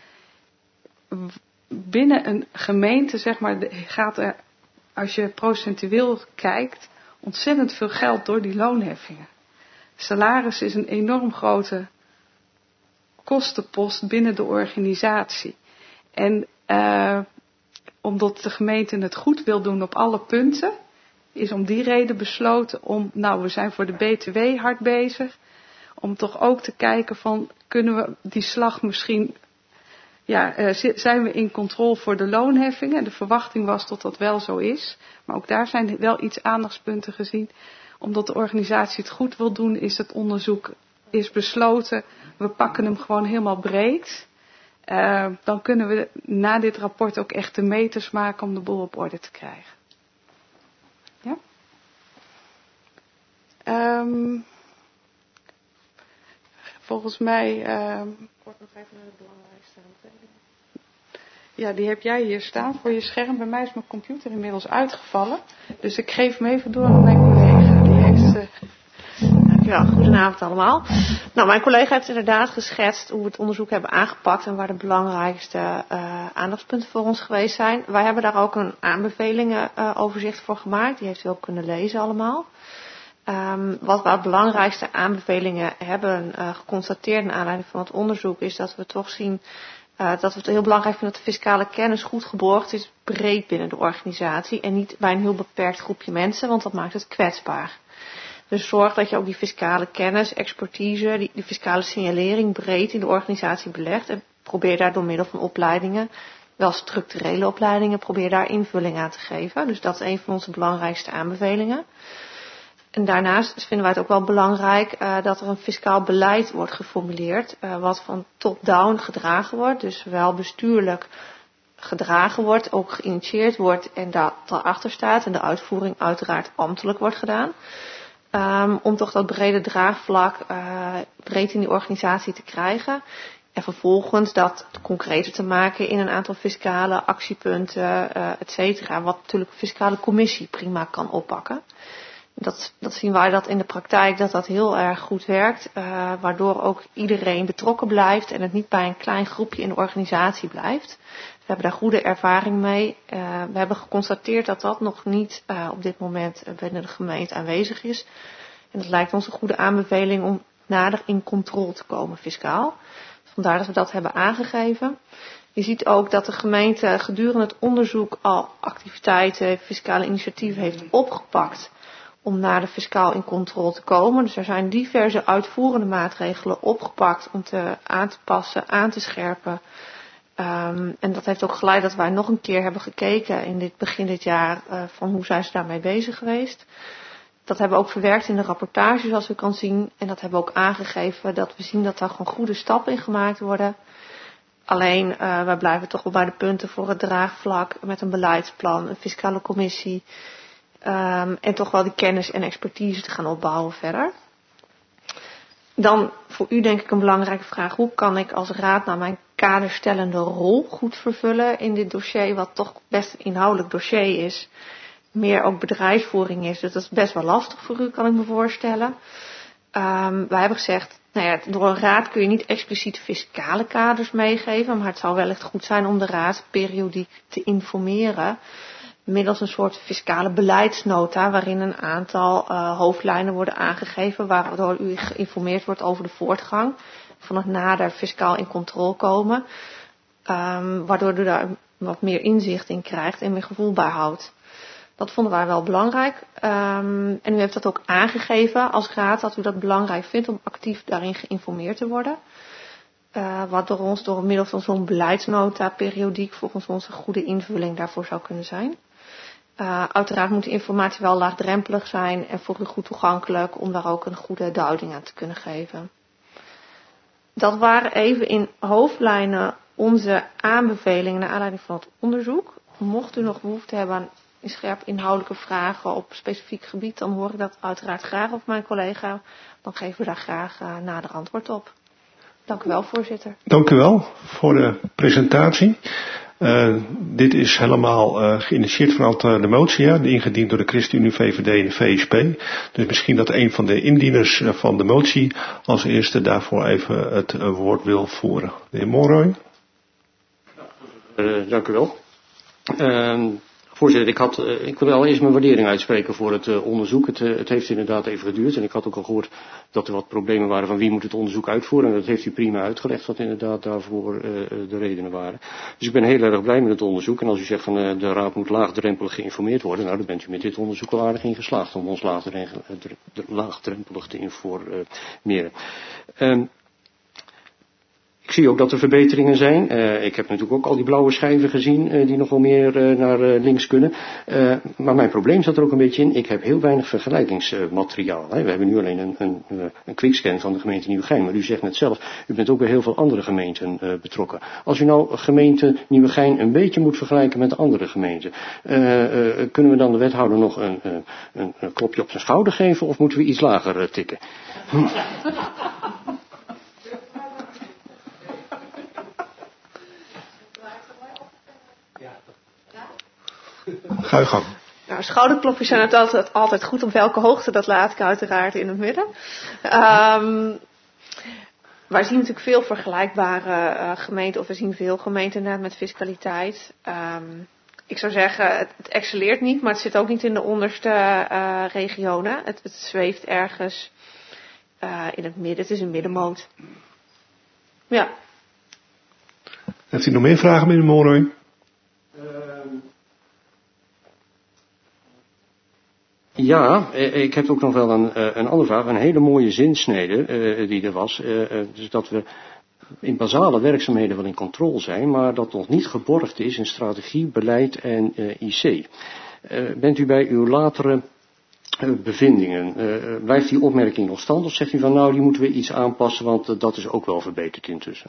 binnen een gemeente gaat er, als je procentueel kijkt, ontzettend veel geld door die loonheffingen. Salaris is een enorm grote kostenpost binnen de organisatie. En omdat de gemeente het goed wil doen op alle punten, is om die reden besloten om, we zijn voor de BTW hard bezig, om toch ook te kijken van, kunnen we die slag misschien, zijn we in controle voor de loonheffingen? De verwachting was dat dat wel zo is, maar ook daar zijn wel iets aandachtspunten gezien. Omdat de organisatie het goed wil doen, is het onderzoek besloten, we pakken hem gewoon helemaal breed. Dan kunnen we na dit rapport ook echt de meters maken om de boel op orde te krijgen. Ja? Volgens mij, kort nog even naar de belangrijkste aanbevelingen. Ja, die heb jij hier staan voor je scherm. Bij mij is mijn computer inmiddels uitgevallen. Dus ik geef hem even door aan mijn collega. Die heeft... Dankjewel, goedenavond allemaal. Mijn collega heeft inderdaad geschetst hoe we het onderzoek hebben aangepakt en waar de belangrijkste aandachtspunten voor ons geweest zijn. Wij hebben daar ook een aanbevelingenoverzicht voor gemaakt. Die heeft u ook kunnen lezen allemaal. Wat we als belangrijkste aanbevelingen hebben geconstateerd naar aanleiding van het onderzoek is dat we toch zien dat we het heel belangrijk vinden dat de fiscale kennis goed geborgd is, breed binnen de organisatie en niet bij een heel beperkt groepje mensen, want dat maakt het kwetsbaar. Dus zorg dat je ook die fiscale kennis, expertise, die fiscale signalering breed in de organisatie belegt en probeer daar door middel van opleidingen, wel structurele opleidingen, probeer daar invulling aan te geven. Dus dat is een van onze belangrijkste aanbevelingen. En daarnaast vinden wij het ook wel belangrijk dat er een fiscaal beleid wordt geformuleerd, wat van top-down gedragen wordt, dus zowel bestuurlijk gedragen wordt, ook geïnitieerd wordt en dat daarachter staat en de uitvoering uiteraard ambtelijk wordt gedaan. Om toch dat brede draagvlak breed in die organisatie te krijgen. En vervolgens dat concreter te maken in een aantal fiscale actiepunten, et cetera. Wat natuurlijk een fiscale commissie prima kan oppakken. Dat zien wij dat in de praktijk dat heel erg goed werkt. Waardoor ook iedereen betrokken blijft en het niet bij een klein groepje in de organisatie blijft. We hebben daar goede ervaring mee. We hebben geconstateerd dat dat nog niet op dit moment binnen de gemeente aanwezig is. En dat lijkt ons een goede aanbeveling om nader in controle te komen fiscaal. Vandaar dat we dat hebben aangegeven. Je ziet ook dat de gemeente gedurende het onderzoek al activiteiten, fiscale initiatieven heeft opgepakt om nader fiscaal in controle te komen. Dus er zijn diverse uitvoerende maatregelen opgepakt om aan te passen, aan te scherpen. En dat heeft ook geleid dat wij nog een keer hebben gekeken in begin dit jaar van hoe zijn ze daarmee bezig geweest. Dat hebben we ook verwerkt in de rapportage zoals u kan zien. En dat hebben we ook aangegeven dat we zien dat daar gewoon goede stappen in gemaakt worden. Alleen wij blijven toch wel bij de punten voor het draagvlak met een beleidsplan, een fiscale commissie. En toch wel die kennis en expertise te gaan opbouwen verder. Dan voor u denk ik een belangrijke vraag. Hoe kan ik als raad nou mijn kaderstellende rol goed vervullen in dit dossier, wat toch best een inhoudelijk dossier is. Meer ook bedrijfsvoering is. Dus dat is best wel lastig voor u, kan ik me voorstellen. Wij hebben gezegd, door een raad kun je niet expliciet fiscale kaders meegeven. Maar het zou wellicht goed zijn om de raad periodiek te informeren. Middels een soort fiscale beleidsnota waarin een aantal hoofdlijnen worden aangegeven. Waardoor u geïnformeerd wordt over de voortgang van het nader fiscaal in controle komen. Waardoor u daar wat meer inzicht in krijgt en meer gevoel bij houdt. Dat vonden wij wel belangrijk. En u heeft dat ook aangegeven als raad dat u dat belangrijk vindt om actief daarin geïnformeerd te worden. Wat door ons door middel van zo'n beleidsnota periodiek volgens ons een goede invulling daarvoor zou kunnen zijn. Uiteraard moet de informatie wel laagdrempelig zijn en voor u goed toegankelijk om daar ook een goede duiding aan te kunnen geven. Dat waren even in hoofdlijnen onze aanbevelingen naar aanleiding van het onderzoek. Mocht u nog behoefte hebben aan scherp inhoudelijke vragen op specifiek gebied, dan hoor ik dat uiteraard graag op mijn collega. Dan geven we daar graag nader antwoord op. Dank u wel, voorzitter. Dank u wel voor de presentatie. Dit is helemaal geïnitieerd vanuit de motie, ingediend door de ChristenUnie, VVD en de VSP. Dus misschien dat een van de indieners van de motie als eerste daarvoor even het woord wil voeren. De heer Monroy. Dank u wel. Voorzitter, ik wil allereerst mijn waardering uitspreken voor het onderzoek. Het heeft inderdaad even geduurd en ik had ook al gehoord dat er wat problemen waren van wie moet het onderzoek uitvoeren. En dat heeft u prima uitgelegd wat inderdaad daarvoor de redenen waren. Dus ik ben heel erg blij met het onderzoek. En als u zegt van de raad moet laagdrempelig geïnformeerd worden, nou dan bent u met dit onderzoek al aardig in geslaagd om ons laagdrempelig te informeren. Ik zie ook dat er verbeteringen zijn. Ik heb natuurlijk ook al die blauwe schijven gezien die nog wel meer naar links kunnen. Maar mijn probleem zat er ook een beetje in. Ik heb heel weinig vergelijkingsmateriaal. We hebben nu alleen een quickscan van de gemeente Nieuwegein. Maar u zegt net zelf, u bent ook bij heel veel andere gemeenten betrokken. Als u nou gemeente Nieuwegein een beetje moet vergelijken met de andere gemeenten. Kunnen we dan de wethouder nog een klopje op zijn schouder geven of moeten we iets lager tikken? Ga je gang. Nou, schouderklopjes zijn altijd goed. Op welke hoogte, dat laat ik uiteraard in het midden. Wij zien natuurlijk veel vergelijkbare gemeenten, of we zien veel gemeenten inderdaad met fiscaliteit. Ik zou zeggen, het excelleert niet, maar het zit ook niet in de onderste regionen. Het zweeft ergens in het midden. Het is een middenmoot. Ja. Heeft u nog meer vragen, meneer Monroy? Ja, ik heb ook nog wel een andere vraag. Een hele mooie zinsnede die er was. Dus dat we in basale werkzaamheden wel in controle zijn, maar dat nog niet geborgd is in strategie, beleid en IC. Bent u bij uw latere bevindingen, blijft die opmerking nog stand of zegt u van nou die moeten we iets aanpassen, want dat is ook wel verbeterd intussen?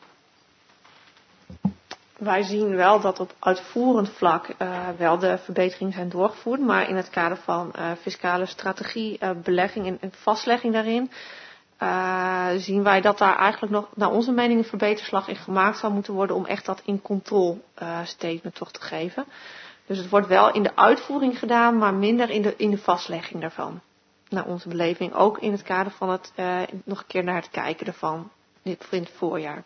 Wij zien wel dat op uitvoerend vlak wel de verbeteringen zijn doorgevoerd. Maar in het kader van fiscale strategie, belegging en vastlegging daarin, zien wij dat daar eigenlijk nog naar onze mening een verbeterslag in gemaakt zou moeten worden om echt dat in control statement toch te geven. Dus het wordt wel in de uitvoering gedaan, maar minder in de vastlegging daarvan. Naar onze beleving, ook in het kader van het nog een keer naar het kijken ervan in het voorjaar.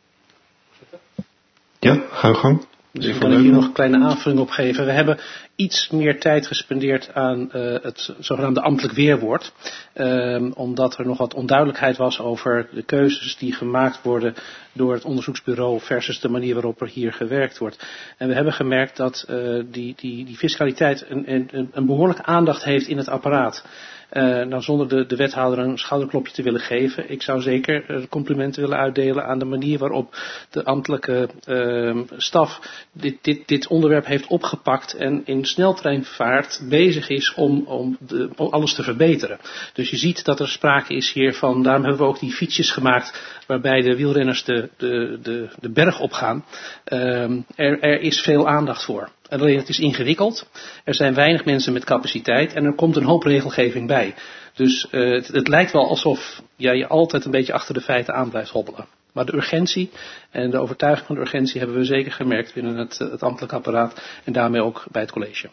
Ja, ga je gang. Dus kan ik hier nog een kleine aanvulling op geven. We hebben iets meer tijd gespendeerd aan het zogenaamde ambtelijk weerwoord. Omdat er nog wat onduidelijkheid was over de keuzes die gemaakt worden door het onderzoeksbureau versus de manier waarop er hier gewerkt wordt. En we hebben gemerkt dat die fiscaliteit een behoorlijke aandacht heeft in het apparaat. Nou, zonder de wethouder een schouderklopje te willen geven. Ik zou zeker complimenten willen uitdelen aan de manier waarop de ambtelijke staf dit onderwerp heeft opgepakt en in sneltreinvaart bezig is om alles te verbeteren. Dus je ziet dat er sprake is hier van, daarom hebben we ook die fietsjes gemaakt waarbij de wielrenners de berg opgaan. Er is veel aandacht voor. Alleen het is ingewikkeld, er zijn weinig mensen met capaciteit en er komt een hoop regelgeving bij. Dus het lijkt wel alsof je altijd een beetje achter de feiten aan blijft hobbelen. Maar de urgentie en de overtuiging van de urgentie hebben we zeker gemerkt binnen het ambtelijk apparaat en daarmee ook bij het college.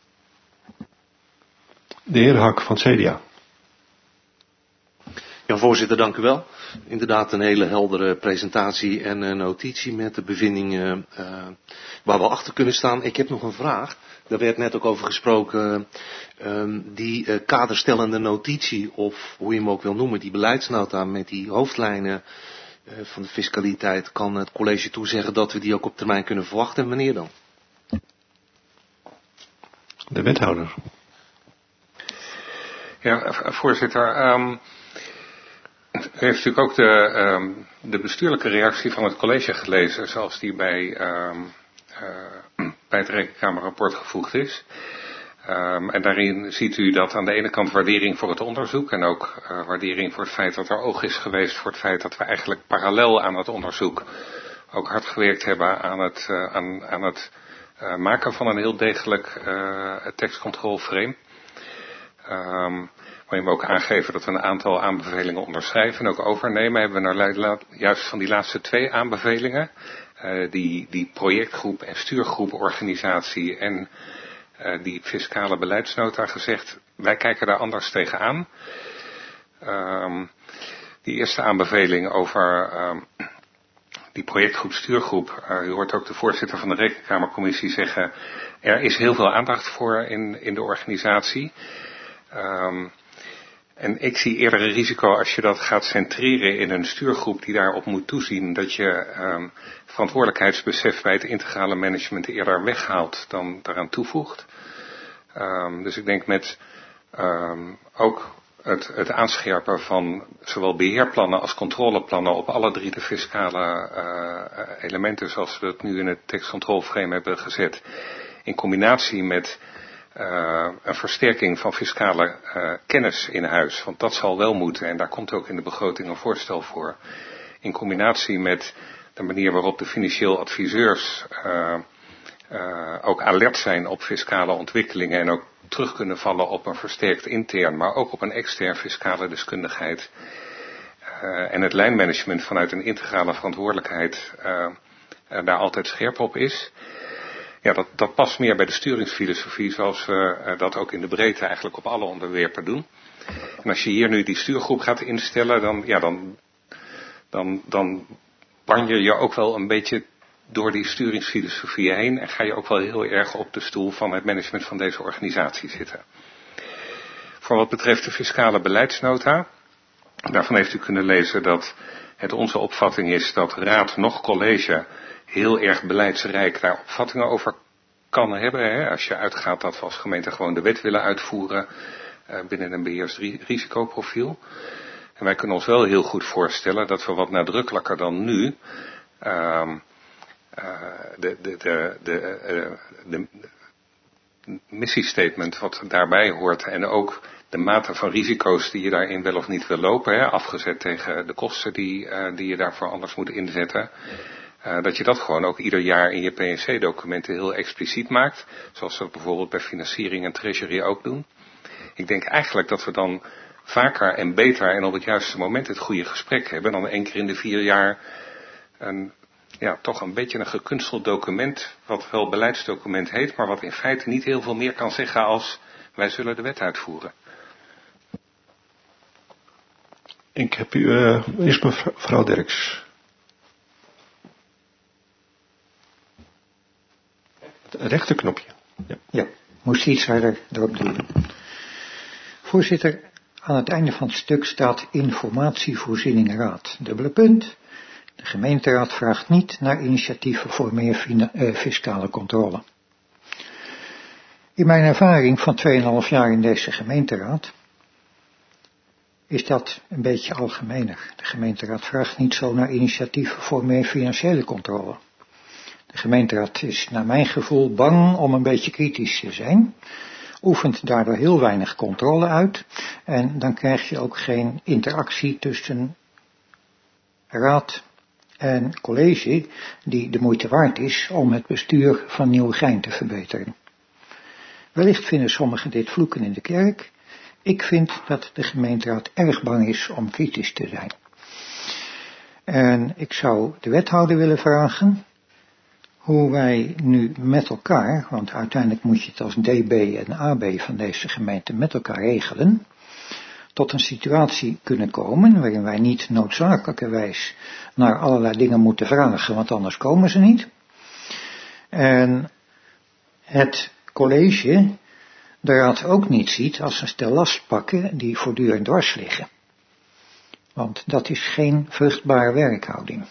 De heer Hak van het CDA. Ja, voorzitter, dank u wel. Inderdaad een hele heldere presentatie en een notitie met de bevindingen waar we achter kunnen staan. Ik heb nog een vraag. Daar werd net ook over gesproken. Die kaderstellende notitie, of hoe je hem ook wil noemen, die beleidsnota met die hoofdlijnen van de fiscaliteit, kan het college toezeggen dat we die ook op termijn kunnen verwachten en wanneer dan? De wethouder. Ja, voorzitter. U heeft natuurlijk ook de bestuurlijke reactie van het college gelezen, zoals die bij het Rekenkamerrapport gevoegd is. En daarin ziet u dat aan de ene kant waardering voor het onderzoek en ook waardering voor het feit dat er oog is geweest voor het feit dat we eigenlijk parallel aan het onderzoek ook hard gewerkt hebben aan het maken van een heel degelijk tekstcontrolframe. Waarin we ook aangeven dat we een aantal aanbevelingen onderschrijven en ook overnemen. Hebben we nou juist van die laatste 2 aanbevelingen, die projectgroep en stuurgroep organisatie en die fiscale beleidsnota gezegd, wij kijken daar anders tegenaan. Die eerste aanbeveling over die projectgroep, stuurgroep, u hoort ook de voorzitter van de Rekenkamercommissie zeggen, er is heel veel aandacht voor in de organisatie. En ik zie eerder een risico als je dat gaat centreren in een stuurgroep die daarop moet toezien, dat je verantwoordelijkheidsbesef bij het integrale management eerder weghaalt dan daaraan toevoegt. Dus ik denk met ook het aanscherpen van zowel beheerplannen als controleplannen op alle 3 de fiscale elementen zoals we het nu in het tekstcontrolframe hebben gezet, in combinatie met een versterking van fiscale kennis in huis, want dat zal wel moeten en daar komt ook in de begroting een voorstel voor. In combinatie met de manier waarop de financieel adviseurs ook alert zijn op fiscale ontwikkelingen en ook terug kunnen vallen op een versterkt intern, maar ook op een extern fiscale deskundigheid. En het lijnmanagement vanuit een integrale verantwoordelijkheid daar altijd scherp op is. Ja, dat past meer bij de sturingsfilosofie zoals we dat ook in de breedte eigenlijk op alle onderwerpen doen. En als je hier nu die stuurgroep gaat instellen, dan wandel je ook wel een beetje door die sturingsfilosofie heen en ga je ook wel heel erg op de stoel van het management van deze organisatie zitten. Voor wat betreft de fiscale beleidsnota, daarvan heeft u kunnen lezen dat het onze opvatting is dat raad nog college heel erg beleidsrijk daar opvattingen over kan hebben. Hè? Als je uitgaat dat we als gemeente gewoon de wet willen uitvoeren binnen een beheersrisicoprofiel. En wij kunnen ons wel heel goed voorstellen dat we wat nadrukkelijker dan nu de missiestatement wat daarbij hoort en ook de mate van risico's die je daarin wel of niet wil lopen, hè, afgezet tegen de kosten die je daarvoor anders moet inzetten. Dat je dat gewoon ook ieder jaar in je PNC-documenten heel expliciet maakt. Zoals we dat bijvoorbeeld bij financiering en treasury ook doen. Ik denk eigenlijk dat we dan vaker en beter en op het juiste moment het goede gesprek hebben dan 1 keer in de 4 jaar toch een beetje een gekunsteld document, wat wel beleidsdocument heet, maar wat in feite niet heel veel meer kan zeggen als wij zullen de wet uitvoeren. Ik heb u eerst mevrouw Derks. Het rechterknopje. Ja, moest iets harder erop duwen. Voorzitter, aan het einde van het stuk staat informatievoorziening raad. Dubbele punt. De gemeenteraad vraagt niet naar initiatieven voor meer fiscale controle. In mijn ervaring van 2,5 jaar in deze gemeenteraad is dat een beetje algemener. De gemeenteraad vraagt niet zo naar initiatieven voor meer financiële controle. De gemeenteraad is naar mijn gevoel bang om een beetje kritisch te zijn, oefent daardoor heel weinig controle uit en dan krijg je ook geen interactie tussen raad en college die de moeite waard is om het bestuur van Nieuwegein te verbeteren. Wellicht vinden sommigen dit vloeken in de kerk. Ik vind dat de gemeenteraad erg bang is om kritisch te zijn. En ik zou de wethouder willen vragen hoe wij nu met elkaar, want uiteindelijk moet je het als DB en AB van deze gemeente met elkaar regelen, tot een situatie kunnen komen waarin wij niet noodzakelijkerwijs naar allerlei dingen moeten vragen, want anders komen ze niet. En het college de raad ook niet ziet als een stel lastpakken die voortdurend dwars liggen. Want dat is geen vruchtbare werkhouding.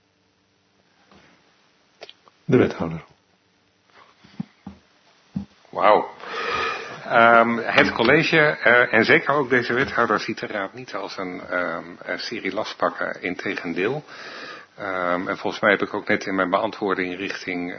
De wethouder. Wauw. Het college en zeker ook deze wethouder ziet de raad niet als een serie lastpakken, integendeel. En volgens mij heb ik ook net in mijn beantwoording richting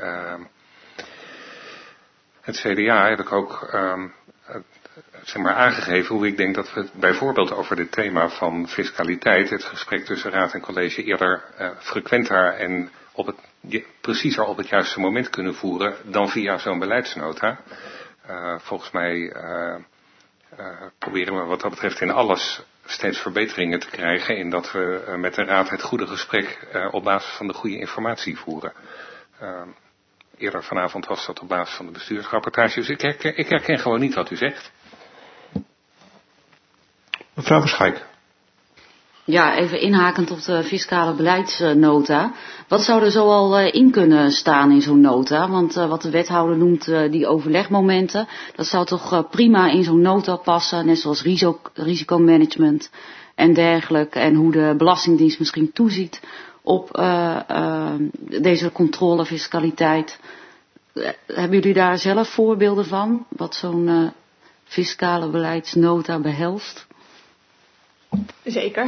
het CDA heb ik ook aangegeven hoe ik denk dat we bijvoorbeeld over dit thema van fiscaliteit, het gesprek tussen raad en college eerder frequenter en preciezer op het juiste moment kunnen voeren dan via zo'n beleidsnota. Volgens mij proberen we wat dat betreft in alles steeds verbeteringen te krijgen in dat we met de raad het goede gesprek op basis van de goede informatie voeren. Eerder vanavond was dat op basis van de bestuursrapportage, dus ik herken gewoon niet wat u zegt. Mevrouw Verschijk. Ja, even inhakend op de fiscale beleidsnota. Wat zou er zoal in kunnen staan in zo'n nota? Want wat de wethouder noemt die overlegmomenten, dat zou toch prima in zo'n nota passen, net zoals risicomanagement en dergelijke. En hoe de Belastingdienst misschien toeziet op deze controle fiscaliteit. Hebben jullie daar zelf voorbeelden van? Wat zo'n fiscale beleidsnota behelst? Zeker.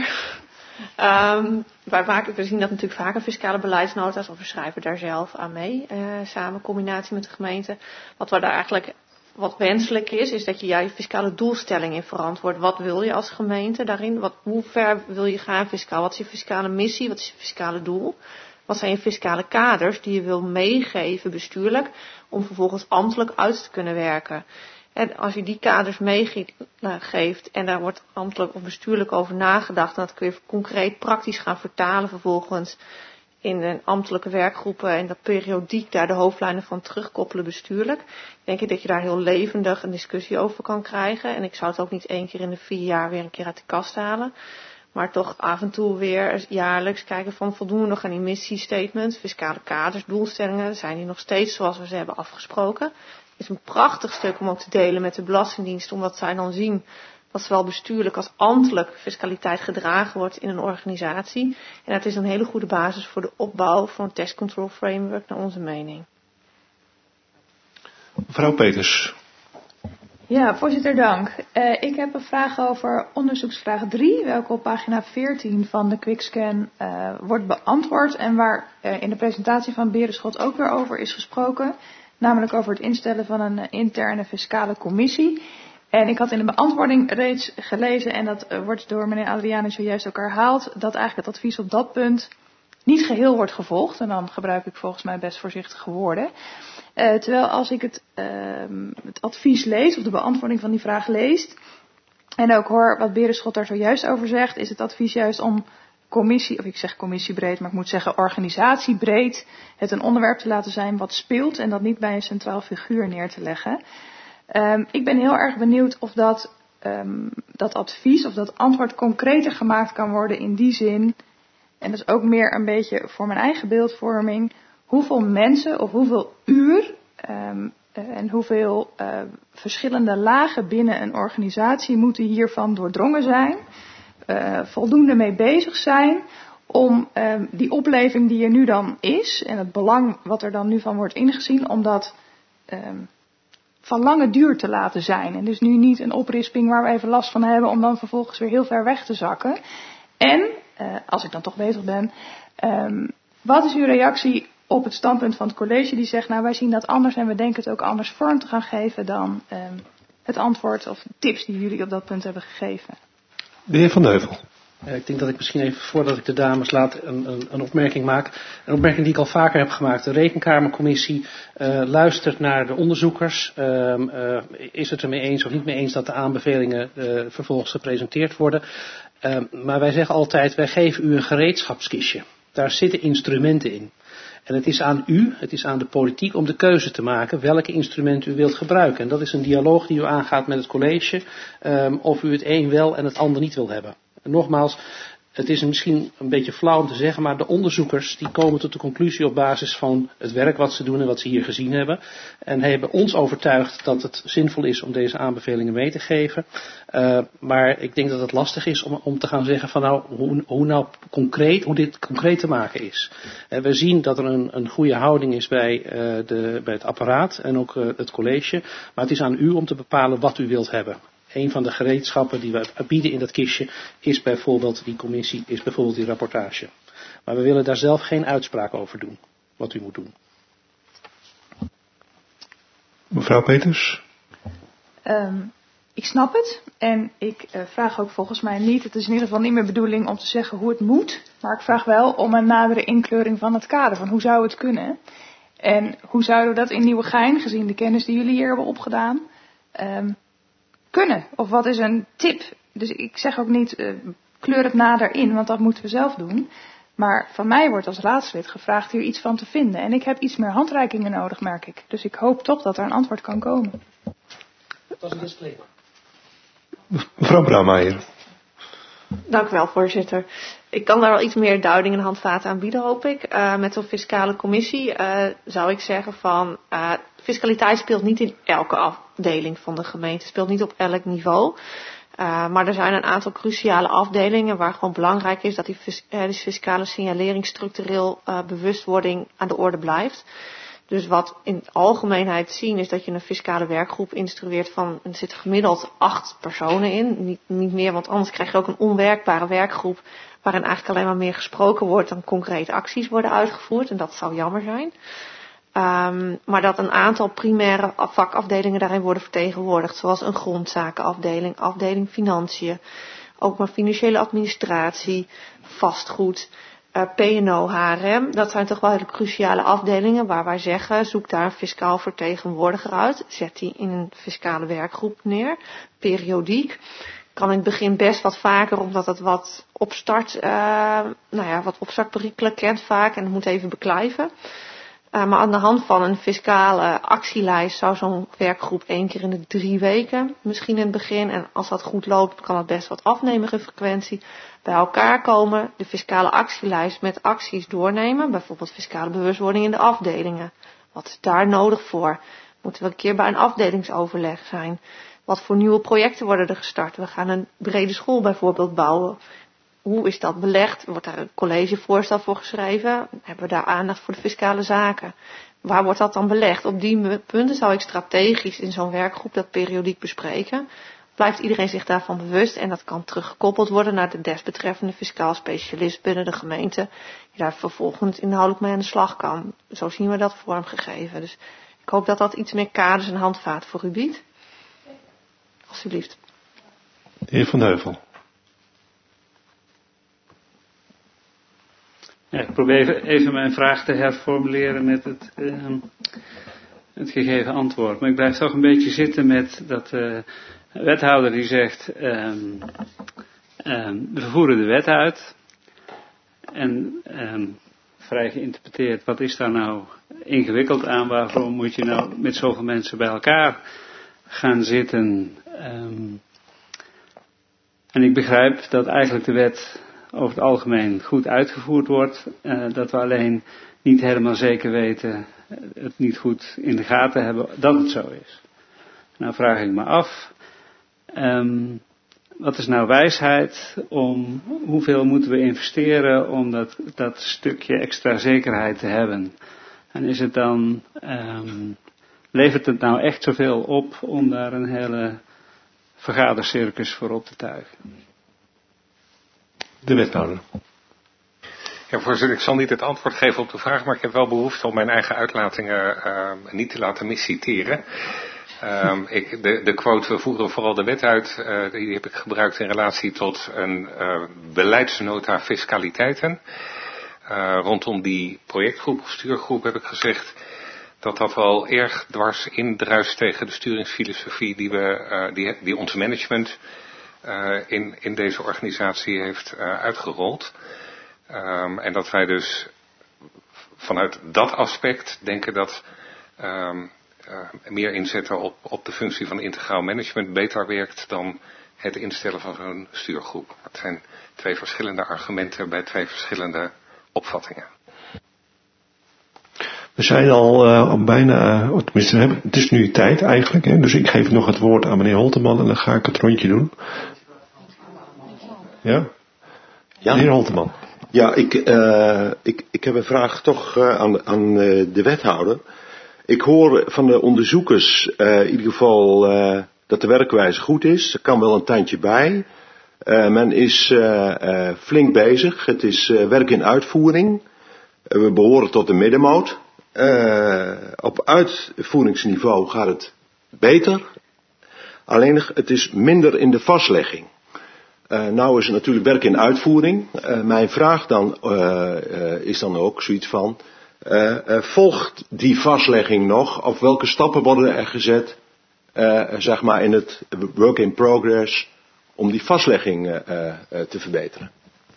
We zien dat natuurlijk vaker fiscale beleidsnota's, of we schrijven daar zelf aan mee, samen in combinatie met de gemeente. Wat wenselijk is dat je je fiscale doelstelling in verantwoordt. Wat wil je als gemeente daarin? Hoe ver wil je gaan fiscaal? Wat is je fiscale missie? Wat is je fiscale doel? Wat zijn je fiscale kaders die je wil meegeven bestuurlijk, om vervolgens ambtelijk uit te kunnen werken? En als je die kaders meegeeft en daar wordt ambtelijk of bestuurlijk over nagedacht, dan dat kun je concreet praktisch gaan vertalen vervolgens in een ambtelijke werkgroepen en dat periodiek daar de hoofdlijnen van terugkoppelen bestuurlijk. Denk ik dat je daar heel levendig een discussie over kan krijgen. En ik zou het ook niet 1 keer in de 4 jaar weer een keer uit de kast halen. Maar toch af en toe weer jaarlijks kijken van voldoen we nog aan emissiestatements, fiscale kaders, doelstellingen. Zijn die nog steeds zoals we ze hebben afgesproken? Het is een prachtig stuk om ook te delen met de Belastingdienst, omdat zij dan zien dat zowel bestuurlijk als ambtelijk fiscaliteit gedragen wordt in een organisatie. En het is een hele goede basis voor de opbouw van een test control framework naar onze mening. Mevrouw Peters. Ja, voorzitter, dank. Ik heb een vraag over onderzoeksvraag 3, welke op pagina 14 van de Quickscan wordt beantwoord en waar in de presentatie van Berenschot ook weer over is gesproken. Namelijk over het instellen van een interne fiscale commissie. En ik had in de beantwoording reeds gelezen, en dat wordt door meneer Adriani zojuist ook herhaald, dat eigenlijk het advies op dat punt niet geheel wordt gevolgd. En dan gebruik ik volgens mij best voorzichtige woorden. Terwijl als ik het advies lees, of de beantwoording van die vraag leest, en ook hoor wat Berenschot daar zojuist over zegt, is het advies juist om ik zeg commissiebreed, maar ik moet zeggen organisatiebreed, het een onderwerp te laten zijn wat speelt en dat niet bij een centraal figuur neer te leggen. Ik ben heel erg benieuwd of dat advies of dat antwoord concreter gemaakt kan worden in die zin, en dat is ook meer een beetje voor mijn eigen beeldvorming, hoeveel mensen of hoeveel uur en hoeveel verschillende lagen binnen een organisatie moeten hiervan doordrongen zijn, voldoende mee bezig zijn om die opleving die er nu dan is en het belang wat er dan nu van wordt ingezien, om dat van lange duur te laten zijn. En dus nu niet een oprisping waar we even last van hebben om dan vervolgens weer heel ver weg te zakken. En, als ik dan toch bezig ben, wat is uw reactie op het standpunt van het college die zegt, nou wij zien dat anders en we denken het ook anders vorm te gaan geven dan het antwoord of de tips die jullie op dat punt hebben gegeven? De heer Van Heuvel. Ik denk dat ik misschien even, voordat ik de dames laat, een opmerking maak. Een opmerking die ik al vaker heb gemaakt. De Rekenkamercommissie luistert naar de onderzoekers. Is het ermee eens of niet mee eens dat de aanbevelingen vervolgens gepresenteerd worden. Maar wij zeggen altijd, wij geven u een gereedschapskistje. Daar zitten instrumenten in. En het is aan u, het is aan de politiek om de keuze te maken welke instrumenten u wilt gebruiken. En dat is een dialoog die u aangaat met het college, of u het een wel en het ander niet wil hebben. En nogmaals, Het is misschien een beetje flauw om te zeggen, maar de onderzoekers die komen tot de conclusie op basis van het werk wat ze doen en wat ze hier gezien hebben. En hebben ons overtuigd dat het zinvol is om deze aanbevelingen mee te geven. Maar ik denk dat het lastig is om te gaan zeggen van nou, hoe dit concreet te maken is. We zien dat er een goede houding is bij het apparaat en ook het college. Maar het is aan u om te bepalen wat u wilt hebben. Een van de gereedschappen die we bieden in dat kistje is bijvoorbeeld die commissie, is bijvoorbeeld die rapportage. Maar we willen daar zelf geen uitspraak over doen, wat u moet doen. Mevrouw Peters? Ik snap het en ik vraag ook volgens mij niet, het is in ieder geval niet meer bedoeling om te zeggen hoe het moet. Maar ik vraag wel om een nadere inkleuring van het kader, van hoe zou het kunnen. En hoe zouden we dat in Nieuwegein, gezien de kennis die jullie hier hebben opgedaan, kunnen? Of wat is een tip? Dus ik zeg ook niet, kleur het nader in, want dat moeten we zelf doen. Maar van mij wordt als raadslid gevraagd hier iets van te vinden. En ik heb iets meer handreikingen nodig, merk ik. Dus ik hoop toch dat er een antwoord kan komen. Dat is een disclaimer. Mevrouw Brouwmeijer. Dank u wel, voorzitter. Ik kan daar wel iets meer duiding en handvaten aan bieden, hoop ik. Met zo'n fiscale commissie zou ik zeggen van fiscaliteit speelt niet in elke afdeling van de gemeente, speelt niet op elk niveau. Maar er zijn een aantal cruciale afdelingen waar gewoon belangrijk is dat die fiscale signalering structureel bewustwording aan de orde blijft. Dus wat in de algemeenheid zien is dat je een fiscale werkgroep instrueert van, er zitten gemiddeld 8 personen in, niet meer, want anders krijg je ook een onwerkbare werkgroep waarin eigenlijk alleen maar meer gesproken wordt dan concrete acties worden uitgevoerd en dat zou jammer zijn. Maar dat een aantal primaire vakafdelingen daarin worden vertegenwoordigd, zoals een grondzakenafdeling, afdeling financiën, ook maar financiële administratie, vastgoed, P&O, HRM, dat zijn toch wel hele cruciale afdelingen waar wij zeggen, zoek daar een fiscaal vertegenwoordiger uit, zet die in een fiscale werkgroep neer, periodiek. Kan in het begin best wat vaker, omdat het wat wat opstartperikelen kent vaak en het moet even beklijven. Maar aan de hand van een fiscale actielijst zou zo'n werkgroep 1 keer in de 3 weken, misschien in het begin, en als dat goed loopt, kan het best wat afnemen in frequentie, bij elkaar komen, de fiscale actielijst met acties doornemen, bijvoorbeeld fiscale bewustwording in de afdelingen. Wat is daar nodig voor? Moeten we een keer bij een afdelingsoverleg zijn? Wat voor nieuwe projecten worden er gestart? We gaan een brede school bijvoorbeeld bouwen. Hoe is dat belegd? Wordt daar een collegevoorstel voor geschreven? Hebben we daar aandacht voor de fiscale zaken? Waar wordt dat dan belegd? Op die punten zou ik strategisch in zo'n werkgroep dat periodiek bespreken. Blijft iedereen zich daarvan bewust en dat kan teruggekoppeld worden naar de desbetreffende fiscaal specialist binnen de gemeente, die daar vervolgens inhoudelijk mee aan de slag kan. Zo zien we dat vormgegeven. Dus ik hoop dat dat iets meer kaders en handvaten voor u biedt. Alsjeblieft. De heer Van de Heuvel. Ja, ik probeer even mijn vraag te herformuleren met het gegeven antwoord. Maar ik blijf toch een beetje zitten met dat wethouder die zegt, we voeren de wet uit. En vrij geïnterpreteerd, wat is daar nou ingewikkeld aan? Waarom moet je nou met zoveel mensen bij elkaar gaan zitten? En ik begrijp dat eigenlijk de wet over het algemeen goed uitgevoerd wordt. Dat we alleen niet helemaal zeker weten, het niet goed in de gaten hebben dat het zo is. Nou vraag ik me af, wat is nou wijsheid om hoeveel moeten we investeren om dat stukje extra zekerheid te hebben? En is het dan, levert het nou echt zoveel op om daar een hele vergadercircus voor op te tuigen? De wethouder. Ja, voorzitter, ik zal niet het antwoord geven op de vraag, maar ik heb wel behoefte om mijn eigen uitlatingen niet te laten misciteren. De quote, we voeren vooral de wet uit, die heb ik gebruikt in relatie tot een beleidsnota fiscaliteiten. Rondom die projectgroep of stuurgroep heb ik gezegd dat wel erg dwars indruist tegen de sturingsfilosofie die ons management in deze organisatie heeft uitgerold. En dat wij dus vanuit dat aspect denken dat meer inzetten op de functie van integraal management beter werkt dan het instellen van zo'n stuurgroep. Dat zijn twee verschillende argumenten bij twee verschillende opvattingen. We zijn al bijna, tenminste, het is nu tijd eigenlijk, hè, dus ik geef nog het woord aan meneer Holteman en dan ga ik het rondje doen. Ja? Meneer Holteman. Ja, ik heb een vraag toch aan de wethouder. Ik hoor van de onderzoekers in ieder geval dat de werkwijze goed is. Er kan wel een tandje bij. Men is flink bezig. Het is werk in uitvoering. We behoren tot de middenmoot. Op uitvoeringsniveau gaat het beter. Alleen het is minder in de vastlegging. Nou is het natuurlijk werk in uitvoering. Mijn vraag dan is dan ook zoiets van, volgt die vastlegging nog? Of welke stappen worden er gezet, zeg maar in het work in progress, om die vastlegging te verbeteren?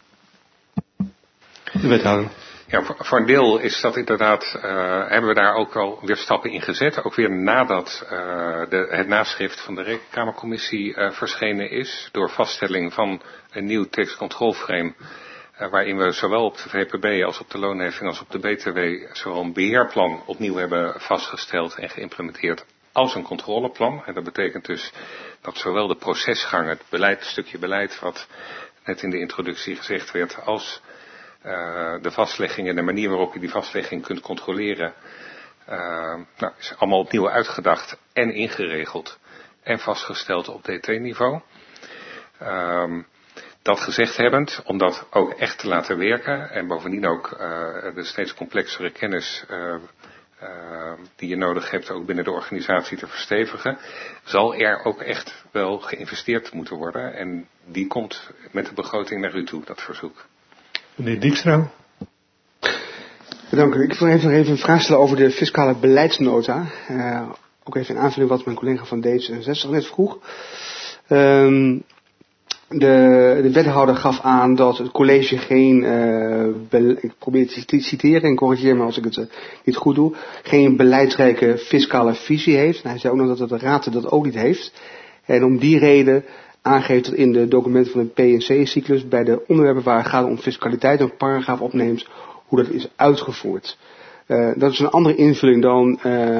De wethouder. Ja, voor een deel is dat inderdaad, hebben we daar ook al weer stappen in gezet. Ook weer nadat het naschrift van de Rekenkamercommissie verschenen is. Door vaststelling van een nieuw tekstcontrolframe. Waarin we zowel op de VPB als op de loonheffing als op de BTW zowel een beheerplan opnieuw hebben vastgesteld en geïmplementeerd als een controleplan. En dat betekent dus dat zowel de procesgang, het stukje beleid wat net in de introductie gezegd werd, als de vastlegging en de manier waarop je die vastlegging kunt controleren, is allemaal opnieuw uitgedacht en ingeregeld en vastgesteld op DT-niveau. Dat gezegd hebbend, om dat ook echt te laten werken en bovendien ook de steeds complexere kennis die je nodig hebt ook binnen de organisatie te verstevigen, zal er ook echt wel geïnvesteerd moeten worden. En die komt met de begroting naar u toe, dat verzoek. Meneer Dijkstra. Dank u. Ik wil even een vraag stellen over de fiscale beleidsnota. Ook even in aanvulling wat mijn collega van D66 net vroeg. De wethouder gaf aan dat het college geen, ik probeer het te citeren en corrigeer me als ik het niet goed doe, geen beleidsrijke fiscale visie heeft. En hij zei ook nog dat de raad dat ook niet heeft. En om die reden aangeeft dat in de documenten van de P&C-cyclus bij de onderwerpen waar het gaat om fiscaliteit een paragraaf opneemt hoe dat is uitgevoerd. Dat is een andere invulling dan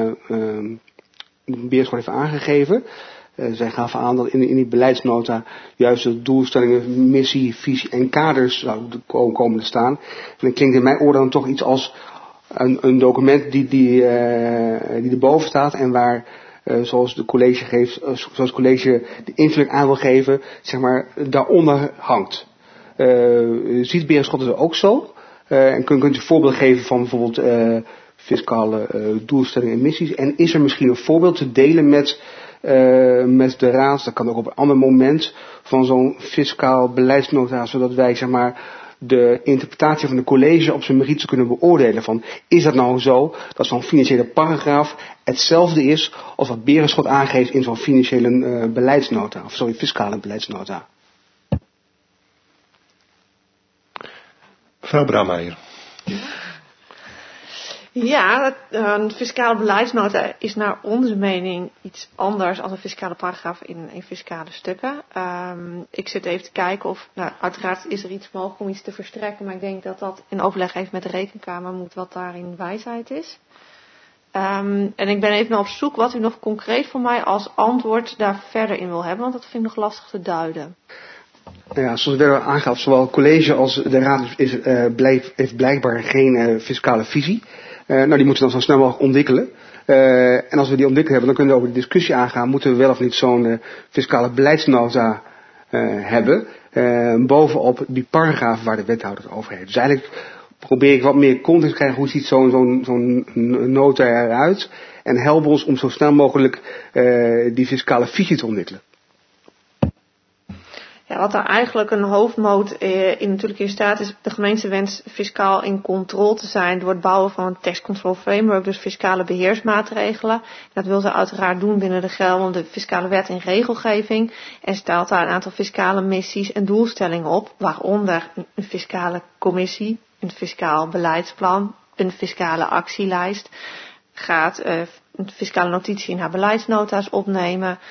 Beers gewoon heeft aangegeven. Zij gaven aan dat in die beleidsnota juist de doelstellingen, missie, visie en kaders zouden komen te staan. En dat klinkt in mijn oren dan toch iets als een document die erboven staat en waar, zoals het college de invulling aan wil geven, zeg maar, daaronder hangt. Ziet Beerschot het ook zo? En kunt u een voorbeeld geven van bijvoorbeeld fiscale doelstellingen en missies? En is er misschien een voorbeeld te delen met de raad, dat kan ook op een ander moment, van zo'n fiscaal beleidsnota, zodat wij, zeg maar, de interpretatie van de college op zijn meriete kunnen beoordelen. Van, is dat nou zo dat zo'n financiële paragraaf hetzelfde is als wat Berenschot aangeeft in zo'n financiële beleidsnota, of sorry, fiscale beleidsnota? Mevrouw Brouwmeijer. Ja, een fiscale beleidsnota is naar onze mening iets anders dan een fiscale paragraaf in fiscale stukken. Ik zit even te kijken of, uiteraard is er iets mogelijk om iets te verstrekken, maar ik denk dat dat in overleg even met de Rekenkamer moet wat daarin wijsheid is. En ik ben even op zoek wat u nog concreet voor mij als antwoord daar verder in wil hebben, want dat vind ik nog lastig te duiden. Ja, zoals het werd aangaf, zowel het college als de raad heeft blijkbaar geen fiscale visie. Die moeten we dan zo snel mogelijk ontwikkelen. En als we die ontwikkeld hebben, dan kunnen we over de discussie aangaan. Moeten we wel of niet zo'n fiscale beleidsnota hebben. Bovenop die paragraaf waar de wethouder het over heeft. Dus eigenlijk probeer ik wat meer context te krijgen. Hoe ziet zo'n nota eruit? En helpen ons om zo snel mogelijk die fiscale visie te ontwikkelen. Ja, wat daar eigenlijk een hoofdmoot natuurlijk in staat is, de gemeente wenst fiscaal in controle te zijn door het bouwen van een tax control framework, dus fiscale beheersmaatregelen. Dat wil ze uiteraard doen binnen de geldende fiscale wet en regelgeving en stelt daar een aantal fiscale missies en doelstellingen op, waaronder een fiscale commissie, een fiscaal beleidsplan, een fiscale actielijst, gaat een fiscale notitie in haar beleidsnota's opnemen.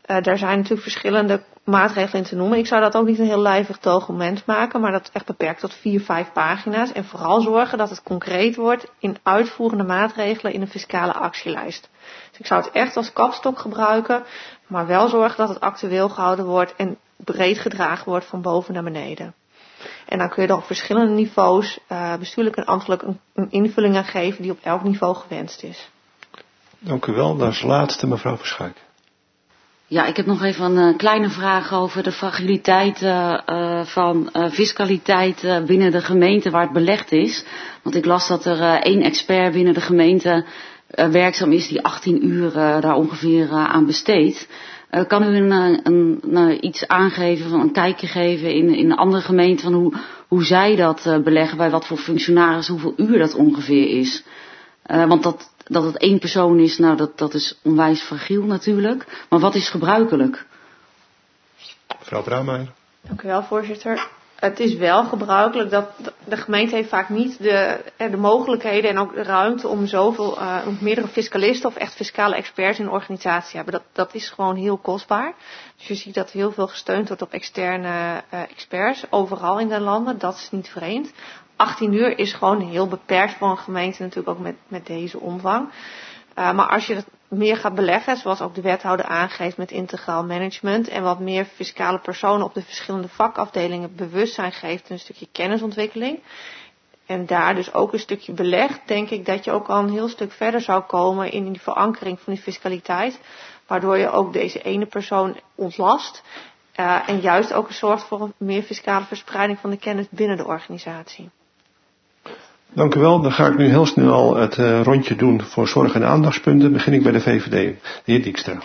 Daar zijn natuurlijk verschillende maatregelen in te noemen. Ik zou dat ook niet een heel lijvig document maken, maar dat echt beperkt tot 4-5 pagina's. En vooral zorgen dat het concreet wordt in uitvoerende maatregelen in een fiscale actielijst. Dus ik zou het echt als kapstok gebruiken, maar wel zorgen dat het actueel gehouden wordt en breed gedragen wordt van boven naar beneden. En dan kun je er op verschillende niveaus, bestuurlijk en ambtelijk, een invulling aan geven die op elk niveau gewenst is. Dank u wel. Dat is de laatste, mevrouw Verschuik. Ja, ik heb nog even een kleine vraag over de fragiliteit van fiscaliteit binnen de gemeente waar het belegd is. Want ik las dat er 1 expert binnen de gemeente werkzaam is die 18 uur daar ongeveer aan besteedt. Kan u iets aangeven, een kijkje geven in een andere gemeente van hoe zij dat beleggen, bij wat voor functionaris, hoeveel uur dat ongeveer is? Want dat het 1 persoon is, nou dat is onwijs fragiel natuurlijk. Maar wat is gebruikelijk? Mevrouw Brouwmeijer. Dank u wel, voorzitter. Het is wel gebruikelijk dat de gemeente heeft vaak niet de mogelijkheden en ook de ruimte om zoveel, meerdere fiscalisten of echt fiscale experts in de organisatie te hebben. Dat is gewoon heel kostbaar. Dus je ziet dat heel veel gesteund wordt op externe experts, overal in de landen. Dat is niet vreemd. 18 uur is gewoon heel beperkt voor een gemeente natuurlijk ook met deze omvang. Maar als je het meer gaat beleggen, zoals ook de wethouder aangeeft met integraal management en wat meer fiscale personen op de verschillende vakafdelingen bewustzijn geeft, een stukje kennisontwikkeling en daar dus ook een stukje belegt, denk ik dat je ook al een heel stuk verder zou komen in die verankering van die fiscaliteit, waardoor je ook deze ene persoon ontlast en juist ook zorgt voor een meer fiscale verspreiding van de kennis binnen de organisatie. Dank u wel. Dan ga ik nu heel snel het rondje doen voor zorg- en aandachtspunten. Begin ik bij de VVD. De heer Dijkstra.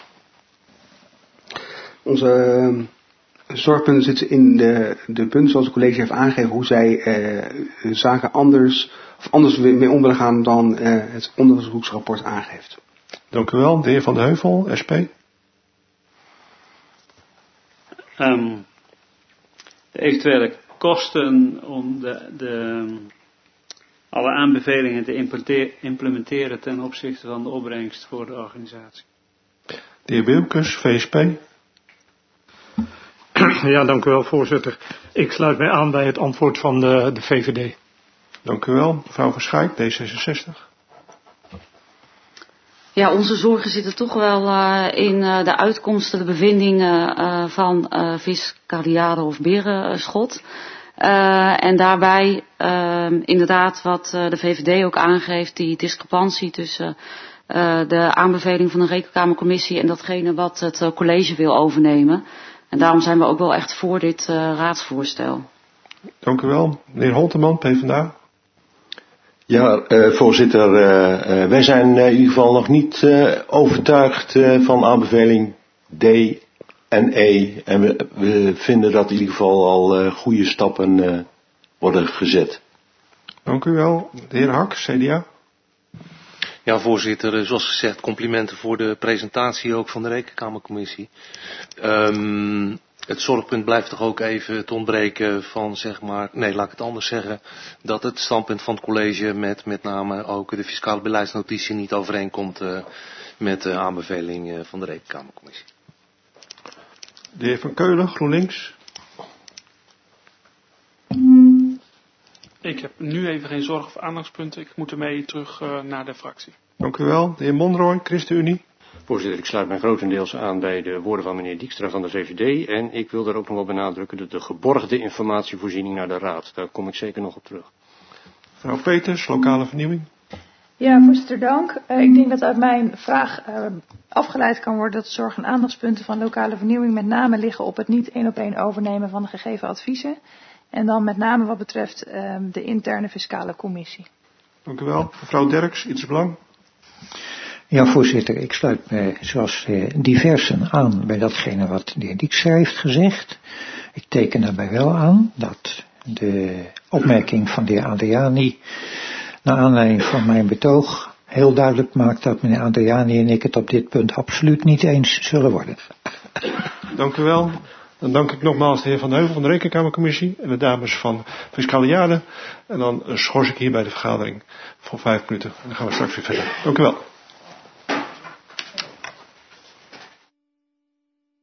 Onze zorgpunten zitten in de punten zoals het college heeft aangegeven hoe zij zaken anders mee om willen gaan dan het onderzoeksrapport aangeeft. Dank u wel. De heer Van de Heuvel, SP. De eventuele kosten om alle aanbevelingen te implementeren ten opzichte van de opbrengst voor de organisatie. De heer Wilkes, VSP. Ja, dank u wel, voorzitter. Ik sluit mij aan bij het antwoord van de VVD. Dank u wel. Mevrouw Verschuik, D66. Ja, onze zorgen zitten toch wel in de uitkomsten, de bevindingen van Fiscaliade of Berenschot. En daarbij inderdaad wat de VVD ook aangeeft, die discrepantie tussen de aanbeveling van de Rekenkamercommissie en datgene wat het college wil overnemen. En daarom zijn we ook wel echt voor dit raadsvoorstel. Dank u wel. Meneer Holteman, PvdA. Ja, voorzitter, wij zijn in ieder geval nog niet overtuigd van aanbeveling D en E. En we vinden dat in ieder geval al goede stappen worden gezet. Dank u wel. De heer Hak, CDA. Ja, voorzitter, zoals gezegd, complimenten voor de presentatie ook van de Rekenkamercommissie. Het zorgpunt blijft toch ook even het ontbreken van, zeg maar, nee, laat ik het anders zeggen, dat het standpunt van het college met name ook de fiscale beleidsnotitie niet overeenkomt met de aanbeveling van de Rekenkamercommissie. De heer Van Keulen, GroenLinks. Ik heb nu even geen zorg of aandachtspunten. Ik moet ermee terug naar de fractie. Dank u wel. De heer Monroy, ChristenUnie. Voorzitter, ik sluit mij grotendeels aan bij de woorden van meneer Dijkstra van de VVD. En ik wil daar ook nog wel benadrukken dat de geborgde informatievoorziening naar de Raad. Daar kom ik zeker nog op terug. Mevrouw Peters, lokale vernieuwing. Ja, voorzitter, dank. Ik denk dat uit mijn vraag afgeleid kan worden dat de zorg- en aandachtspunten van lokale vernieuwing met name liggen op het niet 1-op-1 overnemen van de gegeven adviezen. En dan met name wat betreft de interne fiscale commissie. Dank u wel. Mevrouw Derks, iets belang. Ja, voorzitter, ik sluit me zoals diversen aan bij datgene wat de heer Dijkstra heeft gezegd. Ik teken daarbij wel aan dat de opmerking van de heer Adriani naar aanleiding van mijn betoog heel duidelijk maakt dat meneer Adriani en ik het op dit punt absoluut niet eens zullen worden. Dank u wel. Dan dank ik nogmaals de heer Van de Heuvel van de Rekenkamercommissie en de dames van Fiscaliade. En dan schors ik hier bij de vergadering voor 5 minuten. En dan gaan we straks weer verder. Dank u wel.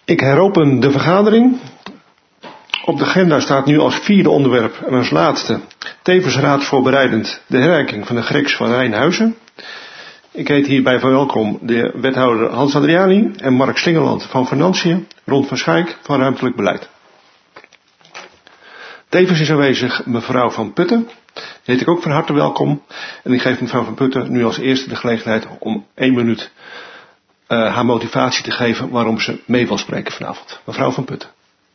Ik heropen de vergadering. Op de agenda staat nu als vierde onderwerp en als laatste, tevens raadsvoorbereidend, de herrijking van de Greks van Rijnhuizen. Ik heet hierbij van welkom de wethouder Hans Adriani en Mark Slingerland van Financiën, Ron van Schaik van Ruimtelijk Beleid. Tevens is aanwezig mevrouw Van Putten, die heet ik ook van harte welkom. En ik geef mevrouw Van Putten nu als eerste de gelegenheid om 1 minuut haar motivatie te geven waarom ze mee wil spreken vanavond. Mevrouw Van Putten.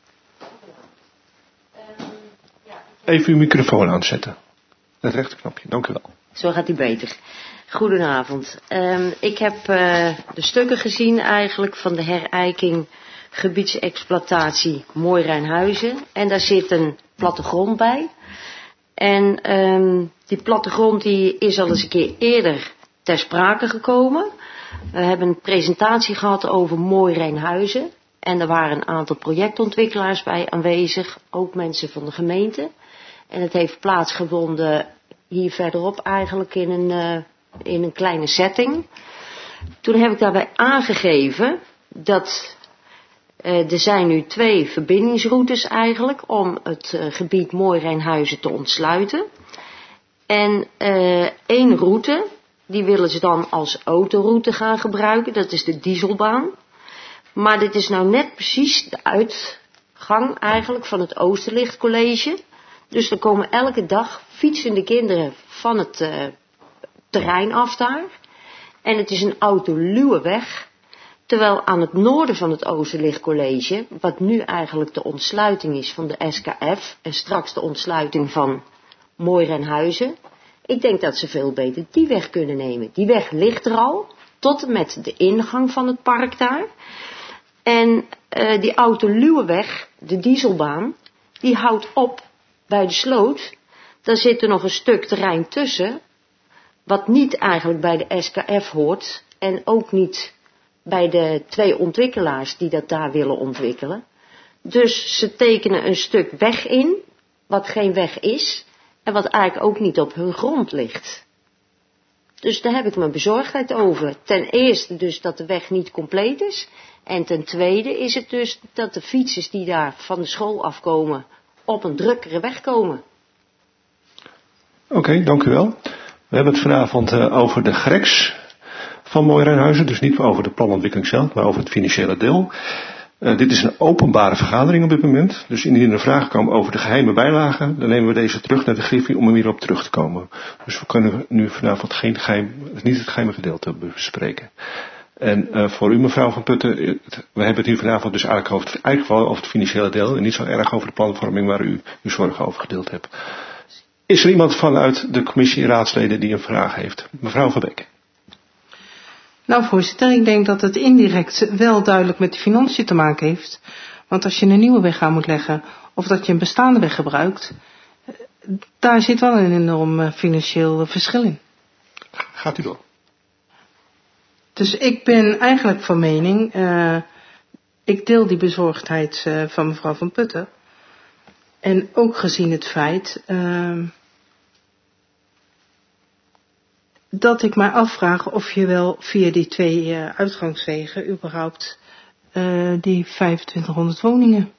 Even uw microfoon aanzetten. Het rechterknopje, dank u wel. Zo gaat hij beter. Goedenavond. Ik heb de stukken gezien eigenlijk van de herijking gebiedsexploitatie Mooi Rijnhuizen. En daar zit een plattegrond bij. En die plattegrond die is al eens een keer eerder ter sprake gekomen. We hebben een presentatie gehad over Mooi Rijnhuizen. En er waren een aantal projectontwikkelaars bij aanwezig. Ook mensen van de gemeente. En het heeft plaatsgevonden hier verderop eigenlijk in een kleine setting. Toen heb ik daarbij aangegeven dat er zijn nu 2 verbindingsroutes eigenlijk om het gebied Mooi Rijnhuizen te ontsluiten. En 1 route, die willen ze dan als autoroute gaan gebruiken, dat is de dieselbaan. Maar dit is nou net precies de uitgang eigenlijk van het Oosterlichtcollege. Dus er komen elke dag fietsende kinderen van het terrein af daar. En het is een autoluwe weg. Terwijl aan het noorden van het Oosterlichtcollege, wat nu eigenlijk de ontsluiting is van de SKF en straks de ontsluiting van Mooi Rijnhuizen. Ik denk dat ze veel beter die weg kunnen nemen. Die weg ligt er al, tot en met de ingang van het park daar. En die autoluwe weg, de dieselbaan, die houdt op bij de sloot. Daar zit er nog een stuk terrein tussen, wat niet eigenlijk bij de SKF hoort en ook niet bij de 2 ontwikkelaars die dat daar willen ontwikkelen. Dus ze tekenen een stuk weg in, wat geen weg is en wat eigenlijk ook niet op hun grond ligt. Dus daar heb ik mijn bezorgdheid over. Ten eerste dus dat de weg niet compleet is. En ten tweede is het dus dat de fietsers die daar van de school afkomen op een drukkere weg komen. Oké, dank u wel. We hebben het vanavond over de Greks van Mooi Rijnhuizen. Dus niet over de planontwikkeling zelf, maar over het financiële deel. Dit is een openbare vergadering op dit moment. Dus indien er vragen komen over de geheime bijlagen, dan nemen we deze terug naar de Griffie om er weer op terug te komen. Dus we kunnen nu vanavond niet het geheime gedeelte bespreken. En voor u mevrouw Van Putten, we hebben het hier vanavond dus eigenlijk wel over het financiële deel en niet zo erg over de planvorming waar u uw zorgen over gedeeld hebt. Is er iemand vanuit de commissie raadsleden die een vraag heeft? Mevrouw Van Beek. Nou voorzitter, ik denk dat het indirect wel duidelijk met de financiën te maken heeft. Want als je een nieuwe weg aan moet leggen of dat je een bestaande weg gebruikt, daar zit wel een enorm financieel verschil in. Gaat u door. Dus ik ben eigenlijk van mening, ik deel die bezorgdheid van mevrouw Van Putten. En ook gezien het feit dat ik mij afvraag of je wel via die 2 uitgangswegen überhaupt die 2500 woningen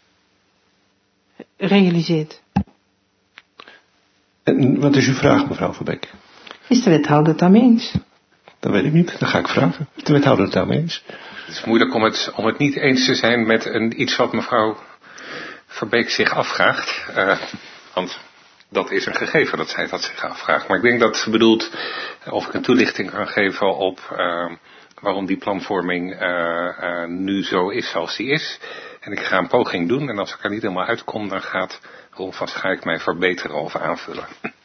realiseert. En wat is uw vraag, mevrouw Van Beek? Is de wethouder het daarmee eens? Dat weet ik niet, dat ga ik vragen. Is de wethouder het daarmee eens? Het is moeilijk om het niet eens te zijn met iets wat mevrouw Van Beek zich afvraagt. Want dat is een gegeven dat zij dat zich afvraagt. Maar ik denk dat ze bedoelt of ik een toelichting kan geven op waarom die planvorming nu zo is zoals die is. En ik ga een poging doen en als ik er niet helemaal uitkom, dan gaat Ron van Schaik mij verbeteren of aanvullen.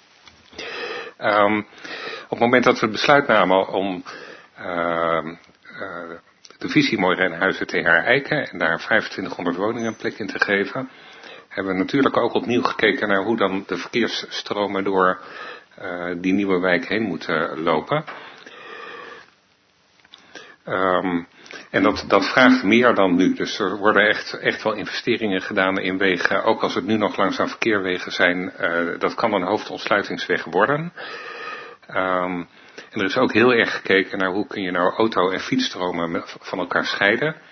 Op het moment dat we het besluit namen om de visie Mooi Rijnhuizen te herijken en daar 2500 woningen een plek in te geven, hebben we natuurlijk ook opnieuw gekeken naar hoe dan de verkeersstromen door die nieuwe wijk heen moeten lopen. En dat vraagt meer dan nu. Dus er worden echt wel investeringen gedaan in wegen. Ook als het nu nog langzaam verkeerwegen zijn. Dat kan een hoofdontsluitingsweg worden. En er is ook heel erg gekeken naar hoe kun je nou auto- en fietsstromen van elkaar scheiden.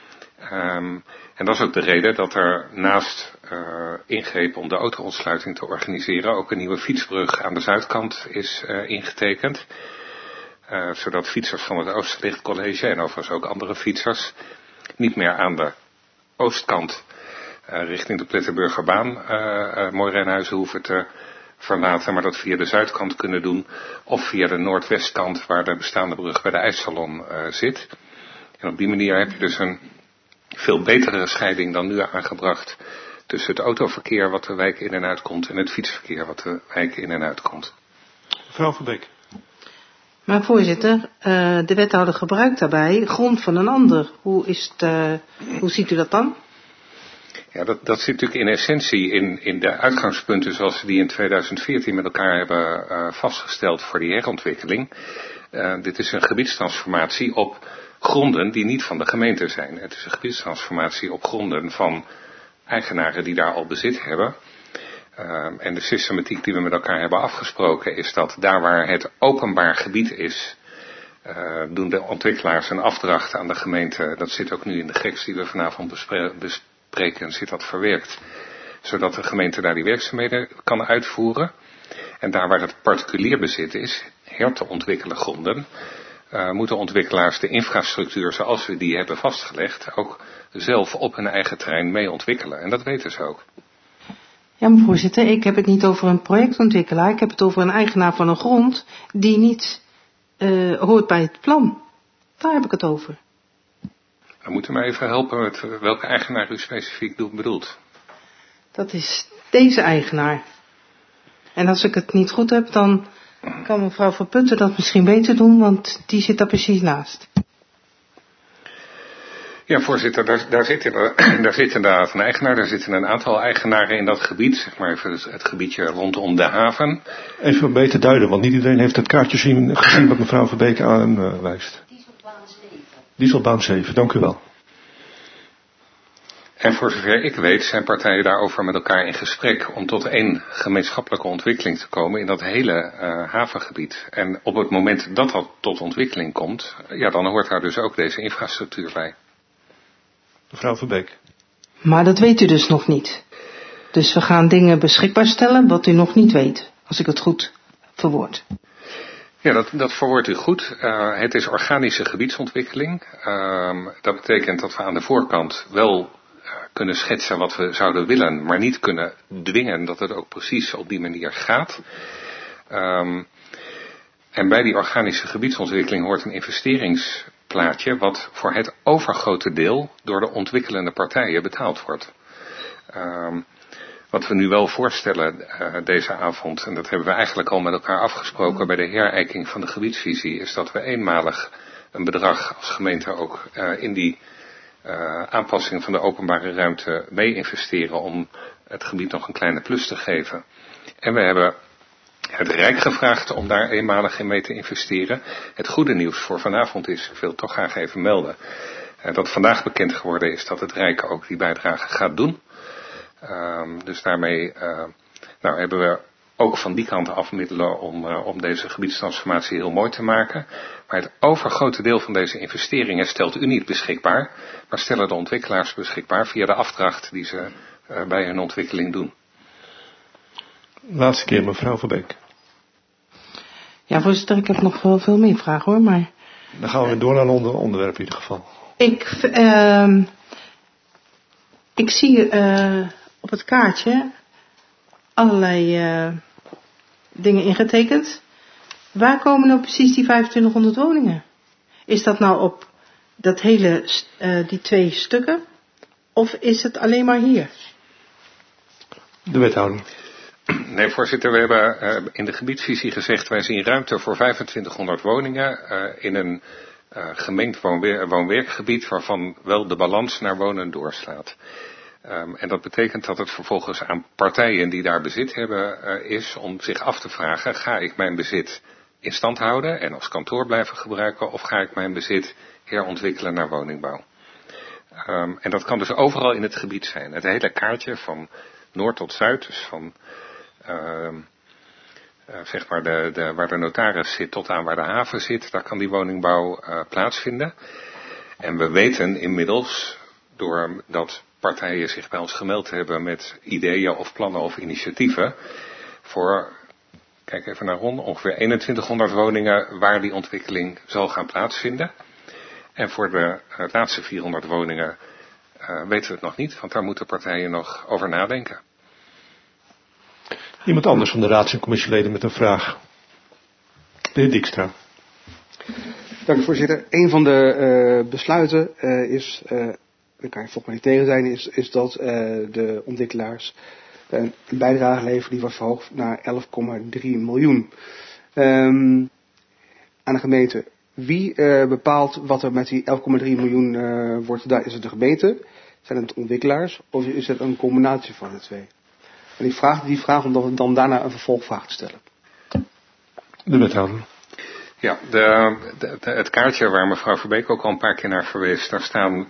En dat is ook de reden dat er naast ingrepen om de auto-ontsluiting te organiseren ook een nieuwe fietsbrug aan de zuidkant is ingetekend. Zodat fietsers van het Oosterlicht College en overigens ook andere fietsers niet meer aan de oostkant richting de Plettenburgerbaan Mooirijnhuizen hoeven te verlaten, maar dat via de zuidkant kunnen doen of via de noordwestkant waar de bestaande brug bij de IJssalon zit. En op die manier heb je dus een veel betere scheiding dan nu aangebracht tussen het autoverkeer wat de wijk in en uitkomt en het fietsverkeer wat de wijk in en uitkomt. Mevrouw Verbeek. Maar voorzitter, de wethouder gebruikt daarbij grond van een ander. Hoe ziet u dat dan? Ja, dat zit natuurlijk in essentie in de uitgangspunten zoals we die in 2014 met elkaar hebben vastgesteld voor die herontwikkeling. Dit is een gebiedstransformatie op gronden die niet van de gemeente zijn. Het is een gebiedstransformatie op gronden van eigenaren die daar al bezit hebben. En de systematiek die we met elkaar hebben afgesproken is dat daar waar het openbaar gebied is, doen de ontwikkelaars een afdracht aan de gemeente. Dat zit ook nu in de GEX die we vanavond bespreken, zit dat verwerkt. Zodat de gemeente daar die werkzaamheden kan uitvoeren. En daar waar het particulier bezit is, her te ontwikkelen gronden, moeten ontwikkelaars de infrastructuur zoals we die hebben vastgelegd ook zelf op hun eigen terrein mee ontwikkelen. En dat weten ze ook. Ja, maar voorzitter, ik heb het niet over een projectontwikkelaar. Ik heb het over een eigenaar van een grond die niet hoort bij het plan. Daar heb ik het over. Dan moet u mij even helpen met welke eigenaar u specifiek bedoelt. Dat is deze eigenaar. En als ik het niet goed heb, dan kan mevrouw Van Putten dat misschien beter doen, want die zit daar precies naast. Ja, voorzitter, daar zit inderdaad een eigenaar. Daar zitten een aantal eigenaren in dat gebied. Zeg maar even het gebiedje rondom de haven. Even beter duiden, want niet iedereen heeft het kaartje gezien wat mevrouw Verbeek aanwijst. Dieselbaan 7, dank u wel. En voor zover ik weet zijn partijen daarover met elkaar in gesprek om tot één gemeenschappelijke ontwikkeling te komen in dat hele havengebied. En op het moment dat dat tot ontwikkeling komt, ja, dan hoort daar dus ook deze infrastructuur bij. Mevrouw Verbeek. Maar dat weet u dus nog niet. Dus we gaan dingen beschikbaar stellen wat u nog niet weet, als ik het goed verwoord. Ja, dat verwoordt u goed. Het is organische gebiedsontwikkeling. Dat betekent dat we aan de voorkant wel kunnen schetsen wat we zouden willen, maar niet kunnen dwingen dat het ook precies op die manier gaat. En bij die organische gebiedsontwikkeling hoort een investeringsplaatje wat voor het overgrote deel door de ontwikkelende partijen betaald wordt. Wat we nu wel voorstellen deze avond, en dat hebben we eigenlijk al met elkaar afgesproken bij de herijking van de gebiedsvisie, is dat we eenmalig een bedrag als gemeente ook in die aanpassing van de openbare ruimte mee investeren om het gebied nog een kleine plus te geven. En we hebben het Rijk gevraagd om daar eenmalig in mee te investeren. Het goede nieuws voor vanavond is, ik wil het toch graag even melden, dat vandaag bekend geworden is dat het Rijk ook die bijdrage gaat doen. Dus daarmee hebben we ook van die kant af middelen om deze gebiedstransformatie heel mooi te maken. Maar het overgrote deel van deze investeringen stelt u niet beschikbaar, maar stellen de ontwikkelaars beschikbaar via de afdracht die ze bij hun ontwikkeling doen. Laatste keer mevrouw Verbeek. Ja, voorzitter, ik heb nog wel veel meer vragen hoor, maar... Dan gaan we door naar een onderwerp in ieder geval. Ik zie op het kaartje allerlei dingen ingetekend. Waar komen nou precies die 2500 woningen? Is dat nou op dat hele, die 2 stukken? Of is het alleen maar hier? De wethouder. Nee, voorzitter, we hebben in de gebiedsvisie gezegd, wij zien ruimte voor 2500 woningen in een gemengd woon-werkgebied waarvan wel de balans naar wonen doorslaat. En dat betekent dat het vervolgens aan partijen die daar bezit hebben is om zich af te vragen, ga ik mijn bezit in stand houden en als kantoor blijven gebruiken of ga ik mijn bezit herontwikkelen naar woningbouw. En dat kan dus overal in het gebied zijn. Het hele kaartje van noord tot zuid, dus van zeg maar waar de notaris zit tot aan waar de haven zit, daar kan die woningbouw plaatsvinden. En we weten inmiddels doordat partijen zich bij ons gemeld hebben met ideeën of plannen of initiatieven voor, kijk even naar Ron, ongeveer 2100 woningen waar die ontwikkeling zal gaan plaatsvinden. En voor de laatste 400 woningen weten we het nog niet, want daar moeten partijen nog over nadenken. Iemand anders van de raads- en commissieleden met een vraag? De heer Dijkstra. Dank u, voorzitter. Een van de besluiten is, daar kan je volgens mij niet tegen zijn, is dat de ontwikkelaars een bijdrage leveren die wordt verhoogd naar 11,3 miljoen aan de gemeente. Wie bepaalt wat er met die 11,3 miljoen wordt gedaan? Is het de gemeente? Zijn het ontwikkelaars? Of is het een combinatie van de twee? En die vraag om dan daarna een vervolgvraag te stellen. De wethouder. Ja, het kaartje waar mevrouw Verbeek ook al een paar keer naar verwees, daar staan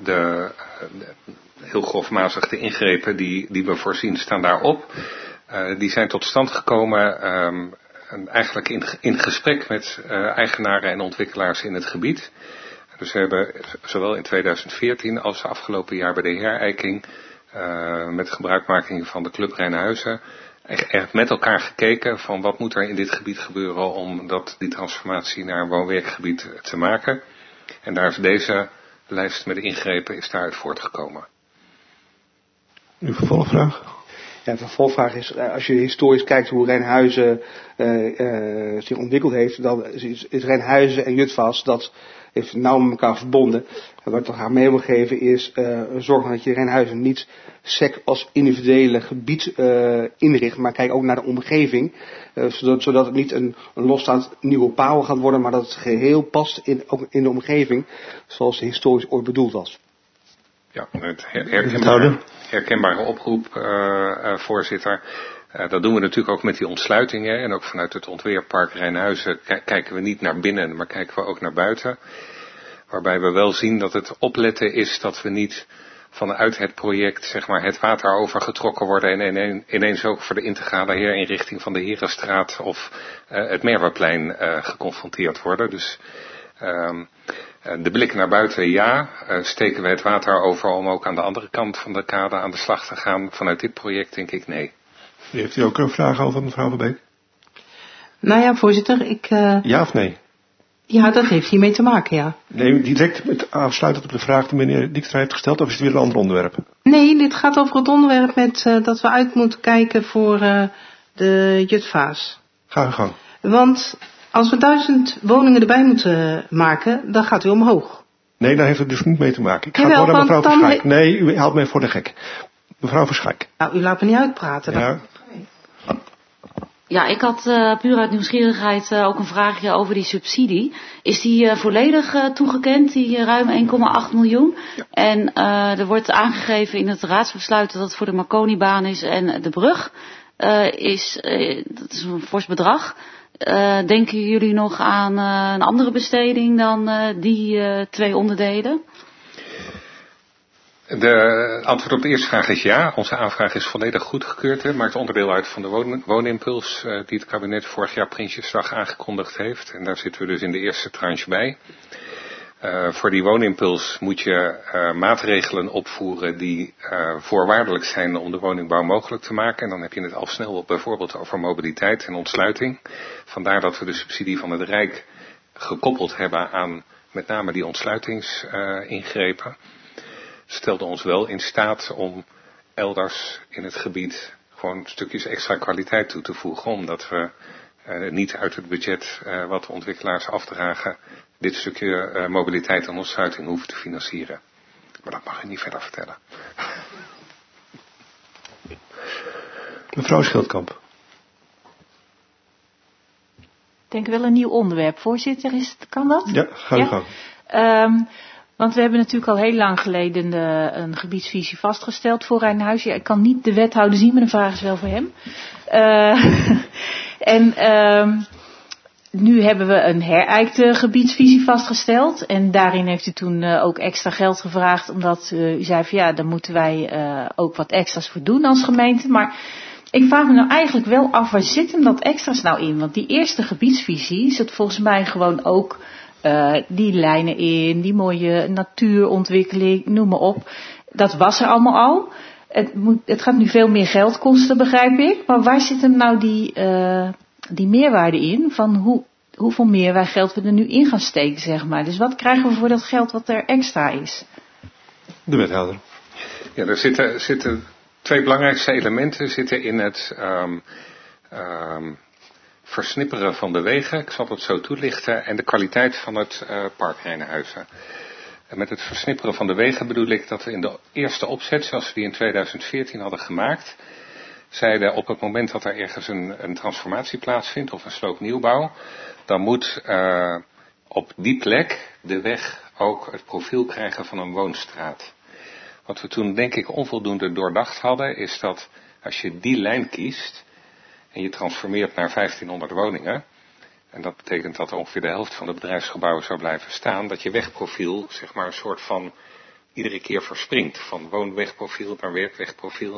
heel grofmazig de ingrepen die we voorzien, staan daarop. Die zijn tot stand gekomen eigenlijk in gesprek met eigenaren en ontwikkelaars in het gebied. Dus we hebben zowel in 2014 als afgelopen jaar bij de herijking met gebruikmaking van de Club Rijnhuizen echt met elkaar gekeken van wat moet er in dit gebied gebeuren om die transformatie naar een woon-werkgebied te maken. En daar is deze lijst met ingrepen is daaruit voortgekomen. Uw vervolgvraag? Ja, de vervolgvraag is, als je historisch kijkt hoe Rijnhuizen zich ontwikkeld heeft, dan is Rijnhuizen en Jutvas, dat heeft nauw met elkaar verbonden. En wat ik toch aan mee wil geven is, zorg dat je Rijnhuizen niet sec als individuele gebied inricht, maar kijk ook naar de omgeving, zodat het niet een losstaand nieuwe paal gaat worden, maar dat het geheel past ook in de omgeving, zoals het historisch ooit bedoeld was. Ja, het herkenbare oproep, voorzitter. Dat doen we natuurlijk ook met die ontsluitingen. En ook vanuit het ontwerppark Rijnhuizen kijken we niet naar binnen, maar kijken we ook naar buiten. Waarbij we wel zien dat het opletten is dat we niet vanuit het project zeg maar, het water overgetrokken worden en ineens ook voor de integrale herinrichting van de Herenstraat of het Merweplein geconfronteerd worden. Dus de blik naar buiten, ja. Steken we het water over om ook aan de andere kant van de kade aan de slag te gaan? Vanuit dit project denk ik nee. Heeft u ook een vraag over, mevrouw Verbeek? Nou ja, voorzitter, Ja of nee? Ja, dat heeft hiermee te maken, ja. Nee, direct afsluitend op de vraag die meneer Dijkstra heeft gesteld, of is het weer een ander onderwerp? Nee, dit gaat over het onderwerp met dat we uit moeten kijken voor de Jutvaas. Ga uw gang. Want als we 1000 woningen erbij moeten maken, dan gaat u omhoog. Nee, daar heeft het dus niet mee te maken. Ik ga Jawel, door naar mevrouw want Verschijk. Nee, u haalt mij voor de gek. Mevrouw Verschijk. Nou, u laat me niet uitpraten. Ja. Ja, ik had puur uit nieuwsgierigheid ook een vraagje over die subsidie. Is die volledig toegekend, die ruim 1,8 miljoen? Ja. En er wordt aangegeven in het raadsbesluit dat het voor de Marconibaan is en de brug. Dat is een fors bedrag. Denken jullie nog aan een andere besteding dan die twee onderdelen? De antwoord op de eerste vraag is ja. Onze aanvraag is volledig goedgekeurd. Het maakt onderdeel uit van de woonimpuls die het kabinet vorig jaar Prinsjesdag aangekondigd heeft. En daar zitten we dus in de eerste tranche bij. Voor die woonimpuls moet je maatregelen opvoeren die voorwaardelijk zijn om de woningbouw mogelijk te maken. En dan heb je het al snel bijvoorbeeld over mobiliteit en ontsluiting. Vandaar dat we de subsidie van het Rijk gekoppeld hebben aan met name die ontsluitingsingrepen. Stelde ons wel in staat om elders in het gebied gewoon stukjes extra kwaliteit toe te voegen. Omdat we niet uit het budget wat de ontwikkelaars afdragen dit stukje mobiliteit en ontsluiting hoeven te financieren. Maar dat mag ik niet verder vertellen. Mevrouw Schildkamp. Ik denk wel een nieuw onderwerp. Voorzitter, kan dat? Ja, ga uw gang. Want we hebben natuurlijk al heel lang geleden een gebiedsvisie vastgesteld voor Rijnhuizen. Ja, ik kan niet de wethouder zien, maar de vraag is wel voor hem. Nu hebben we een herijkte gebiedsvisie vastgesteld. En daarin heeft u toen ook extra geld gevraagd. Omdat u zei van ja, daar moeten wij ook wat extra's voor doen als gemeente. Maar ik vraag me nou eigenlijk wel af, waar zit hem dat extra's nou in? Want die eerste gebiedsvisie zit volgens mij gewoon ook die lijnen in, die mooie natuurontwikkeling, noem maar op. Dat was er allemaal al. Het gaat nu veel meer geld kosten, begrijp ik. Maar waar zit hem nou die meerwaarde in? Van hoeveel meerwaardegeld we er nu in gaan steken, zeg maar. Dus wat krijgen we voor dat geld wat er extra is? De wethouder. Ja, er zitten twee belangrijkste elementen zitten in het versnipperen van de wegen. Ik zal dat zo toelichten. En de kwaliteit van het park Rijnhuizen. En met het versnipperen van de wegen bedoel ik dat we in de eerste opzet, zoals we die in 2014 hadden gemaakt, zeiden op het moment dat er ergens een transformatie plaatsvindt of een sloopnieuwbouw, dan moet op die plek de weg ook het profiel krijgen van een woonstraat. Wat we toen denk ik onvoldoende doordacht hadden, is dat als je die lijn kiest en je transformeert naar 1500 woningen, en dat betekent dat ongeveer de helft van de bedrijfsgebouwen zou blijven staan, dat je wegprofiel zeg maar een soort van iedere keer verspringt. Van woonwegprofiel naar werkwegprofiel.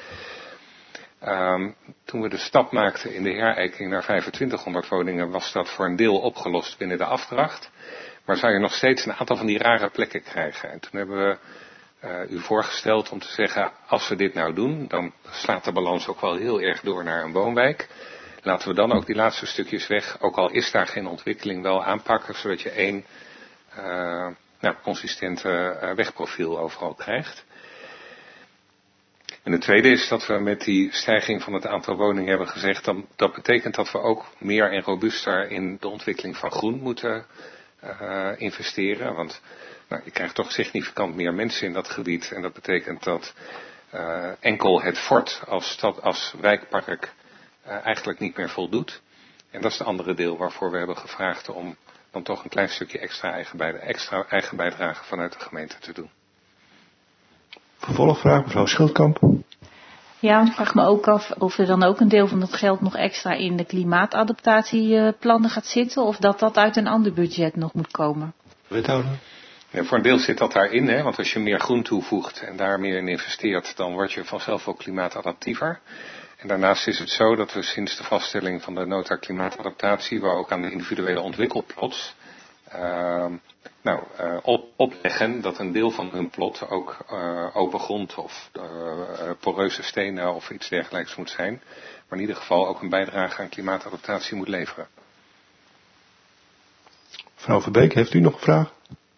Toen we de stap maakten in de herijking naar 2500 woningen, was dat voor een deel opgelost binnen de afdracht. Maar zou je nog steeds een aantal van die rare plekken krijgen. En toen hebben we u voorgesteld om te zeggen, als we dit nou doen, dan slaat de balans ook wel heel erg door naar een woonwijk. Laten we dan ook die laatste stukjes weg, ook al is daar geen ontwikkeling, wel aanpakken, zodat je één consistente wegprofiel overal krijgt. En het tweede is dat we met die stijging van het aantal woningen hebben gezegd, dat betekent dat we ook meer en robuuster in de ontwikkeling van groen moeten investeren. Want je krijgt toch significant meer mensen in dat gebied. En dat betekent dat enkel het fort als wijkpark eigenlijk niet meer voldoet. En dat is het andere deel waarvoor we hebben gevraagd om dan toch een klein stukje extra eigen bijdrage vanuit de gemeente te doen. Vervolgvraag, mevrouw Schildkamp. Ja, want ik vraag me ook af of er dan ook een deel van dat geld nog extra in de klimaatadaptatieplannen gaat zitten, of dat uit een ander budget nog moet komen. Wethouder. Ja, voor een deel zit dat daarin, hè? Want als je meer groen toevoegt en daar meer in investeert, dan word je vanzelf ook klimaatadaptiever. En daarnaast is het zo dat we sinds de vaststelling van de nota klimaatadaptatie, waar ook aan de individuele ontwikkelplots, opleggen dat een deel van hun plot ook open grond of poreuze stenen of iets dergelijks moet zijn. Maar in ieder geval ook een bijdrage aan klimaatadaptatie moet leveren. Mevrouw Verbeek, heeft u nog een vraag?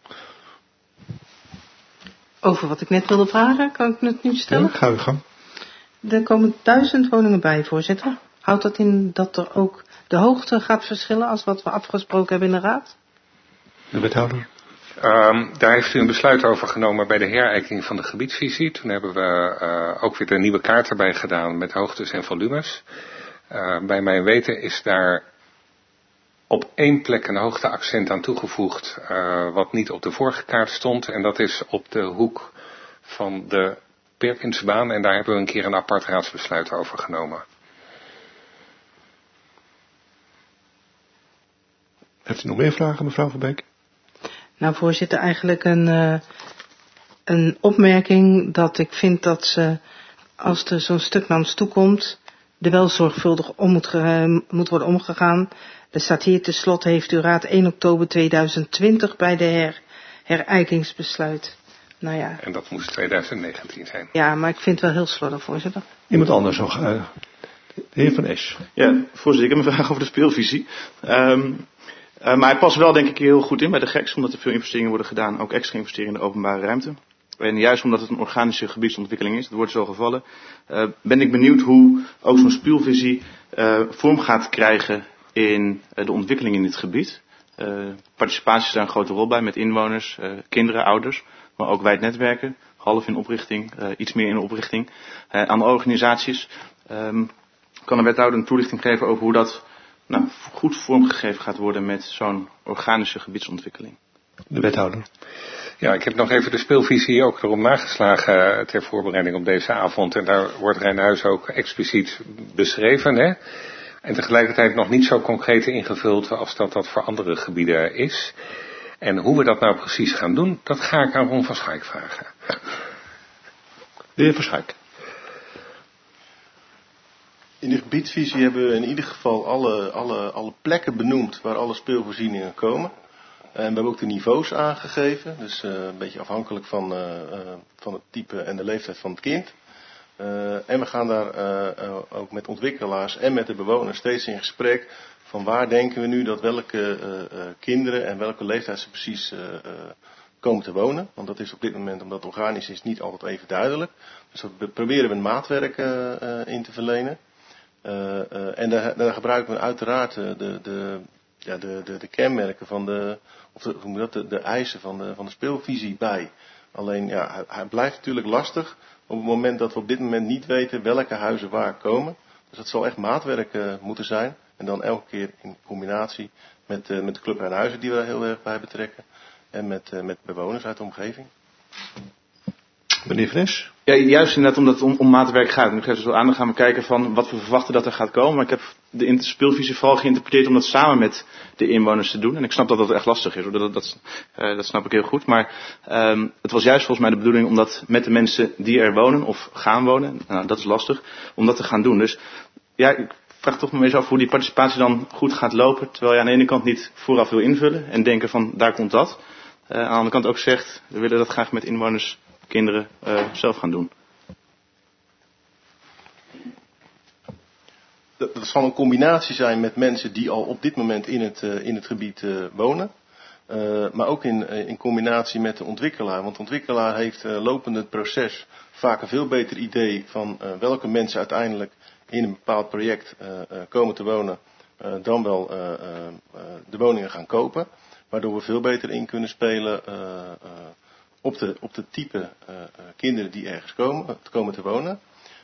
Over wat ik net wilde vragen, kan ik het nu stellen? Ja, ga uw gang. Er komen 1000 woningen bij, voorzitter. Houdt dat in dat er ook de hoogte gaat verschillen als wat we afgesproken hebben in de raad? De wethouder. Daar heeft u een besluit over genomen bij de herijking van de gebiedsvisie. Toen hebben we ook weer de nieuwe kaart erbij gedaan met hoogtes en volumes. Bij mijn weten is daar op één plek een hoogteaccent aan toegevoegd wat niet op de vorige kaart stond. En dat is op de hoek van de Perkinsbaan. En daar hebben we een keer een apart raadsbesluit over genomen. Heeft u nog meer vragen, mevrouw Verbeek? Nou, voorzitter, eigenlijk een opmerking dat ik vind dat ze, als er zo'n stuk naar ons toe komt, er wel zorgvuldig om moet worden omgegaan. Er staat hier tenslotte heeft u raad 1 oktober 2020 bij de herijkingsbesluit. Nou ja. En dat moest 2019 zijn. Ja, maar ik vind het wel heel slordig, voorzitter. Iemand anders nog? De heer Van Esch. Ja, voorzitter, ik heb een vraag over de speelvisie. Maar hij past wel denk ik heel goed in bij de GEX, omdat er veel investeringen worden gedaan, ook extra investeringen in de openbare ruimte. En juist omdat het een organische gebiedsontwikkeling is, dat wordt zo gevallen, ben ik benieuwd hoe ook zo'n speelvisie vorm gaat krijgen in de ontwikkeling in dit gebied. Participatie is daar een grote rol bij met inwoners, kinderen, ouders, maar ook wijdnetwerken, half in oprichting, iets meer in oprichting. Aan de organisaties kan de wethouder een toelichting geven over hoe dat goed vormgegeven gaat worden met zo'n organische gebiedsontwikkeling. De wethouder. Ja, ik heb nog even de speelvisie ook erom nageslagen ter voorbereiding op deze avond. En daar wordt Rijnhuizen ook expliciet beschreven. Hè? En tegelijkertijd nog niet zo concreet ingevuld als dat voor andere gebieden is. En hoe we dat nou precies gaan doen, dat ga ik aan Ron van Schaik vragen. De heer Van Schaik. In de gebiedsvisie hebben we in ieder geval alle plekken benoemd waar alle speelvoorzieningen komen. En we hebben ook de niveaus aangegeven, dus een beetje afhankelijk van het type en de leeftijd van het kind. En we gaan daar ook met ontwikkelaars en met de bewoners steeds in gesprek van waar denken we nu dat welke kinderen en welke leeftijd ze precies komen te wonen. Want dat is op dit moment, omdat het organisch is, niet altijd even duidelijk. Dus daar proberen we een maatwerk in te verlenen. En daar gebruiken we uiteraard de kenmerken van de eisen van de speelvisie bij. Alleen hij blijft natuurlijk lastig op het moment dat we op dit moment niet weten welke huizen waar komen. Dus dat zal echt maatwerk moeten zijn. En dan elke keer in combinatie met de Club Rijnhuizen die we daar heel erg bij betrekken. En met bewoners uit de omgeving. Meneer Fres? Ja, juist inderdaad omdat het om maatwerk gaat. Nu geef zo aan, dan gaan we kijken van wat we verwachten dat er gaat komen. Maar ik heb de speelvisie vooral geïnterpreteerd om dat samen met de inwoners te doen. En ik snap dat dat echt lastig is, hoor. Dat snap ik heel goed. Maar het was juist volgens mij de bedoeling om dat met de mensen die er wonen of gaan wonen, nou, dat is lastig, om dat te gaan doen. Dus ja, ik vraag toch me eens af hoe die participatie dan goed gaat lopen. Terwijl je aan de ene kant niet vooraf wil invullen en denken van daar komt dat. Aan de andere kant ook zegt, we willen dat graag met inwoners, kinderen zelf gaan doen. Dat zal een combinatie zijn met mensen die al op dit moment in het gebied wonen. Maar ook in combinatie met de ontwikkelaar. Want de ontwikkelaar heeft lopende het proces vaak een veel beter idee van welke mensen uiteindelijk in een bepaald project komen te wonen. Dan wel de woningen gaan kopen. Waardoor we veel beter in kunnen spelen op de type kinderen die ergens komen te wonen.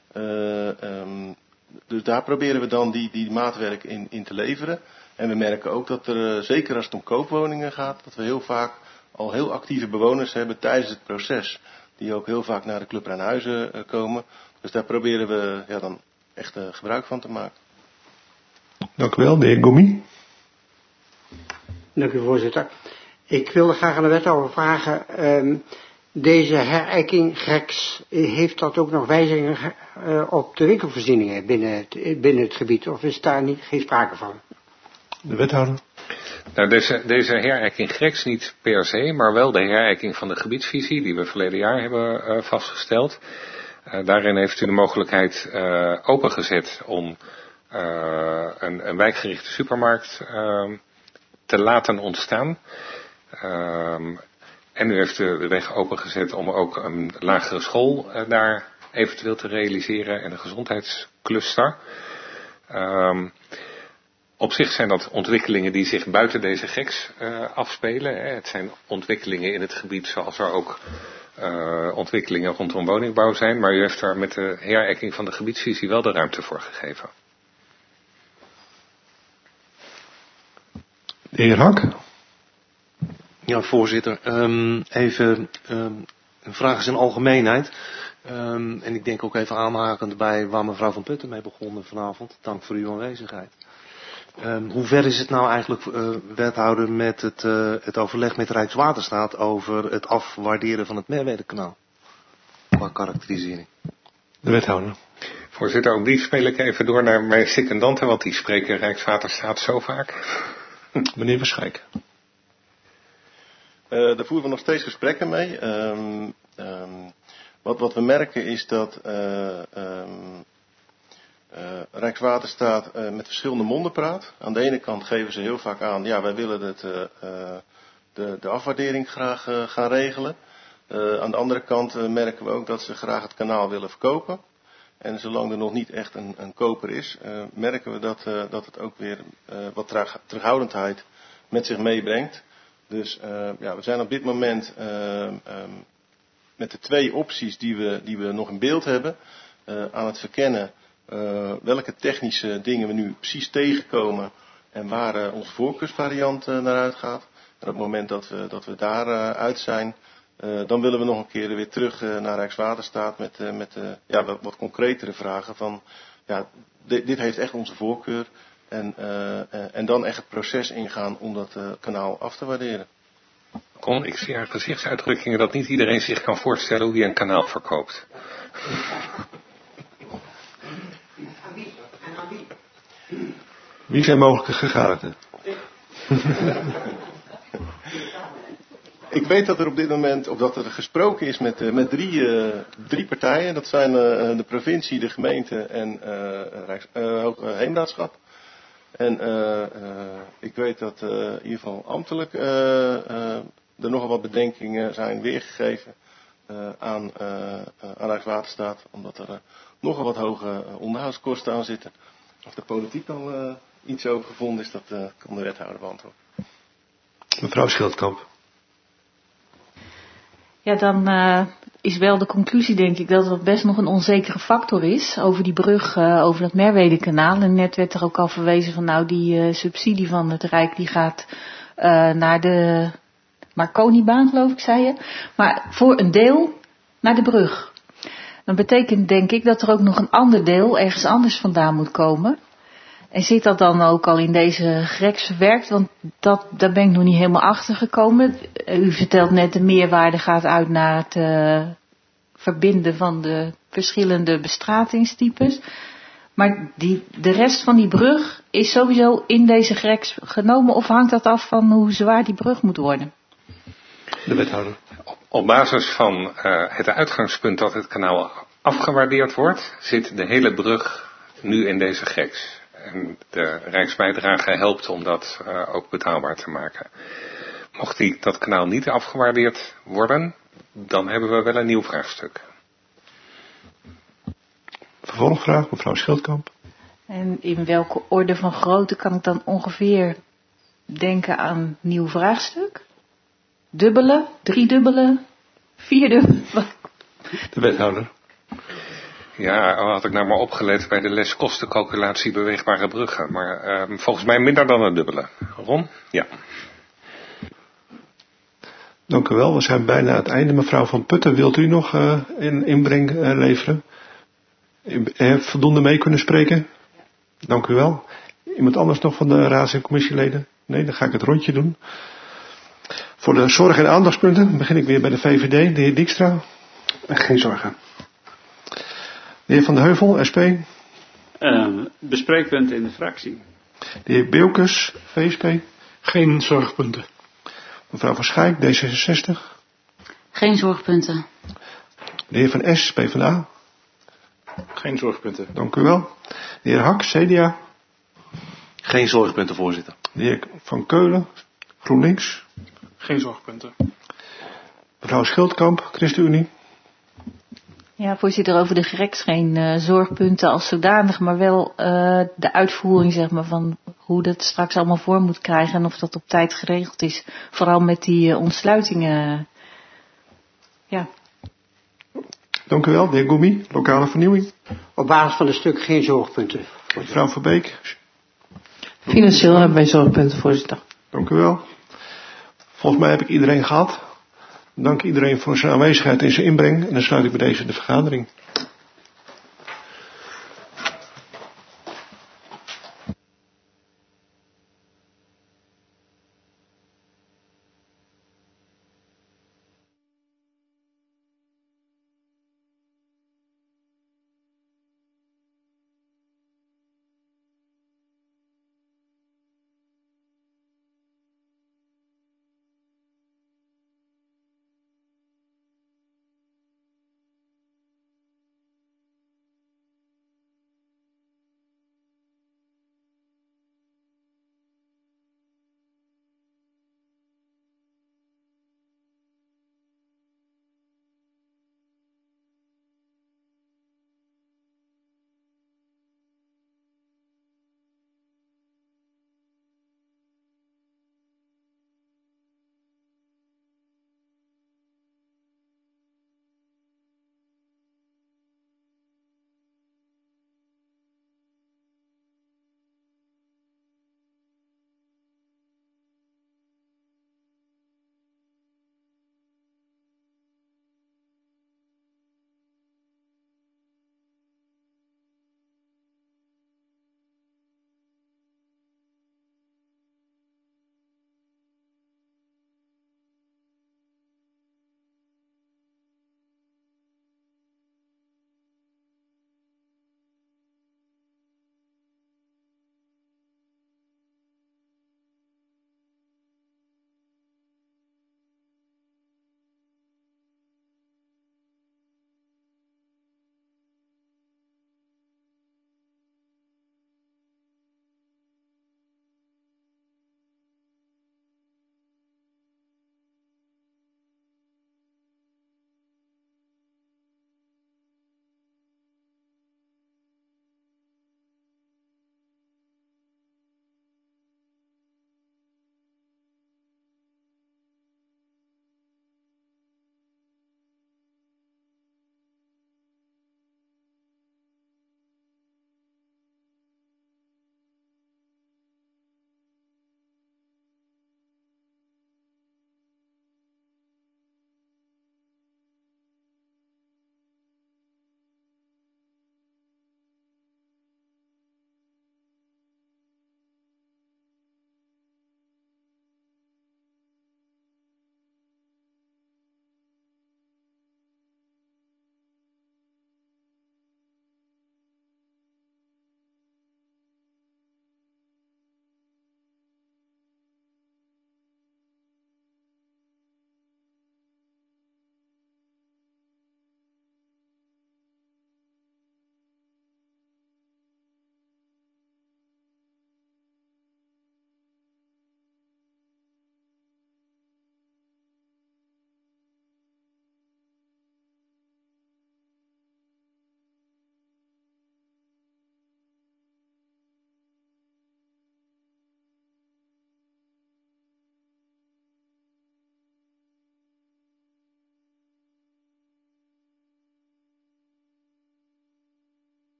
Dus daar proberen we dan die maatwerk in te leveren. En we merken ook dat er, zeker als het om koopwoningen gaat, dat we heel vaak al heel actieve bewoners hebben tijdens het proces. Die ook heel vaak naar de Club Rijnhuizen komen. Dus daar proberen we dan echt gebruik van te maken. Dank u wel, de heer Gomi. Dank u, voorzitter. Ik wilde graag aan de wethouder vragen, deze herijking GREX, heeft dat ook nog wijzigingen op de winkelvoorzieningen binnen het gebied? Of is daar geen sprake van? De wethouder. Nou, deze herijking GREX niet per se, maar wel de herijking van de gebiedsvisie die we verleden jaar hebben vastgesteld. Daarin heeft u de mogelijkheid opengezet om een wijkgerichte supermarkt te laten ontstaan. En u heeft de weg opengezet om ook een lagere school daar eventueel te realiseren en een gezondheidscluster. Op zich zijn dat ontwikkelingen die zich buiten deze GEX afspelen. Het zijn ontwikkelingen in het gebied zoals er ook ontwikkelingen rondom woningbouw zijn. Maar u heeft daar met de herijking van de gebiedsvisie wel de ruimte voor gegeven. De heer Hak. Ja, voorzitter. Even een vraag is in algemeenheid. En ik denk ook even aanhakend bij waar mevrouw Van Putten mee begon vanavond. Dank voor uw aanwezigheid. Hoe ver is het nou eigenlijk, wethouder, met het overleg met Rijkswaterstaat over het afwaarderen van het Merwedekanaal? Qua karakterisering. De wethouder. Voorzitter, ook die speel ik even door naar mijn secondanten, want die spreken Rijkswaterstaat zo vaak. Meneer Verschijk. Daar voeren we nog steeds gesprekken mee. Wat we merken is dat Rijkswaterstaat met verschillende monden praat. Aan de ene kant geven ze heel vaak aan, ja, wij willen de afwaardering graag gaan regelen. Aan de andere kant merken we ook dat ze graag het kanaal willen verkopen. En zolang er nog niet echt een koper is, merken we dat het ook weer wat terughoudendheid met zich meebrengt. Dus we zijn op dit moment met de twee opties die we nog in beeld hebben aan het verkennen welke technische dingen we nu precies tegenkomen en waar onze voorkeursvariant naar uitgaat. En op het moment dat we daar uit zijn, dan willen we nog een keer weer terug naar Rijkswaterstaat met wat concretere vragen van dit heeft echt onze voorkeur en dan echt het proces ingaan om dat kanaal af te waarderen. Ik zie aan gezichtsuitdrukkingen dat niet iedereen zich kan voorstellen hoe je een kanaal verkoopt. Wie zijn mogelijke gegadigden? Ik weet dat er op dit moment, of dat er gesproken is met drie partijen. Dat zijn de provincie, de gemeente en Heemraadschap. En ik weet dat in ieder geval ambtelijk er nogal wat bedenkingen zijn weergegeven aan Rijkswaterstaat. Omdat er nogal wat hoge onderhoudskosten aan zitten. Of de politiek al iets over gevonden is, dat kan de wethouder beantwoorden. Mevrouw Schildkamp. Ja, dan is wel de conclusie, denk ik, dat het best nog een onzekere factor is over die brug, over dat Merwedekanaal. En net werd er ook al verwezen van, nou, die subsidie van het Rijk, die gaat naar de Marconibaan, geloof ik, zei je. Maar voor een deel naar de brug. Dat betekent, denk ik, dat er ook nog een ander deel ergens anders vandaan moet komen. En zit dat dan ook al in deze GREX verwerkt? Want daar ben ik nog niet helemaal achter gekomen. U vertelt net, de meerwaarde gaat uit naar het verbinden van de verschillende bestratingstypes. Maar de rest van die brug is sowieso in deze GREX genomen, of hangt dat af van hoe zwaar die brug moet worden? De wethouder. Op basis van het uitgangspunt dat het kanaal afgewaardeerd wordt, zit de hele brug nu in deze GREX. En de Rijksbijdrage helpt om dat ook betaalbaar te maken. Mocht dat kanaal niet afgewaardeerd worden, dan hebben we wel een nieuw vraagstuk. Vervolgvraag, mevrouw Schildkamp. En in welke orde van grootte kan ik dan ongeveer denken aan nieuw vraagstuk? Dubbele, driedubbele, vierdubbele? De wethouder. Ja, al had ik nou maar opgelet bij de les kostencalculatie beweegbare bruggen. Maar volgens mij minder dan een dubbele. Ron? Ja. Dank u wel. We zijn bijna aan het einde. Mevrouw Van Putten, wilt u nog een inbreng leveren? U heeft voldoende mee kunnen spreken? Dank u wel. Iemand anders nog van de raads- en commissieleden? Nee, dan ga ik het rondje doen. Voor de zorg- en aandachtspunten begin ik weer bij de VVD. De heer Dijkstra. Geen zorgen. De heer Van de Heuvel, SP. Bespreekpunten in de fractie. De heer Beukes, VSP. Geen zorgpunten. Mevrouw Van Schaik, D66. Geen zorgpunten. De heer Van S, PvdA. Geen zorgpunten. Dank u wel. De heer Hak, CDA. Geen zorgpunten, voorzitter. De heer Van Keulen, GroenLinks. Geen zorgpunten. Mevrouw Schildkamp, ChristenUnie. Ja, voorzitter, over de GREX geen zorgpunten als zodanig, maar wel de uitvoering, zeg maar, van hoe dat straks allemaal vorm moet krijgen en of dat op tijd geregeld is. Vooral met die ontsluitingen. Ja. Dank u wel. De heer Goumi, lokale vernieuwing. Op basis van het stuk geen zorgpunten. Mevrouw Verbeek. Financieel hebben wij zorgpunten, voorzitter. Dank u wel. Volgens mij heb ik iedereen gehad. Dank iedereen voor zijn aanwezigheid en zijn inbreng. En dan sluit ik bij deze de vergadering.